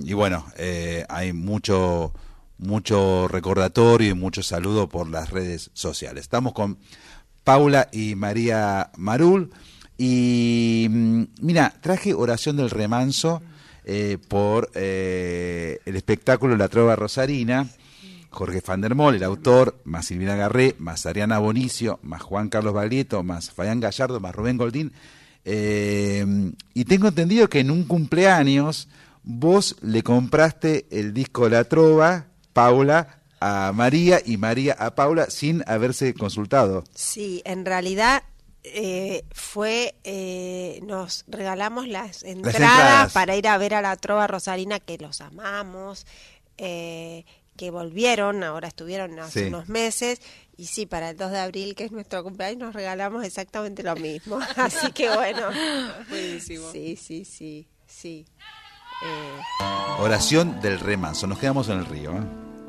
hay mucho recordatorio y mucho saludo por las redes sociales. Estamos con Paula y María Marul, y mira, traje Oración del Remanso por el espectáculo La Trova Rosarina. Jorge Van der Mol, el autor, más Silvina Garré, más Ariana Bonicio, más Juan Carlos Baglietto, más Fabián Gallardo, más Rubén Goldín. Y tengo entendido que en un cumpleaños vos le compraste el disco La Trova, Paula, a María, y María a Paula, sin haberse consultado. Sí, en realidad nos regalamos las entradas para ir a ver a La Trova Rosarina, que los amamos, que volvieron, ahora estuvieron hace unos meses. Y sí, para el 2 de abril, que es nuestro cumpleaños, nos regalamos exactamente lo mismo. Así que buenísimo. Sí. Oración del Remanso. Nos quedamos en el río, ¿eh?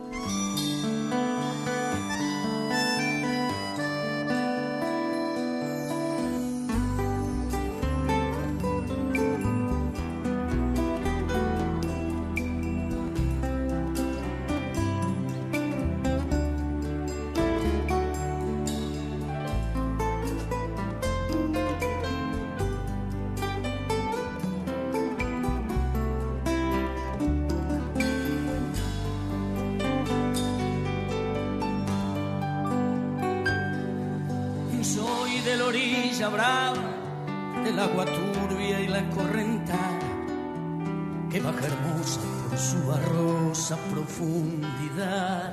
Brava del agua turbia y la correntada que baja hermosa por su barrosa profundidad.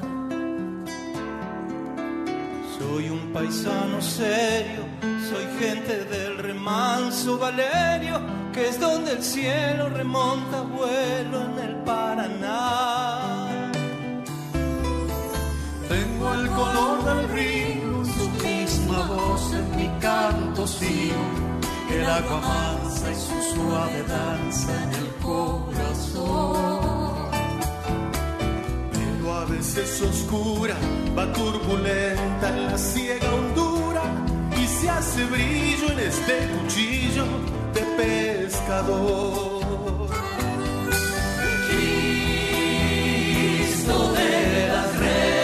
Soy un paisano serio, soy gente del remanso Valerio, que es donde el cielo remonta vuelo en el Paraná. Tengo el color del río, su misma voz en mi canto sigo, el agua mansa y su suave danza en el corazón. Pero a veces oscura, va turbulenta en la ciega hondura, y se hace brillo en este cuchillo de pescador. Cristo de las redes,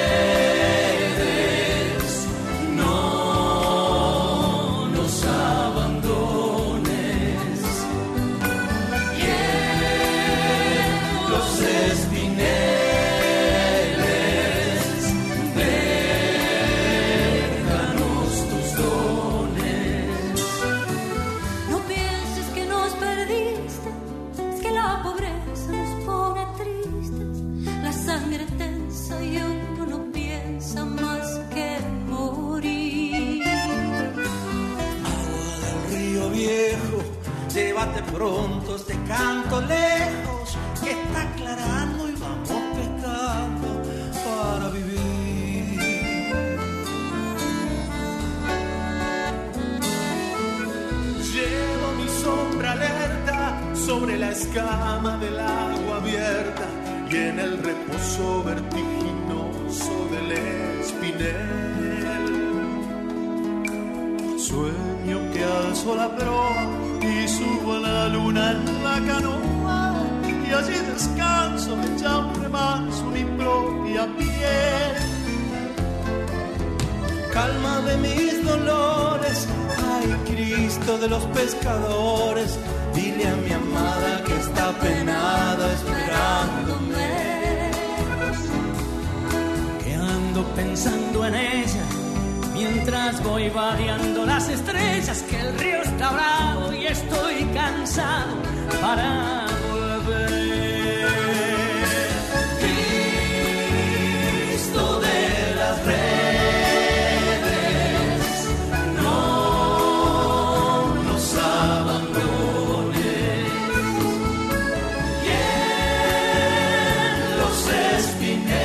Llévate pronto este canto lejos que está aclarando y vamos pescando para vivir. Llevo mi sombra alerta sobre la escama del agua abierta y en el reposo vertiginoso del espinel. Sueño que alzo la proa y subo a la luna en la canoa y allí descanso, echa un remanso mi propia piel. Calma de mis dolores, ay Cristo de los pescadores, dile a mi amada que está penada esperándome. Que ando pensando en ella mientras voy vadeando las estrellas, que el río está bravo y estoy cansado para volver. Cristo de las redes, no nos abandones. Y en los espineles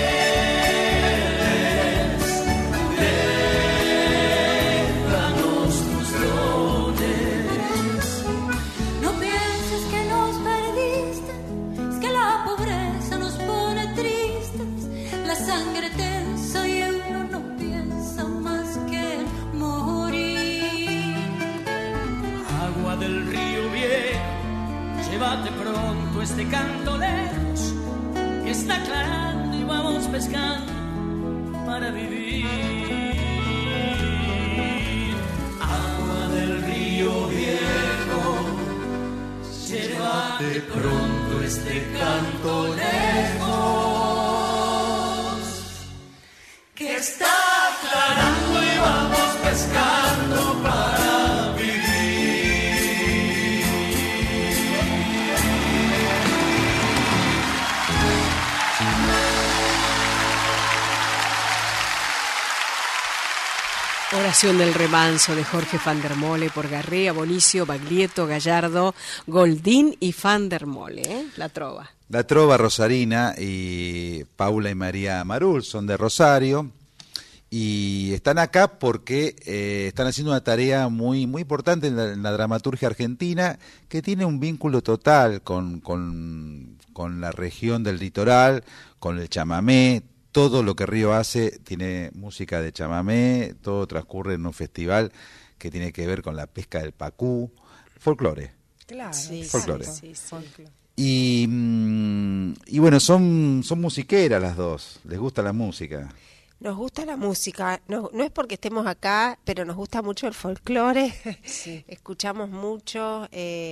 sangre tensa y uno no piensa más que en morir. Agua del río viejo, llévate pronto este canto lejos, que está aclarando y vamos pescando para vivir. Agua del río viejo, llévate pronto este canto lejos, que está aclarando y vamos pescando para vivir. Oración del remanso de Jorge van der Mole por Garrea, Bonicio, Baglietto, Gallardo, Goldín y van der Mole, ¿eh? La trova. La trova rosarina, y Paula y María Marul son de Rosario y están acá porque están haciendo una tarea muy importante en la dramaturgia argentina, que tiene un vínculo total con la región del litoral, con el chamamé. Todo lo que Río hace tiene música de chamamé, todo transcurre en un festival que tiene que ver con la pesca del pacú, folclore. Claro, sí, folclore. Sí, folclore. Y bueno, son musiqueras las dos, les gusta la música. Nos gusta la música, no es porque estemos acá, pero nos gusta mucho el folclore, sí. Escuchamos mucho,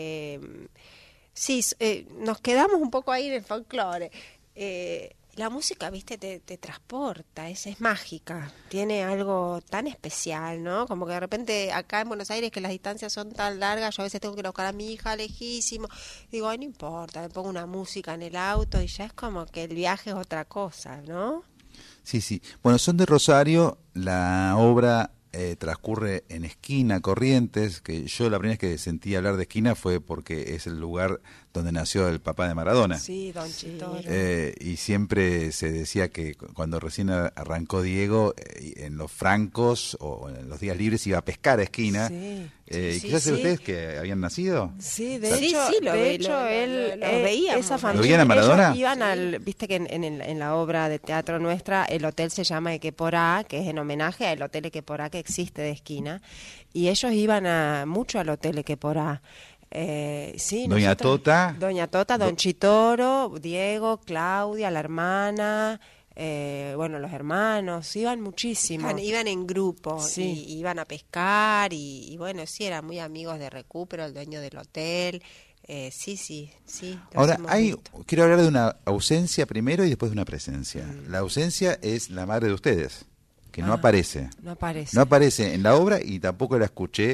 nos quedamos un poco ahí en el folclore. La música, viste, te transporta, es mágica, tiene algo tan especial, ¿no? Como que de repente acá en Buenos Aires, que las distancias son tan largas, yo a veces tengo que ir a buscar a mi hija lejísimo, digo, ay, no importa, me pongo una música en el auto y ya es como que el viaje es otra cosa, ¿no? Sí. Bueno, son de Rosario, la obra transcurre en Esquina, Corrientes, que yo la primera vez que sentí hablar de Esquina fue porque es el lugar donde nació el papá de Maradona. Sí, Don Chitoro. Y siempre se decía que cuando recién arrancó Diego, en los francos o en los días libres iba a pescar a Esquina. Sí. Quizás ustedes que habían nacido. Sí, de hecho él veía esa familia. ¿Lo veían a Maradona? Ellos iban viste que en la obra de teatro nuestra el hotel se llama Equeporá, que es en homenaje al hotel Equeporá que existe de Esquina, y ellos iban mucho al hotel Equeporá. Doña Tota, Don Chitoro, Diego, Claudia, la hermana, los hermanos, iban muchísimo. Iban en grupo, sí. Y iban a pescar, y bueno, sí, eran muy amigos de Recupero, el dueño del hotel. Sí. Ahora, quiero hablar de una ausencia primero y después de una presencia. La ausencia es la madre de ustedes, que no aparece. No aparece. No aparece en la obra y tampoco la escuché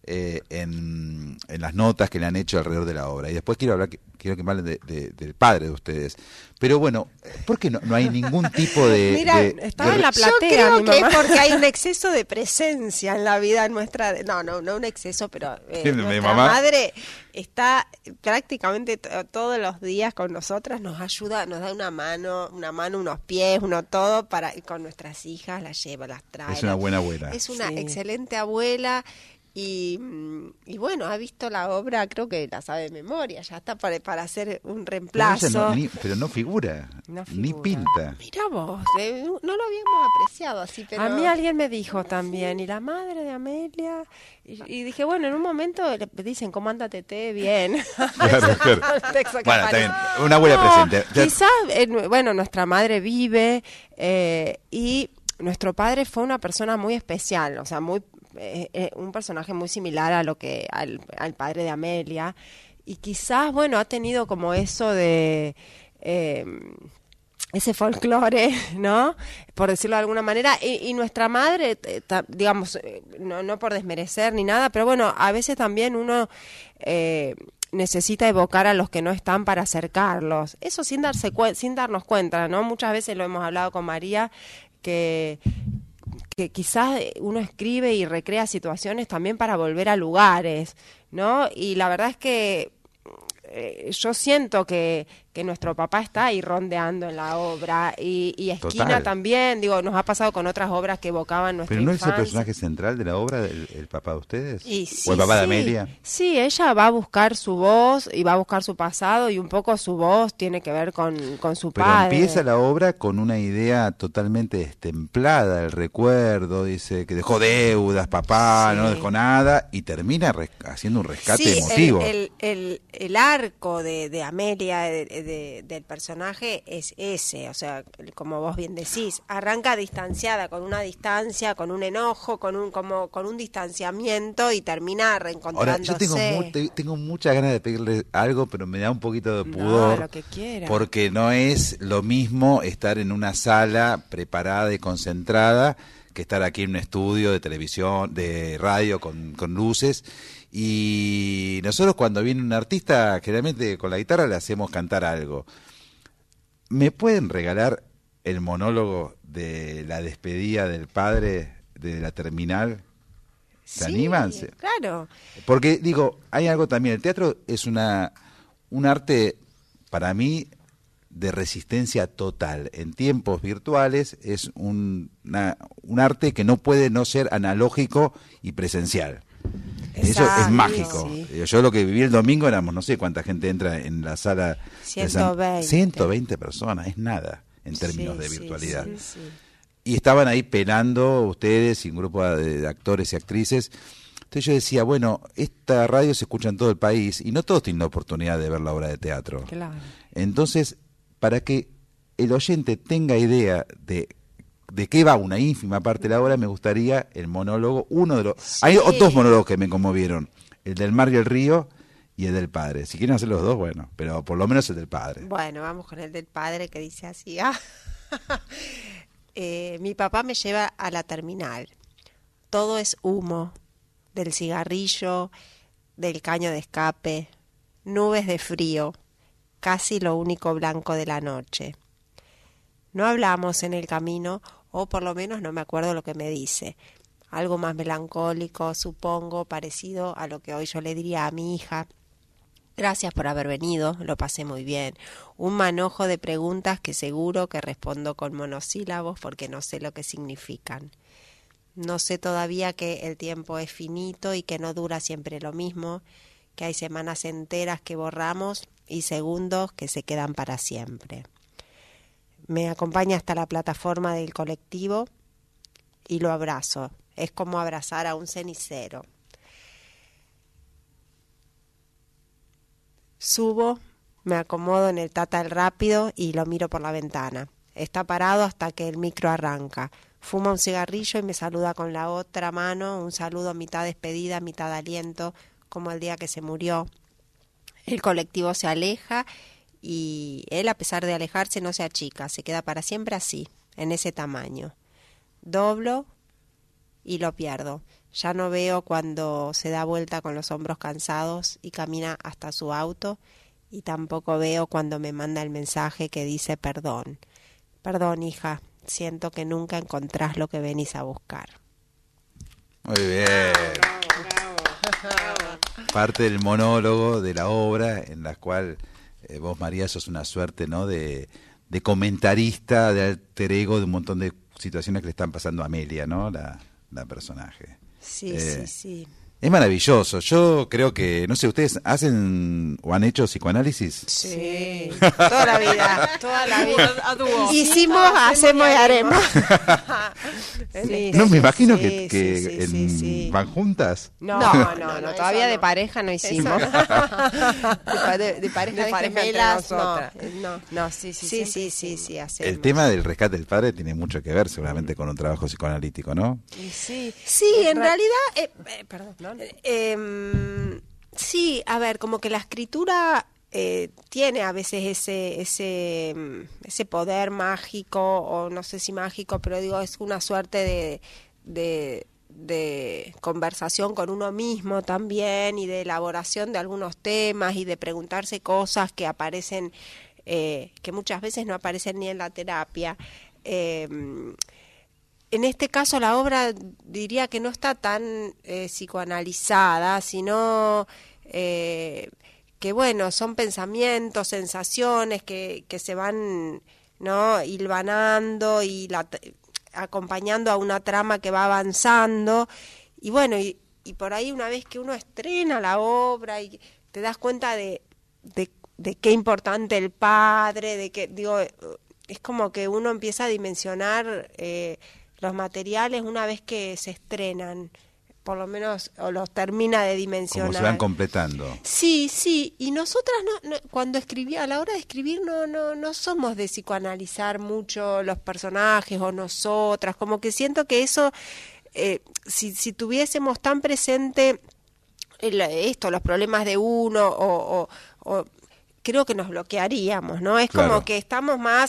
en las notas que le han hecho alrededor de la obra. Y después quiero que me hablen del padre de ustedes. Pero bueno, ¿por qué no hay ningún tipo de... Mira, estaba en la platea. Yo creo que es porque hay un exceso de presencia en la vida nuestra. No un exceso, pero nuestra madre está prácticamente todos los días con nosotras, nos ayuda, nos da una mano, unos pies, todo con nuestras hijas, las lleva, las trae. Es una buena abuela. Es una excelente abuela. Y bueno, ha visto la obra, creo que la sabe de memoria, ya está para hacer un reemplazo. Pero no figura, ni pinta. Mira vos, no lo habíamos apreciado así, pero... A mí alguien me dijo también, y la madre de Amelia, y dije, bueno, en un momento le dicen, ¿cómo anda Tete? Bien. Claro. Bueno, está bien, una abuela presente. Quizás, nuestra madre vive, y nuestro padre fue una persona muy especial, o sea, un personaje muy similar a lo que al padre de Amelia, y quizás ha tenido como eso de ese folclore, ¿no? Por decirlo de alguna manera, y nuestra madre, digamos, no por desmerecer ni nada, pero bueno, a veces también uno necesita evocar a los que no están para acercarlos, eso sin darnos cuenta, ¿no? Muchas veces lo hemos hablado con María, que quizás uno escribe y recrea situaciones también para volver a lugares, ¿no? Y la verdad es que yo siento que nuestro papá está ahí rondeando en la obra, y Esquina Total. También, nos ha pasado con otras obras que evocaban nuestra infancia. ¿Pero no es el personaje central de la obra, el papá de ustedes? Sí, ¿O el papá de Amelia? Sí, ella va a buscar su voz y va a buscar su pasado, y un poco su voz tiene que ver con su padre. Pero empieza la obra con una idea totalmente destemplada, el recuerdo, dice que dejó deudas, papá, no dejó nada, y termina haciendo un rescate emotivo. El arco de Amelia, del personaje, es ese, o sea, como vos bien decís, arranca distanciada, con una distancia, con un enojo, con un distanciamiento, y termina reencontrándose. Ahora, yo tengo muchas ganas de pedirle algo, pero me da un poquito de pudor, lo que quiera. Porque no es lo mismo estar en una sala preparada y concentrada que estar aquí en un estudio de televisión, de radio, con luces. Y nosotros, cuando viene un artista, generalmente con la guitarra le hacemos cantar algo. ¿Me pueden regalar el monólogo de la despedida del padre de la terminal? ¿Se animan? Claro. Porque, hay algo también. El teatro es un arte, para mí, de resistencia total. En tiempos virtuales es un arte que no puede no ser analógico y presencial. Eso es mágico. Sí. Yo lo que viví el domingo éramos, no sé cuánta gente entra en la sala. 120 personas, es nada en términos de virtualidad. Sí. Y estaban ahí penando ustedes y un grupo de actores y actrices. Entonces yo decía, bueno, esta radio se escucha en todo el país y no todos tienen la oportunidad de ver la obra de teatro. Claro. Entonces, para que el oyente tenga idea de qué va una ínfima parte de la obra, me gustaría el monólogo, Hay dos monólogos que me conmovieron, el del mar y el río y el del padre. Si quieren hacer los dos, bueno, pero por lo menos el del padre. Bueno, vamos con el del padre, que dice así. Mi papá me lleva a la terminal. Todo es humo, del cigarrillo, del caño de escape, nubes de frío, casi lo único blanco de la noche. No hablamos en el camino, o por lo menos no me acuerdo lo que me dice. Algo más melancólico, supongo, parecido a lo que hoy yo le diría a mi hija. Gracias por haber venido, lo pasé muy bien. Un manojo de preguntas que seguro que respondo con monosílabos porque no sé lo que significan. No sé todavía que el tiempo es finito y que no dura siempre lo mismo, que hay semanas enteras que borramos y segundos que se quedan para siempre. Me acompaña hasta la plataforma del colectivo y lo abrazo. Es como abrazar a un cenicero. Subo, me acomodo en el Tata rápido y lo miro por la ventana. Está parado hasta que el micro arranca. Fuma un cigarrillo y me saluda con la otra mano, un saludo mitad despedida, mitad aliento, como el día que se murió. El colectivo se aleja y él, a pesar de alejarse, no se achica, se queda para siempre así, en ese tamaño. Doblo y lo pierdo. Ya no veo cuando se da vuelta con los hombros cansados y camina hasta su auto, y tampoco veo cuando me manda el mensaje que dice perdón. Perdón, hija, siento que nunca encontrás lo que venís a buscar. Muy bien. Parte del monólogo de la obra en la cual vos, María, sos una suerte, ¿no?, de comentarista, de alter ego, de un montón de situaciones que le están pasando a Amelia, ¿no?, la personaje. Sí, sí. Es maravilloso. Yo creo que, no sé, ¿ustedes hacen o han hecho psicoanálisis? Sí, toda la vida. Hicimos, hacemos y haremos. Sí, no, me imagino que van juntas. No, todavía de pareja no hicimos. De pareja gemelas, no, sí, hacemos. El tema del rescate del padre tiene mucho que ver seguramente con un trabajo psicoanalítico, ¿no? Sí, en realidad, perdón. Sí, a ver, como que la escritura tiene a veces ese poder mágico, o no sé si mágico, pero digo, es una suerte de conversación con uno mismo también, y de elaboración de algunos temas, y de preguntarse cosas que aparecen, que muchas veces no aparecen ni en la terapia. En este caso la obra diría que no está tan psicoanalizada, sino que bueno, son pensamientos, sensaciones que se van, ¿no?, hilvanando y acompañando a una trama que va avanzando, y bueno, y por ahí, una vez que uno estrena la obra y te das cuenta de qué importante el padre, de que, digo, es como que uno empieza a dimensionar los materiales una vez que se estrenan, por lo menos, o los termina de dimensionar. Como se van completando. Sí, y nosotras cuando escribía, a la hora de escribir no somos de psicoanalizar mucho los personajes o nosotras, como que siento que eso, si tuviésemos tan presente los problemas de uno, o creo que nos bloquearíamos, ¿no? Es claro. Como que estamos más...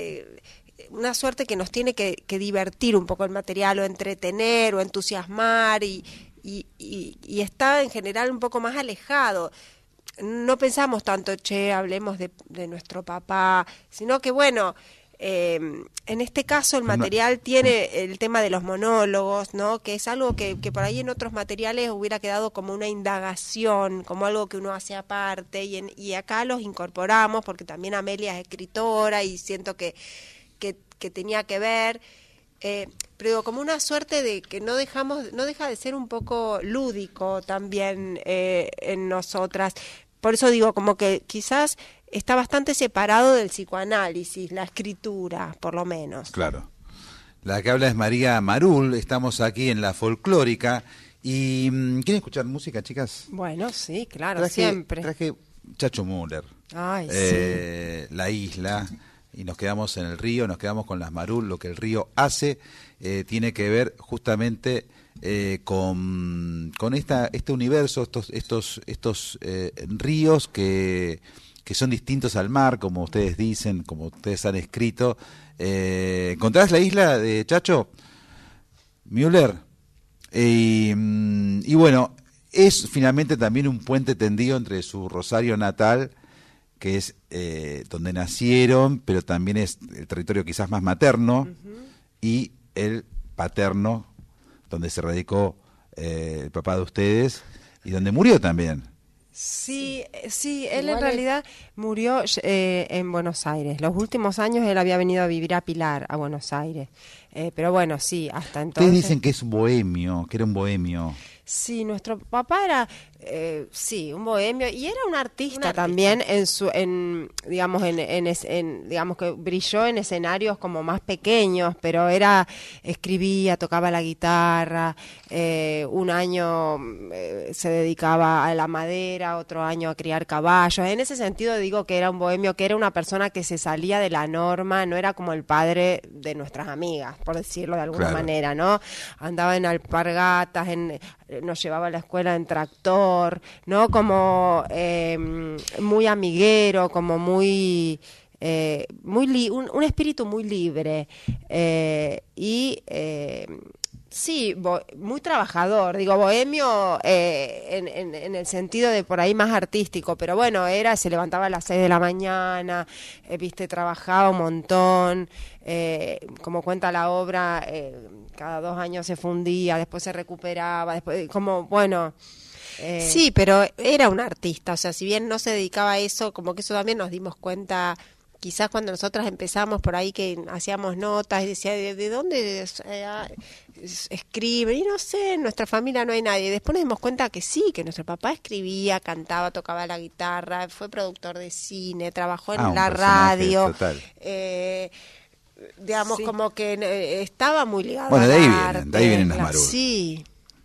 una suerte que nos tiene que divertir un poco el material, o entretener, o entusiasmar, y está en general un poco más alejado. No pensamos tanto, hablemos de nuestro papá, sino que bueno, en este caso el material tiene el tema de los monólogos, ¿no?, que es algo que por ahí en otros materiales hubiera quedado como una indagación, como algo que uno hace aparte, y acá los incorporamos porque también Amelia es escritora, y siento que tenía que ver, pero como una suerte de que no deja de ser un poco lúdico también en nosotras. Por eso digo, como que quizás está bastante separado del psicoanálisis, la escritura, por lo menos. Claro. La que habla es María Marul, estamos aquí en La Folclórica. ¿Y quieren escuchar música, chicas? Bueno, sí, claro, siempre. Traje Chacho Müller, La Isla... y nos quedamos en el río, nos quedamos con las Marul. Lo que el río hace tiene que ver justamente con este universo, estos ríos que son distintos al mar, como ustedes dicen, como ustedes han escrito. ¿Encontrás La Isla de Chacho Müller? Y bueno, es finalmente también un puente tendido entre su Rosario natal, que es donde nacieron, pero también es el territorio quizás más materno, y el paterno, donde se radicó el papá de ustedes, y donde murió también. Sí, él en realidad murió en Buenos Aires. Los últimos años él había venido a vivir a Pilar, a Buenos Aires. Pero bueno, sí, hasta entonces... Ustedes dicen que es un bohemio, que era un bohemio. Sí, nuestro papá era, un bohemio, y era un artista también digamos que brilló en escenarios como más pequeños, pero escribía, tocaba la guitarra, un año se dedicaba a la madera, otro año a criar caballos. En ese sentido digo que era un bohemio, que era una persona que se salía de la norma, no era como el padre de nuestras amigas, por decirlo de alguna manera, ¿no? Andaba en alpargatas, nos llevaba a la escuela en tractor, ¿no? Como muy amiguero, como muy un espíritu muy libre, y Sí, muy trabajador, digo, bohemio en el sentido de por ahí más artístico, pero bueno, se levantaba a las 6 de la mañana, trabajaba un montón, como cuenta la obra, cada 2 años se fundía, después se recuperaba, después, como, bueno... Sí, pero era un artista, o sea, si bien no se dedicaba a eso, como que eso también nos dimos cuenta... Quizás cuando nosotras empezamos por ahí que hacíamos notas y decía, ¿de dónde escriben? Y no sé, en nuestra familia no hay nadie. Y después nos dimos cuenta que sí, que nuestro papá escribía, cantaba, tocaba la guitarra, fue productor de cine, trabajó en la radio. Digamos, como que estaba muy ligado al arte. Bueno, de ahí vienen las marudas. Sí.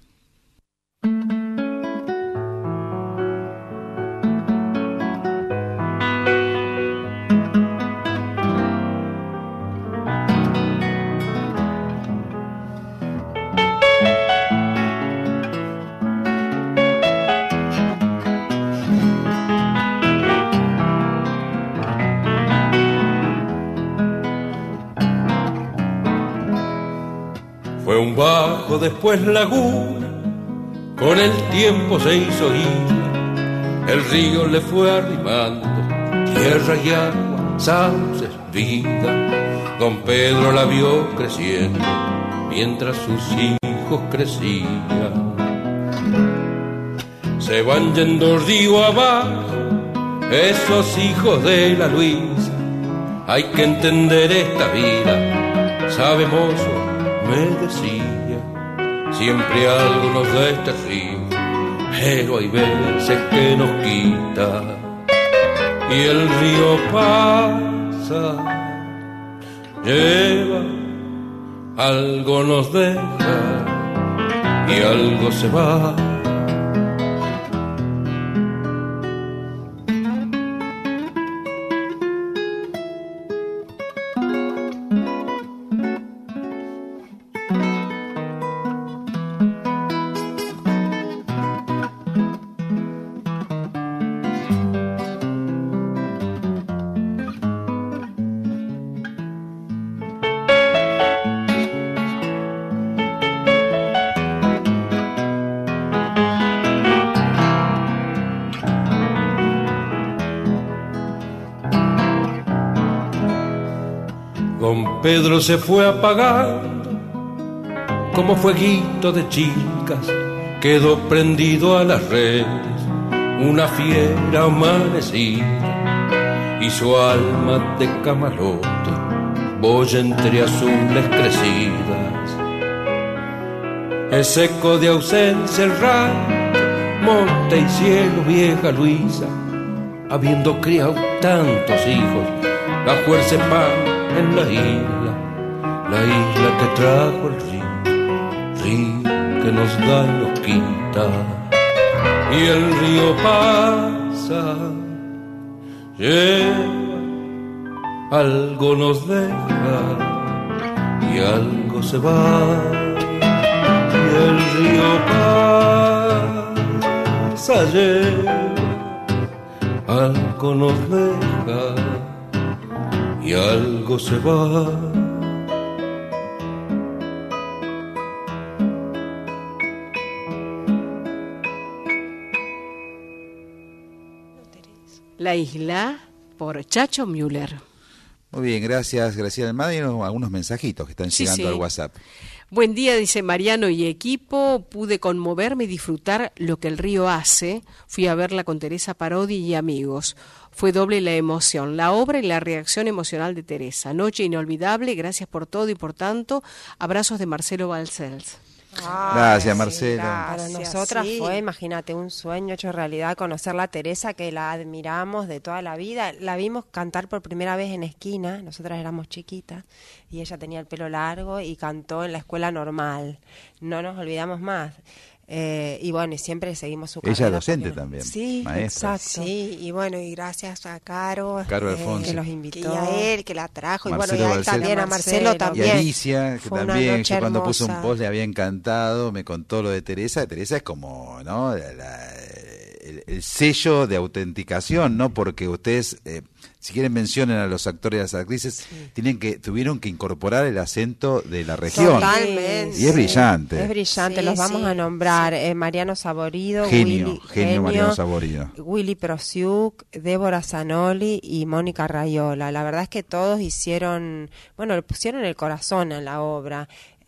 Fue un bajo, después laguna, con el tiempo se hizo isla, el río le fue arrimando, tierra y agua, sauces, vida. Don Pedro la vio creciendo, mientras sus hijos crecían. Se van yendo río abajo, esos hijos de la Luisa. Hay que entender esta vida, sabe mozo, me decía, siempre algo nos da este río, pero hay veces que nos quita. Y el río pasa, lleva, algo nos deja y algo se va. Pedro se fue apagando como fueguito de chicas, quedó prendido a las redes, una fiera amanecida, y su alma de camarote boya entre azules crecidas. Es eco de ausencia el rancho, monte y cielo, vieja Luisa, habiendo criado tantos hijos, la fuerza pan en la isla que trajo el río que nos da y nos quita. Y el río pasa, lleva, algo nos deja y algo se va. Y el río pasa, lleva, algo nos deja y algo se va. La isla por Chacho Müller. Muy bien, gracias Graciela Almada. Y algunos mensajitos que están llegando al WhatsApp. Buen día, dice Mariano y equipo. Pude conmoverme y disfrutar lo que el río hace. Fui a verla con Teresa Parodi y amigos. Fue doble la emoción, la obra y la reacción emocional de Teresa. Noche inolvidable, gracias por todo y por tanto. Abrazos de Marcelo Balcells. Gracias, Marcelo. Para nosotras fue, imagínate, un sueño hecho realidad conocer a Teresa, que la admiramos de toda la vida. La vimos cantar por primera vez en Esquina, nosotras éramos chiquitas, y ella tenía el pelo largo y cantó en la escuela normal. No nos olvidamos más. Y bueno, y siempre seguimos su carrera. Ella es docente también, sí, maestra. Exacto. Sí, y bueno, y gracias a Caro Alfonso, que los invitó, y a él, que la trajo, Marcelo, y bueno, y a él también, a Marcelo también. Y a Alicia, que fue también, yo cuando puse un post le había encantado, me contó lo de Teresa. Teresa es como, ¿no? el sello de autenticación, ¿no? Porque ustedes, si quieren mencionen a los actores y a las actrices, tuvieron que incorporar el acento de la región. Totalmente. Y es brillante. Es brillante, Sí, los vamos sí. a nombrar. Mariano Saborido, Genio Mariano Saborido. Willy Prosiuk, Débora Zanoli y Mónica Raiola. La verdad es que todos hicieron, le pusieron el corazón en la obra.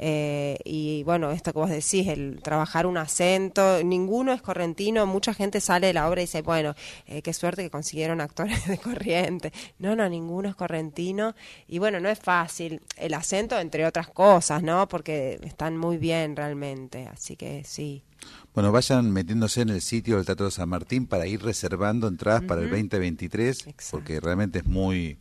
Y bueno, esto que vos decís, el trabajar un acento, ninguno es correntino. Mucha gente sale de la obra y dice, qué suerte que consiguieron actores de Corrientes. No, ninguno es correntino. Y bueno, no es fácil el acento, entre otras cosas, ¿no? Porque están muy bien realmente, así que sí. Bueno, vayan metiéndose en el sitio del Teatro de San Martín para ir reservando entradas para el 2023. Exacto. Porque realmente es muy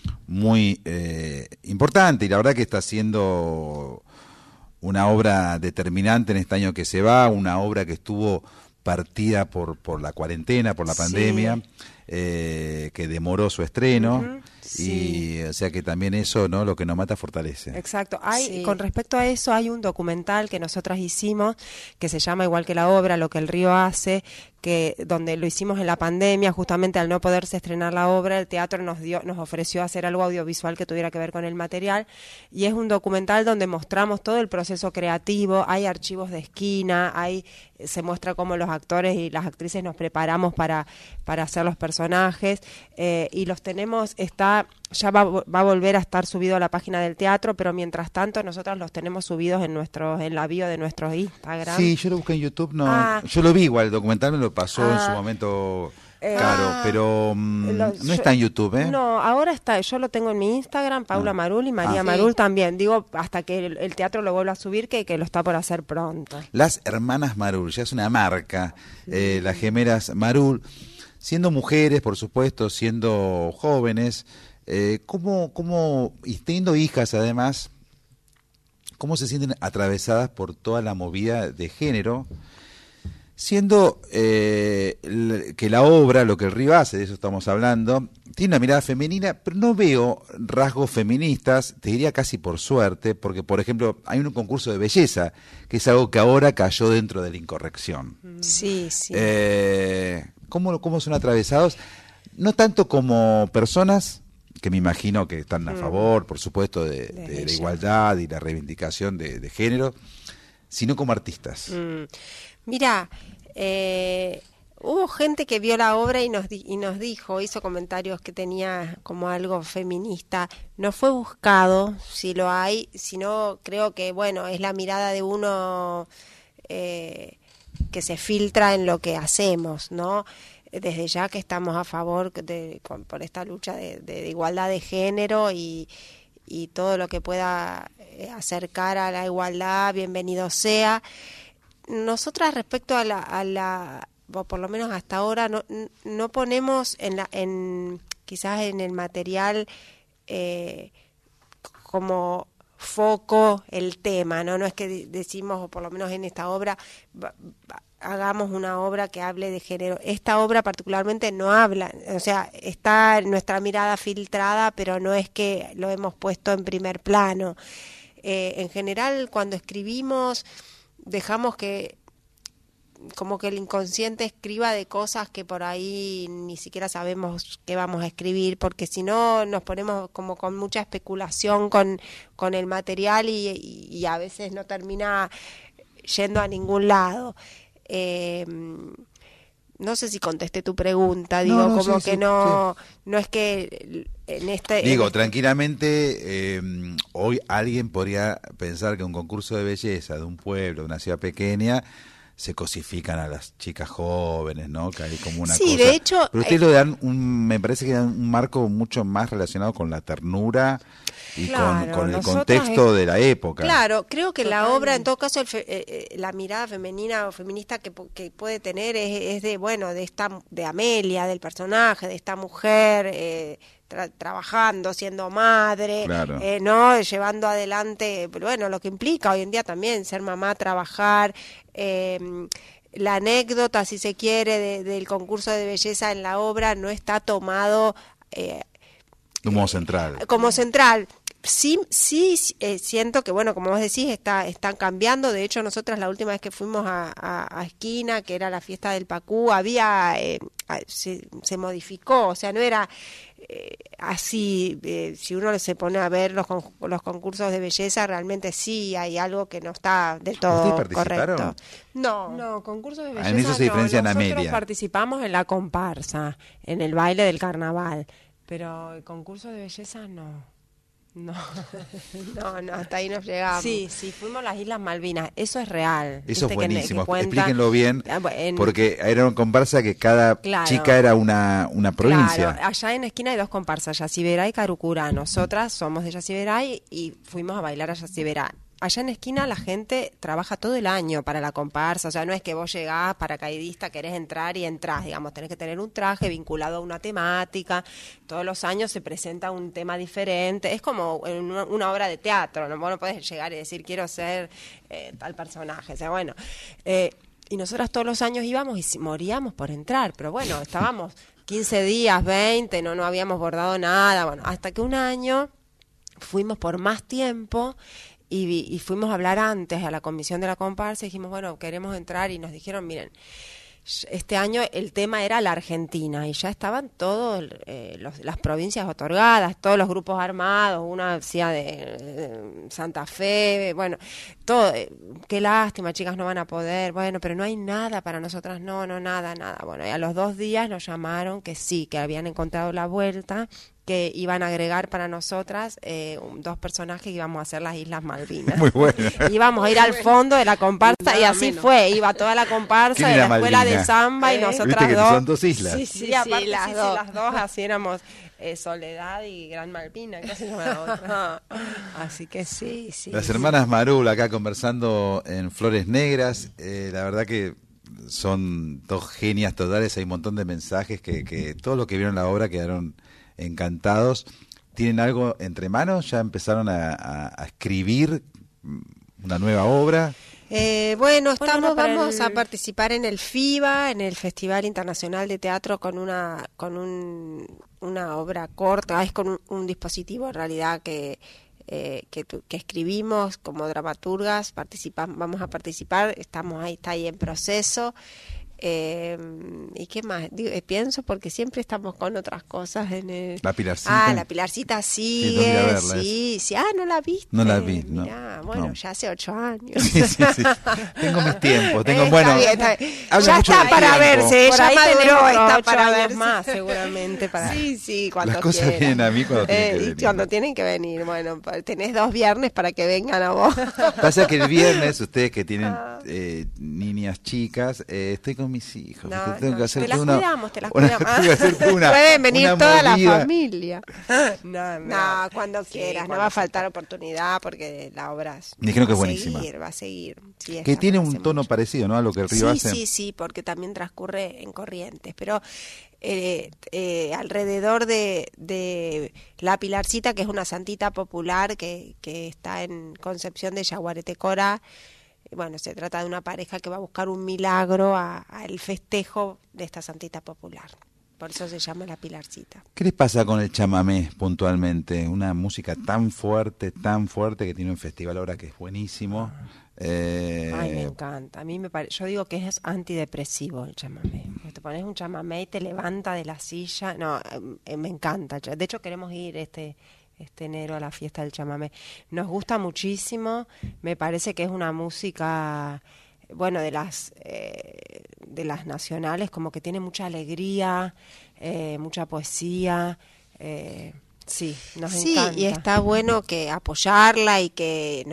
importante, y la verdad que está siendo una obra determinante en este año que se va, una obra que estuvo partida por la cuarentena, por la pandemia, que demoró su estreno, y o sea que también eso, ¿no? Lo que nos mata fortalece. Exacto. Con respecto a eso, hay un documental que nosotras hicimos que se llama igual que la obra, Lo que el río hace, donde lo hicimos en la pandemia, justamente al no poderse estrenar la obra, el teatro nos ofreció hacer algo audiovisual que tuviera que ver con el material, y es un documental donde mostramos todo el proceso creativo. Hay archivos de esquina, se muestra cómo los actores y las actrices nos preparamos para hacer los personajes, y los tenemos, ya va a volver a estar subido a la página del teatro, pero mientras tanto nosotros los tenemos subidos en la bio de nuestro Instagram. Sí, yo lo busqué en YouTube, yo lo vi igual, el documental me lo pasó en su momento Caro, pero no está en YouTube, ¿eh? No, ahora está, yo lo tengo en mi Instagram, Paula Marul y María Marul también. Digo, hasta que el teatro lo vuelva a subir, que lo está por hacer pronto. Las hermanas Marul, ya es una marca, las gemelas Marul, siendo mujeres, por supuesto, siendo jóvenes, y teniendo hijas además, ¿cómo se sienten atravesadas por toda la movida de género? Siendo que la obra, Lo que el río hace, de eso estamos hablando, tiene una mirada femenina, pero no veo rasgos feministas, te diría casi por suerte, porque por ejemplo hay un concurso de belleza, que es algo que ahora cayó dentro de la incorrección. Sí, sí. ¿Cómo son atravesados? No tanto como personas, que me imagino que están a favor, por supuesto, de la igualdad y la reivindicación de género, sino como artistas. Mira, hubo gente que vio la obra y nos dijo, hizo comentarios que tenía como algo feminista. No fue buscado, si lo hay, sino creo que, es la mirada de uno que se filtra en lo que hacemos, ¿no? Desde ya que estamos a favor por esta lucha de igualdad de género y todo lo que pueda acercar a la igualdad, bienvenido sea. Nosotras respecto o por lo menos hasta ahora, no ponemos quizás en el material como foco el tema, ¿no? No es que decimos, o por lo menos en esta obra, hagamos una obra que hable de género. Esta obra particularmente no habla, o sea, está nuestra mirada filtrada, pero no es que lo hemos puesto en primer plano. En general, cuando escribimos, dejamos que como que el inconsciente escriba de cosas que por ahí ni siquiera sabemos qué vamos a escribir, porque si no nos ponemos como con mucha especulación con el material y a veces no termina yendo a ningún lado. No sé si contesté tu pregunta, no es que en este... tranquilamente, hoy alguien podría pensar que un concurso de belleza de un pueblo, de una ciudad pequeña, se cosifican a las chicas jóvenes, ¿no? Que hay como una cosa... Sí, de hecho... Pero ustedes lo dan me parece que dan un marco mucho más relacionado con la ternura y con el contexto de la época. Claro, creo que la obra, en todo caso, la mirada femenina o feminista que puede tener es de Amelia, del personaje, de esta mujer... trabajando, siendo madre, claro. ¿no? Llevando adelante, lo que implica hoy en día también ser mamá, trabajar, la anécdota, si se quiere, del concurso de belleza en la obra no está tomado como central. Como central. Sí, siento que, bueno, como vos decís, están cambiando. De hecho, nosotras la última vez que fuimos a Esquina, que era la fiesta del Pacú, se modificó, o sea, no era así. Si uno se pone a ver los concursos de belleza, realmente sí hay algo que no está del todo correcto. No, concursos de belleza en eso se diferencia en Nosotros Amelia. participamos en la comparsa, en el baile del carnaval, pero el concurso de belleza no, hasta ahí nos llegamos. Sí, fuimos a las Islas Malvinas, eso es real. Eso es buenísimo, que cuenta, explíquenlo bien, porque era una comparsa que cada chica era una provincia. Claro, allá en Esquina hay 2 comparsas, Yacyberá y Carucurá. Nosotras somos de Yacyberá y fuimos a bailar a Yacyberá. Allá en Esquina la gente trabaja todo el año para la comparsa, o sea, no es que vos llegás paracaidista, querés entrar y entrás, digamos, tenés que tener un traje vinculado a una temática, todos los años se presenta un tema diferente, es como una obra de teatro, ¿no? Vos no podés llegar y decir quiero ser tal personaje, o sea, bueno, y nosotras todos los años íbamos y moríamos por entrar, pero bueno, estábamos 15 días, 20, no habíamos bordado nada, bueno, hasta que un año fuimos por más tiempo. Y fuimos a hablar antes a la comisión de la comparsa y dijimos, bueno, queremos entrar, y nos dijeron, miren, este año el tema era la Argentina y ya estaban todas las provincias otorgadas, todos los grupos armados, una decía de Santa Fe, bueno, todo, qué lástima, chicas, no van a poder, bueno, pero no hay nada para nosotras, nada. Bueno, y a los 2 días nos llamaron que sí, que habían encontrado la vuelta, que iban a agregar para nosotras 2 personajes que íbamos a hacer las Islas Malvinas. Muy bueno. Íbamos a ir al fondo de la comparsa y así fue. Iba toda la comparsa de la escuela Malvina? de samba y nosotras ¿Viste que 2. son 2 islas? Sí, aparte las dos así éramos Soledad y Gran Malvina, que se llama la otra. Así que sí. Las hermanas Marul acá conversando en Flores Negras, la verdad que son 2 genias totales, hay un montón de mensajes que todos los que vieron la obra quedaron encantados. ¿Tienen algo entre manos? ¿Ya empezaron a escribir una nueva obra? Vamos a participar en el FIBA, en el Festival Internacional de Teatro, con una obra corta, es con un dispositivo en realidad que escribimos como dramaturgas, vamos a participar, está ahí en proceso. ¿Y qué más? Pienso porque siempre estamos con otras cosas en el... La Pilarcita. La Pilarcita sigue, sí. ¿No la viste? No la vi, Mirá, bueno, ya hace 8 años. Sí. Tengo mis tiempos, Está bien. Ya está para verse, ya maduró, está para verse más, seguramente. Sí, cuando las cosas vienen a mí cuando tienen que venir. Cuando tienen que venir, bueno, tenés 2 viernes para que vengan a vos. Pasa que el viernes, ustedes que tienen niñas chicas, estoy con mis hijos. Tengo que hacer te las cuidamos. Pueden venir toda la familia. No, cuando quieras. No va a faltar oportunidad porque la obra dijeron que es buenísima. Va a seguir. Sí, que tiene un tono parecido, ¿no? A lo que el Río hace. Sí, porque también transcurre en Corrientes. Pero alrededor de la Pilarcita, que es una santita popular que está en Concepción de Yaguaretecora. Bueno, se trata de una pareja que va a buscar un milagro al festejo de esta santita popular. Por eso se llama La Pilarcita. ¿Qué les pasa con el chamamé puntualmente? Una música tan fuerte que tiene un festival ahora que es buenísimo. Me encanta. A mí yo digo que es antidepresivo el chamamé. Te pones un chamamé y te levanta de la silla. No, me encanta. De hecho, queremos ir este enero a la fiesta del chamamé. Nos gusta muchísimo, me parece que es una música, bueno, de las nacionales, como que tiene mucha alegría, mucha poesía, nos encanta. Y está bueno que apoyarla y que,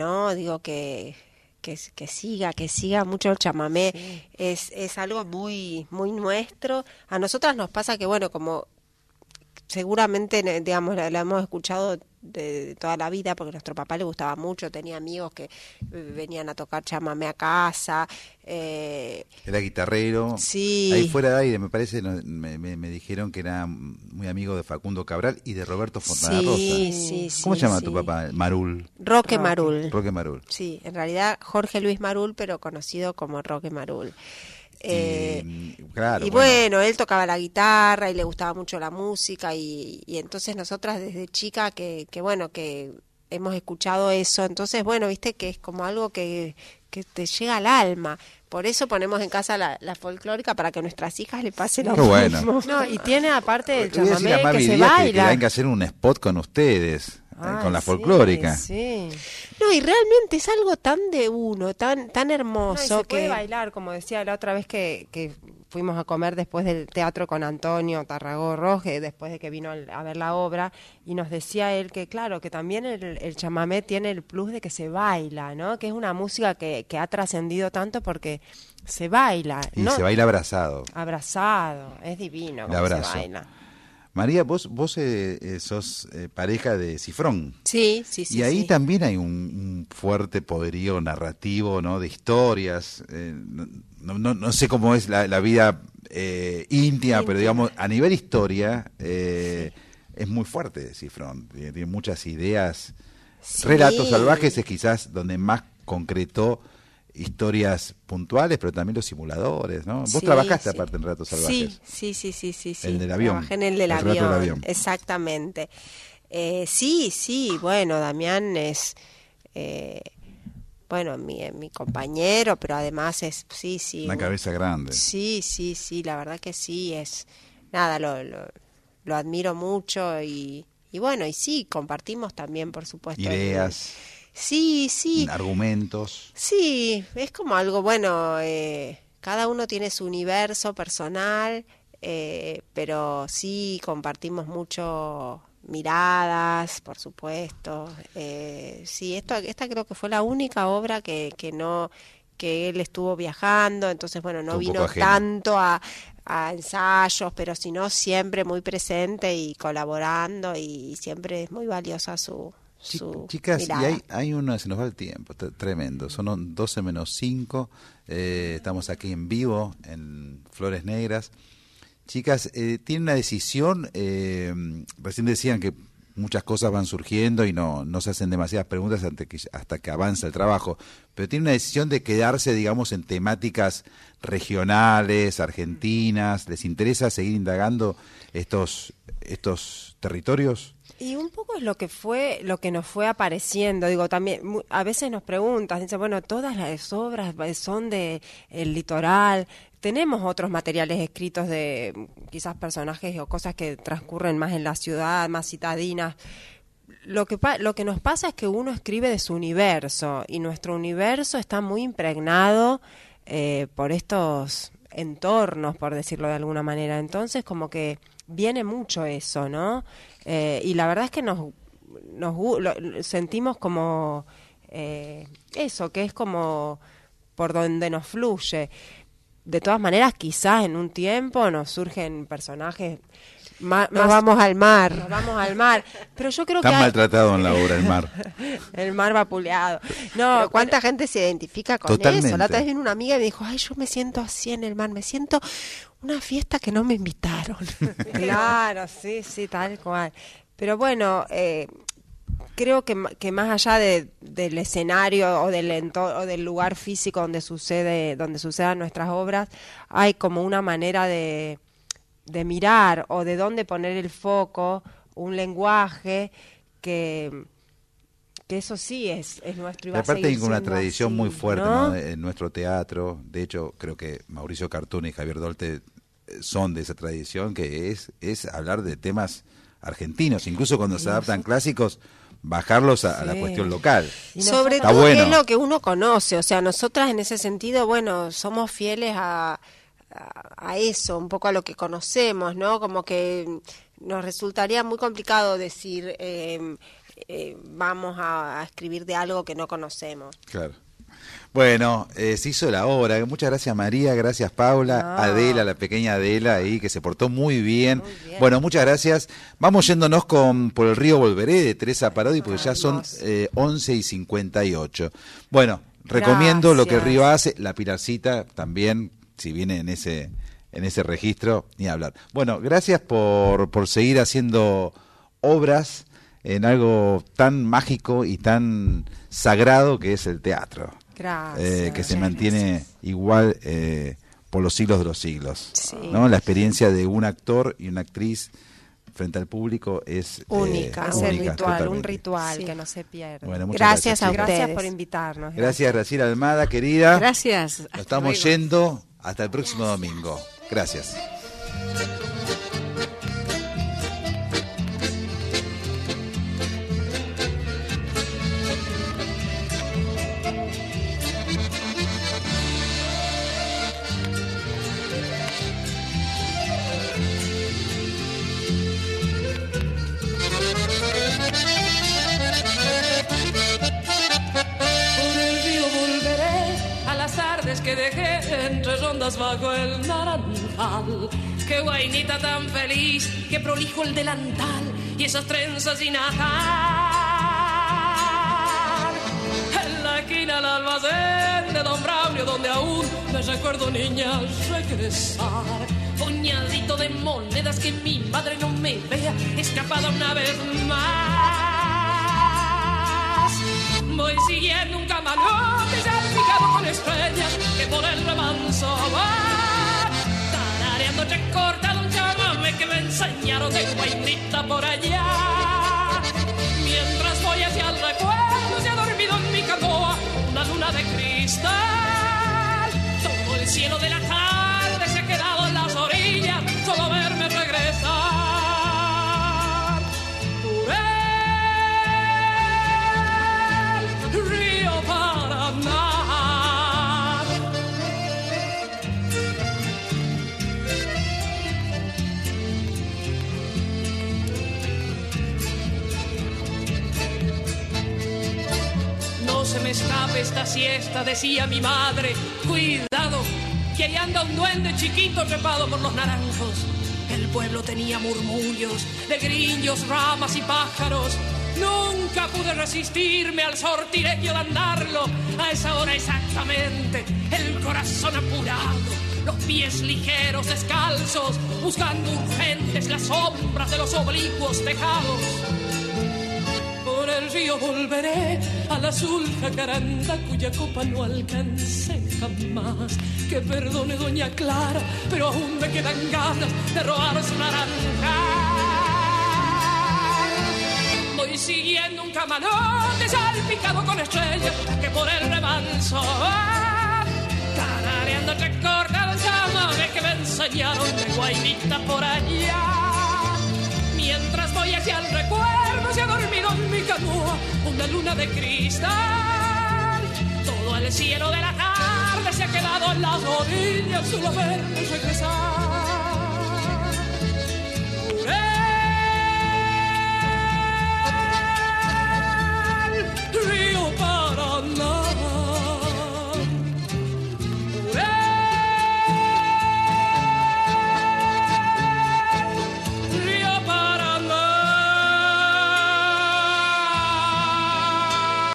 que siga mucho el chamamé. Sí. Es algo muy, muy nuestro. A nosotras nos pasa que, bueno, como seguramente, digamos, la hemos escuchado de toda la vida porque a nuestro papá le gustaba mucho, tenía amigos que venían a tocar chamamé a casa. Era guitarrero. Sí. Ahí fuera de aire, me parece, me dijeron que era muy amigo de Facundo Cabral y de Roberto Fontana Rosa. Sí. ¿Cómo se llama tu papá? Marul. Roque Marul. Roque Marul. Sí, en realidad Jorge Luis Marul, pero conocido como Roque Marul. Bueno, él tocaba la guitarra y le gustaba mucho la música y entonces nosotras desde chica que hemos escuchado eso, entonces bueno, viste que es como algo que te llega al alma. Por eso ponemos en casa la folclórica, para que a nuestras hijas le pase lo mismo. Bueno. No, y tiene aparte el Voy a decir a chamamé Mavi que se Díaz baila. que hay que hacer un spot con ustedes, con la folclórica. Sí. No, y realmente es algo tan de uno, tan hermoso. No, y se que puede bailar, como decía la otra vez que fuimos a comer después del teatro con Antonio Tarragó Roge, después de que vino a ver la obra, y nos decía él que claro, que también el chamamé tiene el plus de que se baila, ¿no? Que es una música que ha trascendido tanto porque se baila. Y ¿no? se baila abrazado. Abrazado, es divino El cómo abrazo. se baila. María, vos sos pareja de Cifrón. Sí. Y ahí también hay un fuerte poderío narrativo, ¿no? De historias. No sé cómo es la vida íntima, pero digamos, a nivel historia, es muy fuerte Cifrón. Tiene muchas ideas. Sí. Relatos salvajes es quizás donde más concretó historias puntuales, pero también los simuladores, ¿no? Vos trabajaste aparte en Relatos Salvajes. Sí. El del avión. Trabajé en el del relato del avión. Exactamente. Sí, bueno, Damián es, bueno, mi compañero, pero además es, sí. Una cabeza grande. Sí, la verdad que sí, es, nada, lo admiro mucho y bueno, y sí, compartimos también, por supuesto. Ideas. Sí. Argumentos. Sí, es como algo, bueno, cada uno tiene su universo personal, pero sí compartimos mucho miradas, por supuesto. Sí, esta creo que fue la única obra que él estuvo viajando, entonces bueno, no vino tanto a ensayos, pero sino siempre muy presente y colaborando, y siempre es muy valiosa su Chicas, mirada. y hay una, se nos va el tiempo, tremendo, son 12 menos 5, estamos aquí en vivo en Flores Negras. Chicas, tienen una decisión, recién decían que muchas cosas van surgiendo y no se hacen demasiadas preguntas hasta que avanza el trabajo, pero tienen una decisión de quedarse, digamos, en temáticas regionales, argentinas. ¿Les interesa seguir indagando estos territorios? Y un poco es lo que nos fue apareciendo. Digo, también a veces nos preguntan, dicen, bueno, todas las obras son de el litoral. Tenemos otros materiales escritos de quizás personajes o cosas que transcurren más en la ciudad, más citadinas. Lo que nos pasa es que uno escribe de su universo, y nuestro universo está muy impregnado por estos entornos, por decirlo de alguna manera. Entonces, como que viene mucho eso, ¿no? Y la verdad es que nos sentimos como eso, que es como por donde nos fluye. De todas maneras, quizás en un tiempo nos surgen personajes más... Nos vamos al mar, pero yo creo Tan maltratado en la obra el mar. El mar vapuleado. No, pero ¿cuánta gente se identifica con Totalmente. eso? La otra vez vino una amiga y me dijo, ay, yo me siento así en el mar, me siento una fiesta que no me invitaron. Claro, sí, tal cual. Pero bueno, creo que más allá del escenario o del entorno o del lugar físico donde sucedan nuestras obras, hay como una manera de mirar o de dónde poner el foco, un lenguaje que eso sí es nuestro, y va a aparte seguir hay una siendo tradición así, muy fuerte, ¿no? ¿no? En nuestro teatro. De hecho, creo que Mauricio Cartún y Javier Dolte son de esa tradición, que es hablar de temas argentinos, incluso cuando se adaptan clásicos, bajarlos a la cuestión local. Y sobre Está todo bueno. es lo que uno conoce, o sea, nosotras en ese sentido, bueno, somos fieles a eso, un poco a lo que conocemos, ¿no? Como que nos resultaría muy complicado decir vamos a escribir de algo que no conocemos. Claro. Bueno, se hizo la obra. Muchas gracias, María, gracias, Paula, Adela, la pequeña Adela ahí, que se portó muy bien. Bueno, muchas gracias. Vamos yéndonos Por el río volveré, de Teresa Parodi, porque ya son 11:58. Bueno, recomiendo Lo que el río hace, La Pilarcita también, si viene en ese registro, ni hablar. Bueno, gracias por seguir haciendo obras en algo tan mágico y tan sagrado que es el teatro. Gracias. Que se mantiene igual por los siglos de los siglos. Sí. ¿No? La experiencia de un actor y una actriz frente al público es única, única, el ritual, totalmente. un ritual que no se pierde. Bueno, gracias a ustedes. Gracias por invitarnos. Gracias, Graciela Almada, querida. Gracias. Nos estamos yendo hasta el próximo domingo. Gracias. Que dejé entre rondas bajo el naranjal. Qué guainita tan feliz, qué prolijo el delantal y esas trenzas sin atar. En la esquina del almacén de Don Braulio, donde aún me recuerdo niña regresar. Puñadito de monedas que mi madre no me vea, escapada una vez más. Voy siguiendo un camalote salpicado con estrellas que por el remanso va. Tarareando recortado un chamame que me enseñaron de guainita por allá. Mientras voy hacia el recuerdo se ha dormido en mi canoa una luna de cristal. Todo el cielo de la tarde se ha quedado en las orillas, solo verme regresar. Río Paraná. No se me escape esta siesta, decía mi madre. Cuidado, que ahí anda un duende chiquito trepado por los naranjos. El pueblo tenía murmullos de grillos, ramas y pájaros. Nunca pude resistirme al sortilegio de andarlo. A esa hora exactamente, el corazón apurado, los pies ligeros, descalzos, buscando urgentes las sombras de los oblicuos tejados. Por el río volveré al azul jacaranda cuya copa no alcancé jamás. Que perdone doña Clara, pero aún me quedan ganas de robar su naranja. Voy siguiendo un camarote salpicado con estrellas que por el remanso va. Tarareando el recortado chamame que me enseñaron de guainita por allá. Mientras voy hacia el recuerdo se ha dormido en mi canoa una luna de cristal. Todo el cielo de la tarde se ha quedado en las orillas, solo verme regresar.